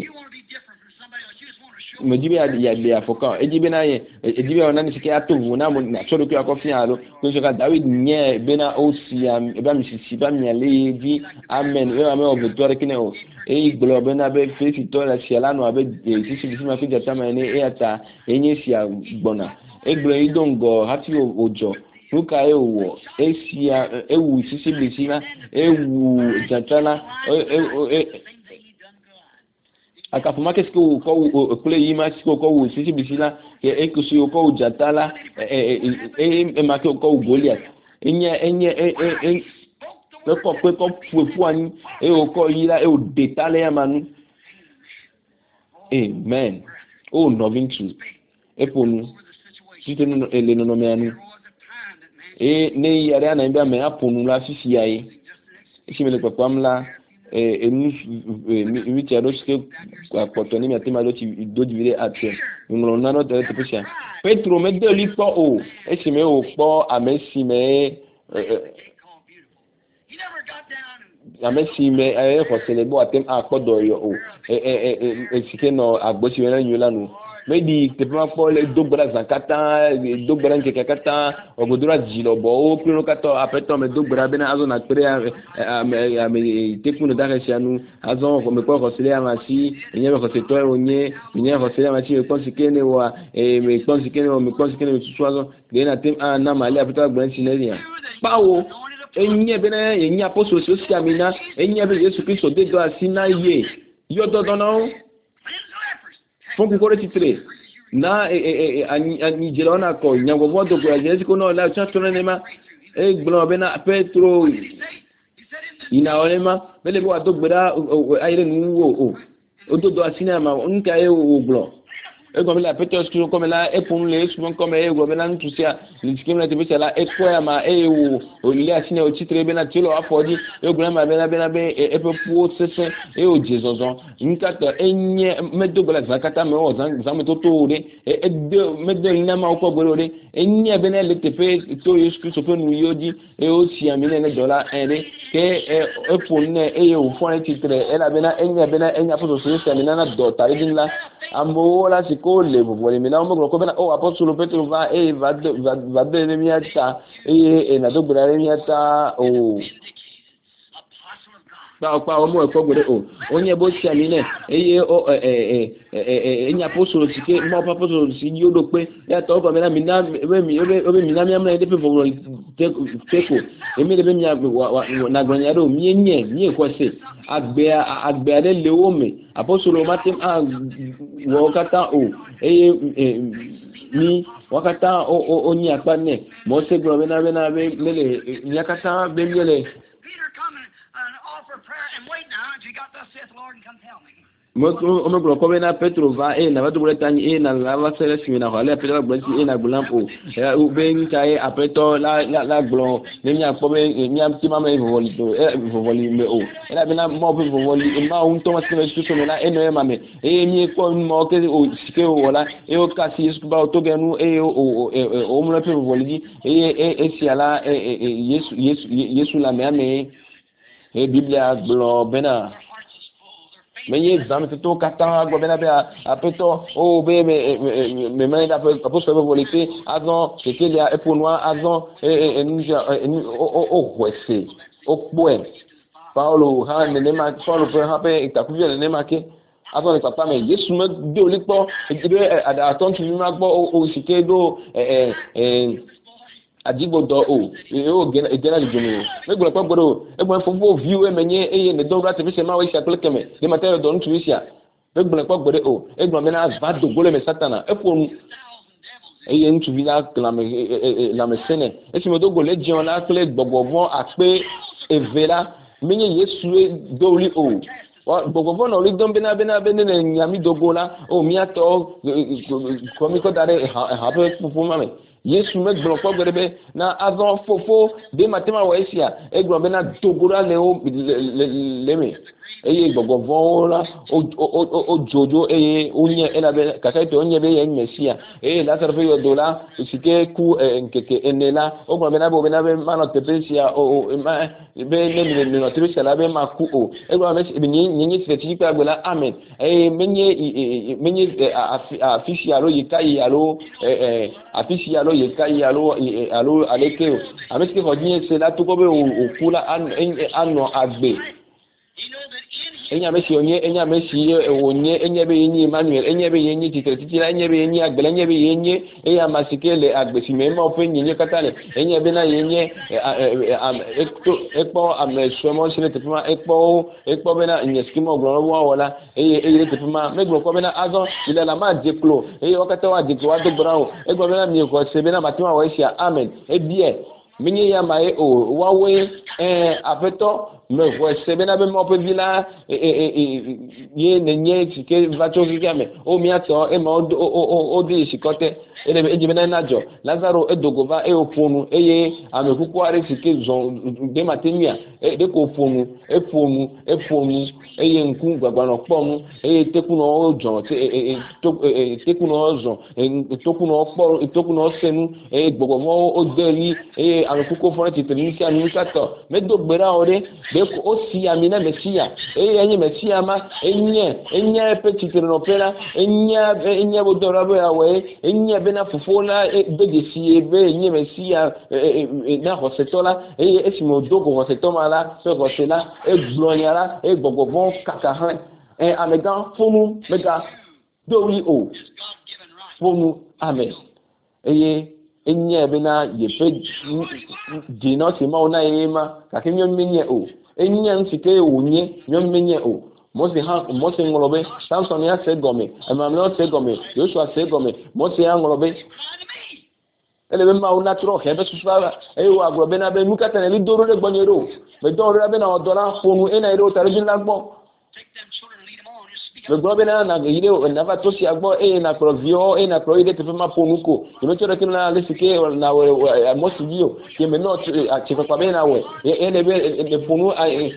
me dibe ya de afoka e dibe na ye e dibe ona ni sike ato na mo na choro ku akofi alo ko so ka David nye be na o si am e ba mi si ba mi ale di amen e ame o victoire kine o e igbo be na be face to la si ala no abe si ma fi jata ma ni e ata enye si agbona egbo idongo hati ojo nuka ewo esia ewu sisi bisina ewu jatana akafuma ke sko ko kule yima sko ko sisi bisina ke ekusi ko jatala ma ke ko Goliath enye ko fu ani o ko yira o detale ya manu amen o loving truth eponu titenu ele no meanu ne yare ana mbe me aponu la sisi yayi ishimele kwa kwamla enu mi tiado ske kwa potoni mi atema do divire atse ngolo nano de tepesha Petro me de li po o ishime o po amesi me amesi me ko selebo atem akodo yo o sike no agbosi we na nyula nu maybe te pa po le dogbara zakata dogbara nke kata ogodura jilobo o pino kato apeto me dogbara bena azo na tere ame tekunu dare sianu azo ko me ko sele amasi enye ko se to onye enye ko sele amasi ko sikene wa me ko sikene susu azo de na tem na mali apeto agban sineria pawo enye bena enye apostle so si amina enye be Yesu Kristo de do asina ye yo dodono fon ko titre na ani jelona ko nyango vodo ko ajesi ko no la chatona nema gblo bena Petro ina olema bele bo adogbera ayire nuwo ododo asina ma nka e oglo ego la Petro skru ko la e pon le skru ko me ego bena ntusia ntikimna tebisa la e ko ya ma e o ile asina o titre bena tilo afodi ego ma bena be e pe pu sese e o jezozon nkata enye medogbela zakata me o zam to re e de medel na ma ko gboro enye bena le tepe to Yesu Kristo pe nu yodi e o si amine ne dollar ere ke e pon ne e o fon titre e la bena enye aposo so se amina na do tare din la ambo la siko le vole mina mo ko bena o apostolo Petro va de miata e na dogbela miata o pa omo e ko gbere o onye bo si amine eye o enye apostolo sike mo apostolo si yodo pe ya to ko mina mina mi amna de pe vole teko emi de be mi na gronyado mi enye mi ko se agbe ade lewo me apostolo matem wo kata o ni wakata o ni apane mo se gro bena be lele nyakata be lele
Peter come and offer prayer and wait now until you got thus saith the Lord and come tell me.
mo gro ko bena Petro va na va dubule tani na lava sele simina hale Petro gbensi na gulampo u be nkai apeto la glo ne nya ko be nya tima me voli me o ela bena mo be voli ma un to ma se su na eno e mame mi ko mo ke o sike o wala o kasi su ba to genu o mo na pe voli si ala Yesu la me ame et Bible a glo bena mais y examen tout kata glo bena be apeto o be me mais da pour se voliter avant que il y a pour noir avant et o wese o poe Paulo ha ne ma Paulo pe ha pe itakuvi ne ma ke avant le papa mais Yesu me de olipo ebe attendre mi ma gbo o sike do adibodo o gena le jomo me gbo pa gbo e gbo fo view e menye e ne do rat mi se ma we sia plekeme de matin do ntu sia me gbo pa gbo o e gbo me na va do gole me satana e fo nu e ntu vi la la me sene e si me do gole jion la kle gbogbo ape evela menye Yesu do li o gbogbo na ori don bena ne nyami dogola o mi ato komi ko dare ha be pupu mame Yesu me gbon ko gbere na avant fofo de matema wa esia e gbon bena dogola le o leme eye gbogbo la o jojo eye onye ela be kakaite onye be yen mesia la serve yo dola sike ku nkeke enela o gbon bena be mano tepesia o ma be ne no tepesia la be maku o e gbon be nyi titi pa gbola amen menye afisi alo yikai alo afisi alo yikai alo alekeo ameski hodie se la to ko be o kula ano agbe enya mesi onye enye be yenyi Emmanuel enye be yenyi tititi enye be yenyi agbele enye be yenyi eya masikele agbesi me ma ofe nyenye katale enye be na yenye ekpo ameswemo sile tepima ekpo be na nyeskimo ogro wa wala eye tepima megro ko be na azon ile la ma deklo okata wa deklo wa dogbarawo egbo be na mi ko se be na matima wa isia amen ebie minye ya mae o wawe afeto me ko sebena be mo pe vila ye nenye tike vacho kigame o mi ato e ma o di sikote ele be ejimena najo Lazaro edogova oponu eye amekuku are tike zon de matenia de ko oponu eye nku gbagbano ponu eye tekuno ojo tekuno ozo tekuno oporo tekuno senu gbogbo o deri amekuku fo ti tenisi anu kato medogbera ore de ko si amina mesia enye mesia ma enye petite no pera enye bodora bo yawe enye bena fufola bedesi ebe enye mesia na hosetola esimo dogo hosetoma la so hosela glonyala gbogbo kakahan amegan fonu mega dori o fonu amen enye bena yepe dino ti ma ona ema kakinyo menye o enye nsike onye nyon menye o Mose ngolobe Samson ya segome Emmanuel segome Joshua segome Mose ya ngolobe ele be ma una tro hebe susaba wa ngolobe na be mukata na lidoro le gbonyero be doro be na odola fonu ena iro tarbi lagbo le globe na ile na va tosi agbo na provio na proide te ma ponuko no choro kina le sike na Mose bio ke me no achefa kwa be na we ele be de ponu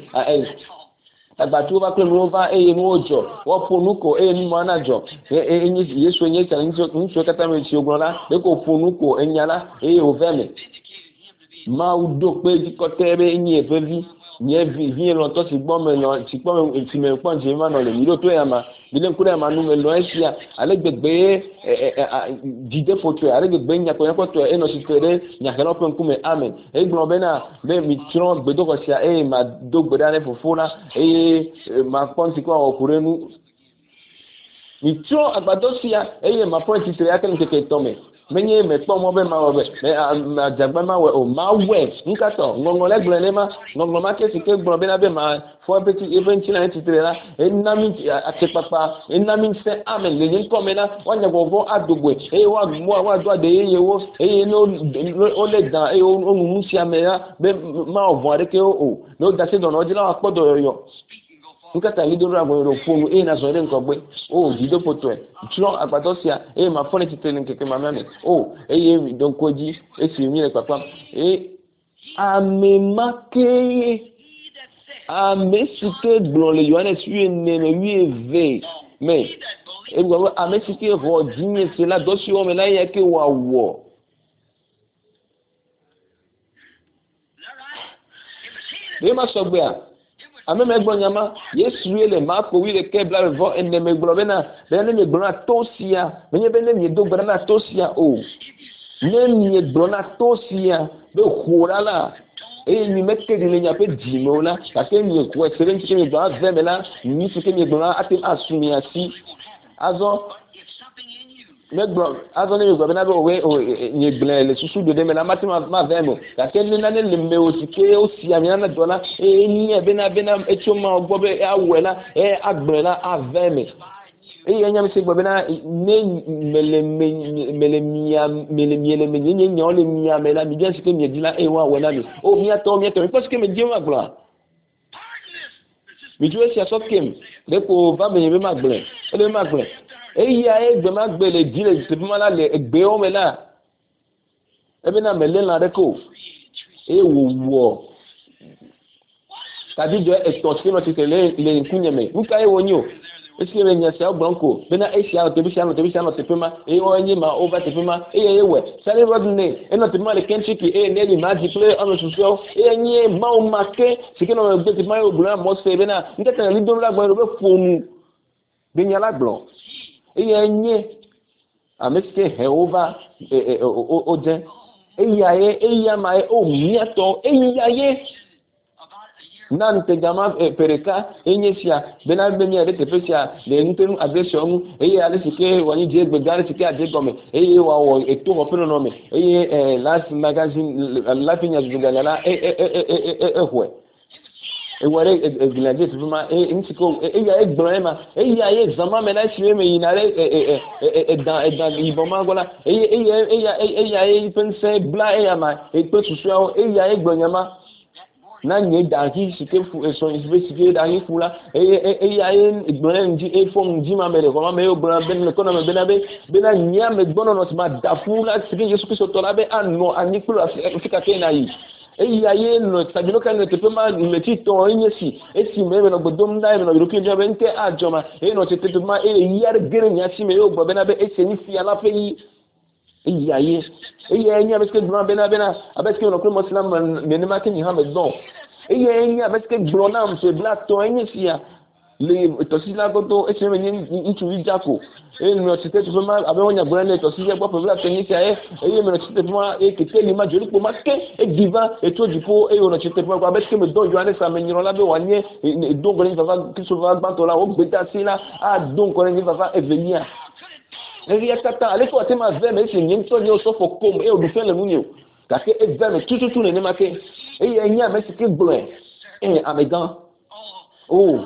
agbatu ba pe no va no ojo wo ponuko ni manajo Yesu enye tan nso kata me si ogunla de ko ponuko enyala oveme ma udo pe dikotebe enye evevi nye vi lo to si gbo me lo ti gbo ti me pon je ma no le mi lo to ya ma bile nkure ma nu me lo esia ale gbegbe dide foto ale gbegbe nya ko to no si tere nya ke lo pon ku me amen gbo be na be mi tron gbe do ko sia ma do gbe dane fofona ma pon ti ko okurenu mi tron agbado sia ma pon ti tere aken ke to me menye me po mo be ma wo be me ajagba ma we o ma we nkato ngongo le gble ne ma ngongo ma ke sike gbo be na be ma fo petit event na titre la enami atepapa enami se amen le yin ko me na wanya gogo adogwe wa do ade ye wo no o le dan o nu si amera be ma o vo areke o no da se don o di la apodo yo nkata lidoro agbo fonu na so re nko gbe dido foto tro agbato sia ma fone titre nkeke ma mame mi don koji si mi le papa amemake amesike gbon le Yohanes ne ve me gbo amesike ro dinye se la do si o me la ye ke wa wo be ma so gbe ame me gblɔ nyama Yesu le ma ko wi le ke bla vɔ ene me gblɔ bena ne me gblɔ na to sia menye be ne me do gblɔ na to sia o ne me gblɔ na to sia be xora la eye mi me ke le nya pe di me la parce que mi ko experience ke mi gblɔ ave me la mi fi ke mi gblɔ na atem asumi asi azɔ megblɔ azɔ ne megblɔ bena be owe nye gblẽ le susu do de me la mati ma vɛ mo gake ne nane le me o si ke o si ami nane dɔ la eye nye bena etso ma o gbɔ be awɔe la agblẽ la avɛ me eye enya mi se gbɔ bena ne mele mia nye nyawo le mia me la mi di si ke mi di la eye wa awɔe na mi o miatɔ mi kpɔ si ke mi di ma gblɔa mi dzo esi asɔ kem de ko va me nye be ma gblẽ ele be ma gblẽ. Eya egbe ma gbe le di le teƒe ma la le egbe wo me la ebe na me le la ɖe ko eye wòwɔ kaɖidzɔ etɔ̃ si nɔ tsitre le ŋkunye me nuka ye wonye o esi le nye sia gblɔm ko bena esia nɔ teƒe ma eye wɔn nye ma wova teƒe ma eye ye wɔ sani rɔd ne enɔ teƒe ma le kɛntiki eye ne li ma di kple ame susɔewo eye nye mawo ma ke si ke nɔ gbe teƒe ma ye wògblɔ na mɔ se bena ŋutete li dom la gbɔ be ƒonu be nya la gblɔ. Eye nye ame si ke he wova o dze eya ye eya ma ye o miatɔ eya ye na ntegama pereka enye sia bena be mia de teƒe sia le ŋutenu adresio ŋu eye ale si ke wɔnyi dze gbega ale si ke ade gɔme eye wɔwɔ eto wɔ ƒe nɔnɔme eye Life magazine Life nyadzɔdzɔgbalẽ la exɔe. Ewɔre eglia dze teƒe ma ŋuti ko eya egblɔ ye ma eya ye zama me la si me yina ɖe edan yibɔ ma gbɔ la eya ye ƒe ŋusẽ bla eya ma ekpe susuawo eya ye gblɔ nyama na nye danki si ke fu esɔ si ke danki fu la eya ye gblɔ ne ŋdzi efɔ ŋdzi ma me le xɔ ma me ye gblɔ be le kɔnɔ me bena nyea me gbɔnɔnɔ si ma da fu la si ke Yesu Kristo tɔ la be anɔ anyi kple afi kake na yi. Eya ye nɔ sabino ka ne teƒe ma meti tɔ enye si esi me nɔ gbedom da me nɔ yɔrɔki dzɔ be ŋke adzɔ ma eye nɔ tete teƒe ma eye ya ɖe ge ɖe nya si me ye wogbɔ bena be esi ni fia la ƒe yi eya ye nye abe sike gblɔ bena abe sike nɔ kple mɔsila nenema ke nye hã me dɔn eye nye abe sike gblɔ na mse bla tɔ enye sia le tɔsisi la godo esi me nye ŋutsuvi dzako eye nɔ tete teƒe ma abe wɔnya gblɔ ne tɔsisi gbɔ ƒe bla tɔ enye sia eye me nɔ tete teƒe ma eye keke li ma dzo ɖikpo ma ke ediva etso dziƒo eye wònɔ tete teƒe ma abe sike me dɔn yɔ ne sa me nyrɔ la be wòanye do ŋgɔ ne fafa kristu fafa gbãtɔ la wògbe ta si la ado ŋgɔ ne fafa evelia eya katã ale ko ate ma ve me esi nye ŋutɔ nye wòsɔfɔ kom eye wòɖu fɛn le nunye o gake eve me tututu nenema ke eye nye ame si ke gblɔe amegã o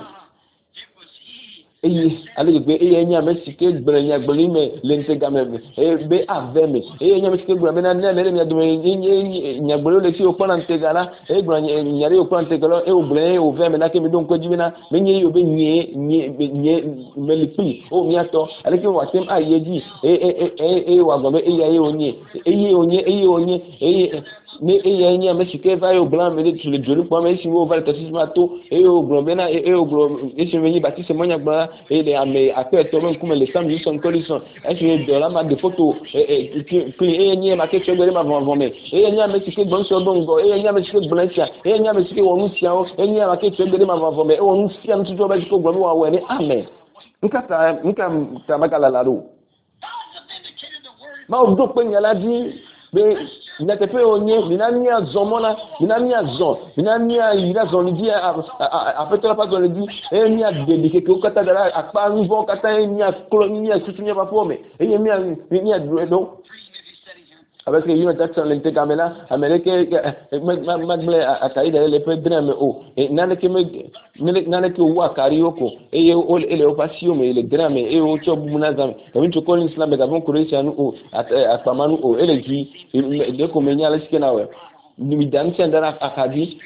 eye ale gbegbe eye nye ame si ke gblɔ nyagbeli me le ŋutega me be ave me eye nye ame si ke gblɔ bena ne le mia dome nye nyagbeli le si wòkpɔna ŋutega la eye gblɔ nya ɖe wòkpɔna ŋutega la eye wògblɔ eye wòve me na ke mi do ŋkɔ dzi bena menye yewo be nye meli kpli o miatɔ ale ke wòatem ayi dzi eye wòagblɔ be eya ye wònye eye ne eya nye ame si ke va ye wògblɔ ame ɖe tu le dzo ɖikpɔ ame esi wòva le tɔsisi ma to eye wògblɔ bena eye wògblɔ esi me nyi batise mɔnya gblɔ la eye le ame akpe etɔ̃ be ŋkume le sam yisɔn kɔlisɔn esi dɔ la ma de foto kli eye nye ma ke tso gbe ɖe ma vɔvɔ me eye nye ame si ke gbɔ ŋusɔ do ŋgɔ eye nye ame si ke gblɔ esia eye nye ame si ke wɔ nu siawo eye nye ma ke tso gbe ɖe ma vɔvɔ me ewɔ nu sia ŋututu be si ke gblɔ be wòawɔe ne ame nuka magala la ɖo mawo do kpe nya la dzi be nyateƒe wònye mina miazɔ mɔ la mina miazɔ mina miayi ɖe azɔli dzi aƒetɔ la ƒe azɔli dzi eye miaɖe ɖikekewo katã da ɖe akpa nuvɔwo katã eye miaklɔ miatutu miaƒe aƒewo me eye miaɖu ɖo abe sike yi me tata le ŋutega me la ame ɖeke magblẽ akaɖi da le ƒe dre me o naneke wo akaɖiwo ko eye ele woƒe asiwo me le dre me eye wotsɔ bubu na zã me emi tso Collins la me gavon Croatia nu o akpama nu o ele dzi de ko me nya le sike na wɔ mi da ŋutia da ɖe akaɖi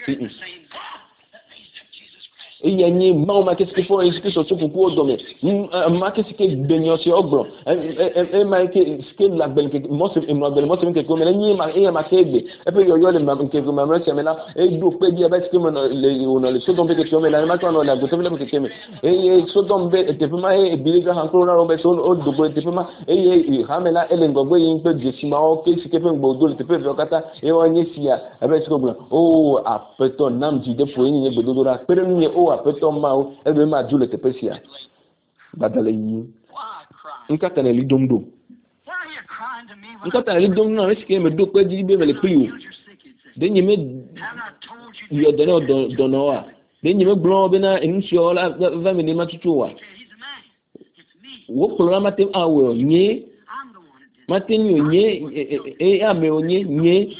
eye nye mawo ma ke sike fɔ eye sike sɔtso kukuwo dɔme ma ke sike gbenyɔ si wogblɔ ema ke sike le agbeli keke mɔsemi keke me nye eye ma ke egbe eƒe yɔyɔ le keke mamlɛ sia me la eɖo kpe dzi abe sike me wònɔ le sodɔm ƒe kekewo me la ema kɔ nɔ le agbotɔ ƒe keke me eye sodɔm be teƒe ma eye ebili gã hã kuro na wo be so wodogbo le teƒe ma eye hame la ele ŋgɔgbe yim kple dzesi mawo ke sike ƒe ŋgɔ do le teƒe eveawo katã eye wɔnye sia abe sike gblɔ o aƒetɔ nam dzi de ƒo ye nye gbedodo ɖa kpe ɖe nu nye o o apeto mau ebe ma jule te pesia badale yi nka kana li domdo nka kana li domdo na sike me do pe di be mele pli o de nyime yo dono wa de nyime gblo be na insho la va me ni matutu wa wo programa tem awe nye matin yo nye ame onye nye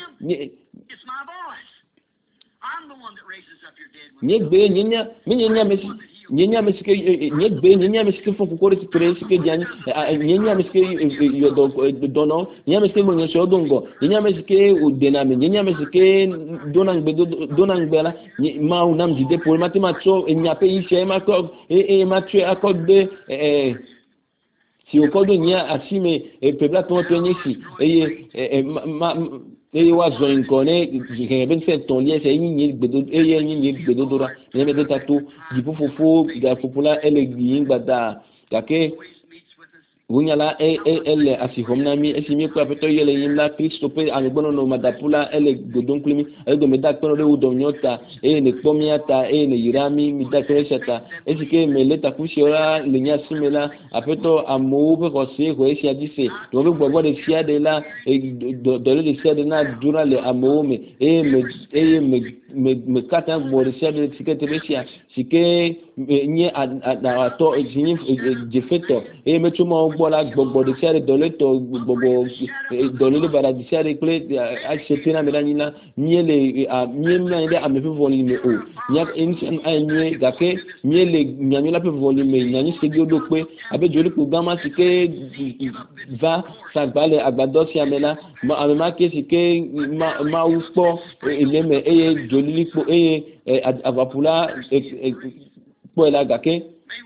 nyegbe nyenya mesike nyegbe nyenya mesike fo kokore tire sike jani nyenya mesike yo dono nyenya mesike mo nyesho dongo nyenya mesike udena me nyenya mesike donangbe la ma unam dide pour matemacho enya pe ise ma ko ma tue akode si o kodo nya asime pebla to nyesi eye wa zo nkone je ben fait ton lien c'est yin gbedo yin gbedo dora ne me tato di fofofo ga popula ele gbi ngbada kake wunyala ele asihomna mi esimi kwa peto yele yimla Kristo pe angbono no madapula ele godon klimi ele me da tono de udonyota ne pomiata ne yirami mi da kreshata esike me leta kushora lenya simela apeto amu be kose ko esia dise do be gbogbo de sia de la do le sia de na dura le amu me kata bo de sia de sike tebesia sike nye ato ejini jefeto me tumo bola gbogbo de sia de doleto gbogbo dolele bara de sia de ple acheter na melanina miele miemna ide amefe volume o nya insan anye gake miele nyanyo la pe volume nyanyo segi odope abejoli ko gama sike va sagbale agbado si amela ma ke sike ma uspo eleme eye jolilipo eye avapula poela gake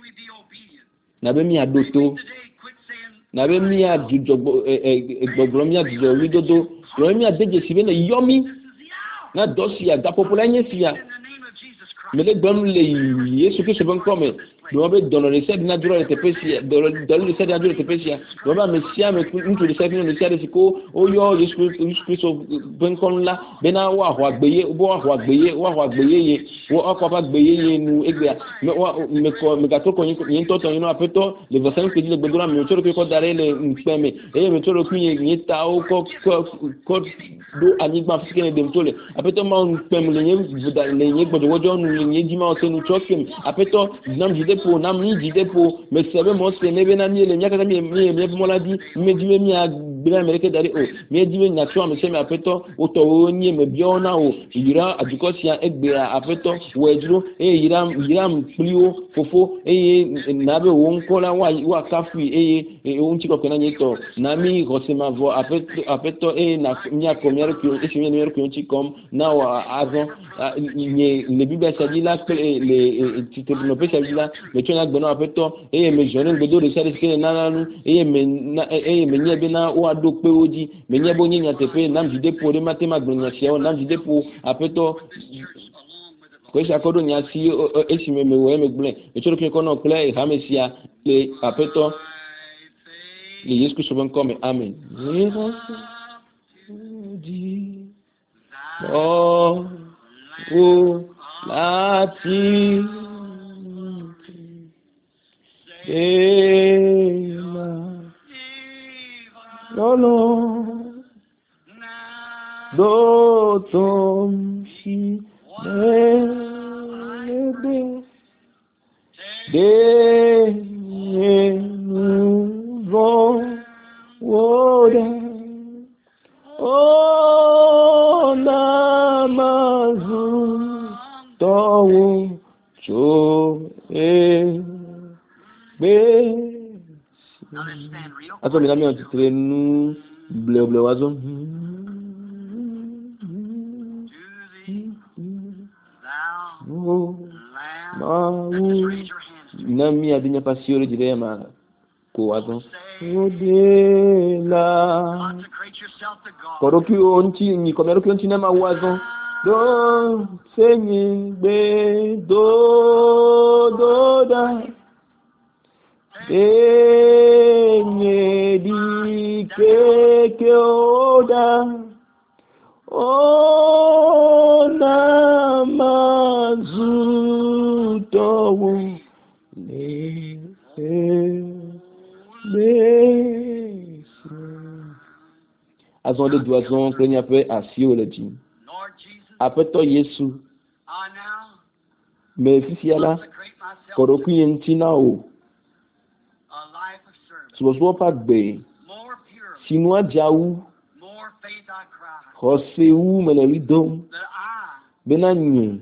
na be mi adoto na be mi ajujo gbogbo mi ajujo widodo ro mi adeje sibe na yomi na dosia da popula nyesia mele gbonu le Yesu Kristo ben come do be dolore se na duro te pesia dolore se na duro te pesia do ba mesia me into the second the service ko o yo Yesu Kristo ben kon la bena wa ho agbeye bo wa ho agbeye ye wo akwa agbeye ye nu egbe me ko me gato ko yin to yin apeto le vosan ke le gbedura me toro ko dare le mpeme me toro ku yin ta o ko do anigba fikene dem tole apeto ma mpem le yin gbodo wojo nu yin jima o senu chokem apeto nam jide po nam ni jide po me sebe mo se nebe na mi le nyaka mi mo la di me di mi agbira mereke dare o me di na twa me se me apeto o to o ni me biona o yira aduko sia egbera apeto wedro yiram plio fofo nabe wo nkola wa kafi o nchiko kena nyeto na mi rosema vo apeto na nya première que et c'est meilleur que nchikom na wa avant le bible ça dit là que les tu te ne peux pas dire là mais tu as gbono apeto me jeune gbedo de ça que na nu me nyebe na o ado pe oji me nyebo nyenya tepe nam jide po de matema gbonya sia nam jide po apeto ko sa ko do nya si esi me we me gble e choro ke ko no kle ha mesia le apeto le Yesu Kristo ben come amen oh láti ema lọ́lọ́ dótóm sí lẹ́lẹ́dẹ́ dẹ́nùvọ́ wọ́dá oh namazu towo cho be aso mi na mi on ti trenu ble wazo na mi adinya pasiore dire ma ko wazo odela koroki onti ni komero ki onti na ma wazo do senyi gbe do da enye di keke oda o na mazu towo le azon de doazon que n'y peut asio le dit apeto Yesu me fisiala koroku yentina o so pa gbe sinu ajawu Hosewu melelidom benanye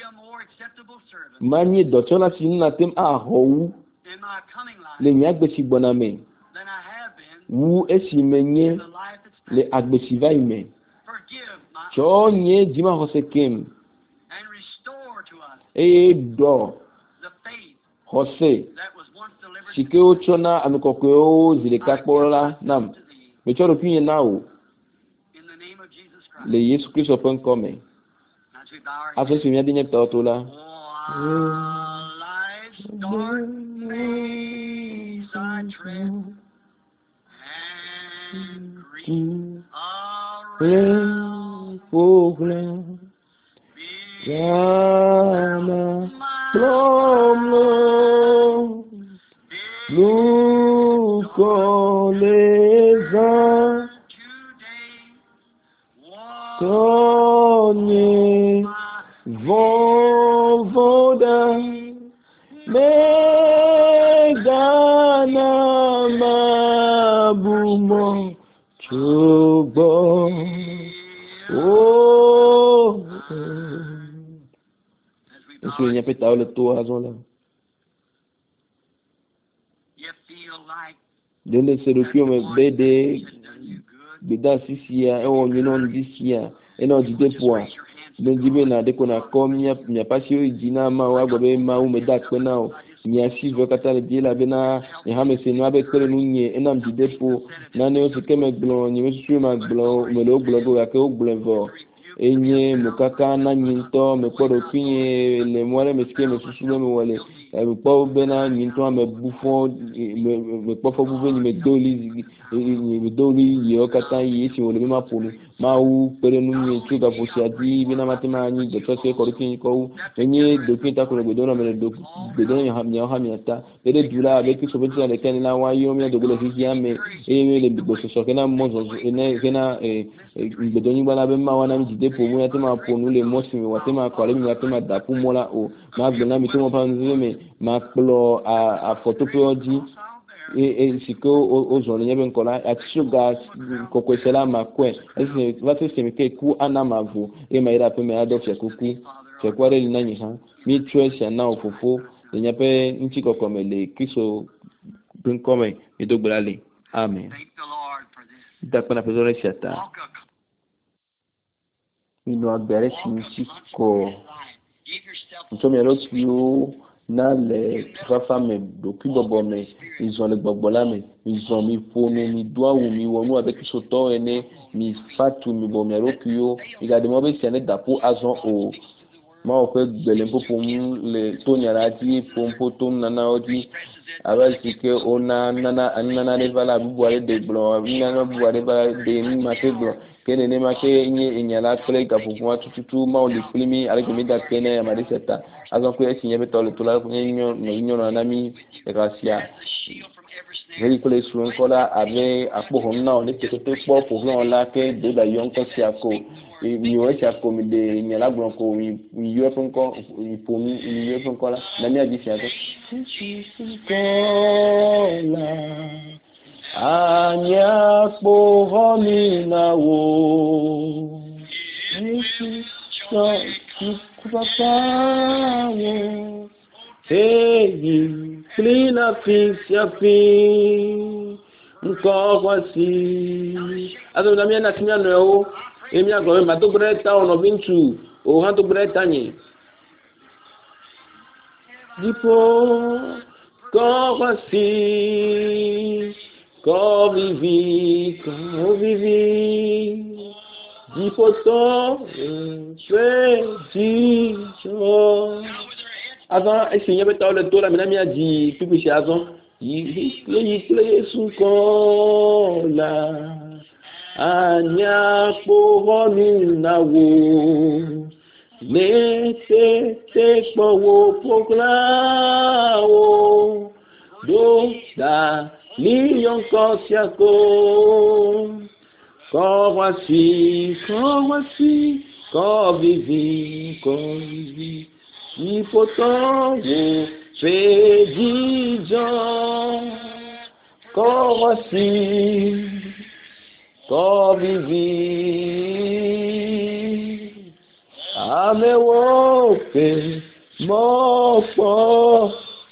manye dochola sinna tem ahowu le nyagbesi boname wu esimenye le agbesiva ime chonye jima hosekem do hose sike ochona amikokwe zilekakpola nam mechoro pinye nawo le Yesu Kristo pen come aso si mi adine toto la Tonye voda megana mabumo chugbo Est-ce qu'il n'y a pas de le tour à zone là? Donne ce document me bede beda sisia e won non disia e no di depoa den dibe na de kona komia nya pasio idina ma wa gobe ma u meda kwena o nya si vo kata le di la bena e ha me se no abe kere nunye e nam di depo na ne o se keme glon ni mesu ma glon me lo globo ya ke o globo enye mukaka na nyinto me kodo pinye le mwale me ske me susu me wale me po bena nyinto me bufo me po fo bufo ni me doli yo kata yi si wole me ma ponu ma u pere nu ni chuga posiadi bina matima ni de tose ko kin ko enye de pinta ko be dona me do be dona ha mi ata ede dula avec so beti le ken la wa yo me do gole fi me e le bo so kena mo zo ene kena be doni bana be ma wana mi depo mo yatima ponu le mosi mi watema ko le mi yatima da pu mola o ma gbona mi to mo pa nzime ma plo a photopoji e siko o zone nyebe nkola atsuga kokwesela makwe ese vase semike ku anamavu e maira pe me ado fe kuku fe kware ni nani ha mi treasure na ofofo nyape nchi kokomele Kristo bin come mi dogbrale amen da pana pesore chata ino agbere sinchiko ntomi elotio na le fafa me doki bobo me izon le gbogbola me izon mi fonu mi duawu mi wonu avec soto ene mi fatu mi bo mi rokio igade mo be sene dapo azon o ma o pe gbele popo mu le tonyara ti pompo to nana odi avec que ona nana le vala buare de blo nana buare ba de ni ma te blo kene ne ma ke nye nyala kle ka popo tutu ma o le flimi avec mi da kene ma de seta azon ko esi nyebe tole tola nyo na mi gracia veli ko le suon kola ave apo honna o le te po pour on la ke de da yon ko si ako mi o si ako mi de nyala gbon ko mi yo fun ko mi po mi yo fun kola na mi adi si ako kola anya po homi na wo so Kupapanye, hey, klina fisiafi, mkokwasi. Azo na miana tinyano yo, emia gobe mato breta ono bintu, o hanto breta nye. Dipo, kokwasi, ko vivi. Dipoto dijo avant essayer de le tour la minami a dit tout puis azon yi sukola anya po mi nawo Laissez tes pauvres proclamo, do da lion cosiaco, voici, vivi, si pourtant vous fédigeons, voici, vivi. Amewope mopo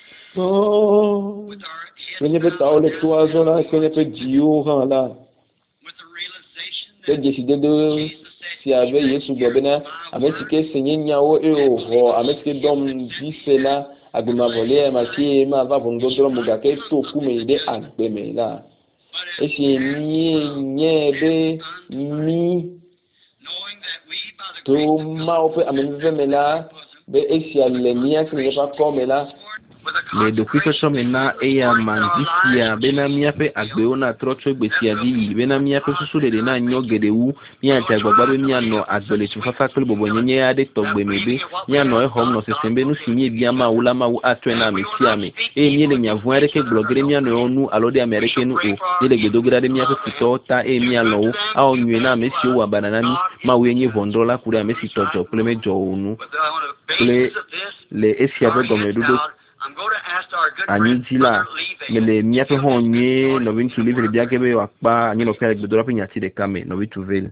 kwenye petao le toison là kwenye pe diouran là c'est décidé de si avec Yesu gobena ametike senye nyao eho ametike dom dise là aguma volé maki ma va bongo dro mugake to kumeide agbeme là et si nyebe mi to maupe amenvemela be esialemia sinepa komela le depuis que so mena eya mandisia benamia pe agbeona trocho gbesia di benamia pe susu de na nyogedewu mi ajagbagba be mi ano agbele tufafa pe bobo nyenye ade togbemebe mi ano e hom no sesembe nu sinye bia ma wula ma wu atwena mesia me mi le nyavu are ke blogere mi ano onu alode amerike nu o le gedogra de mi ape fitota mi alo a onwe na mesi o banana mi ma we nye vondola kure mesi tojo ple mejo onu le esia be gomedudo anitila mele miape honye no vintu livre biake be wakpa anyi no kale gbedora pe nyati de kame no vitu vele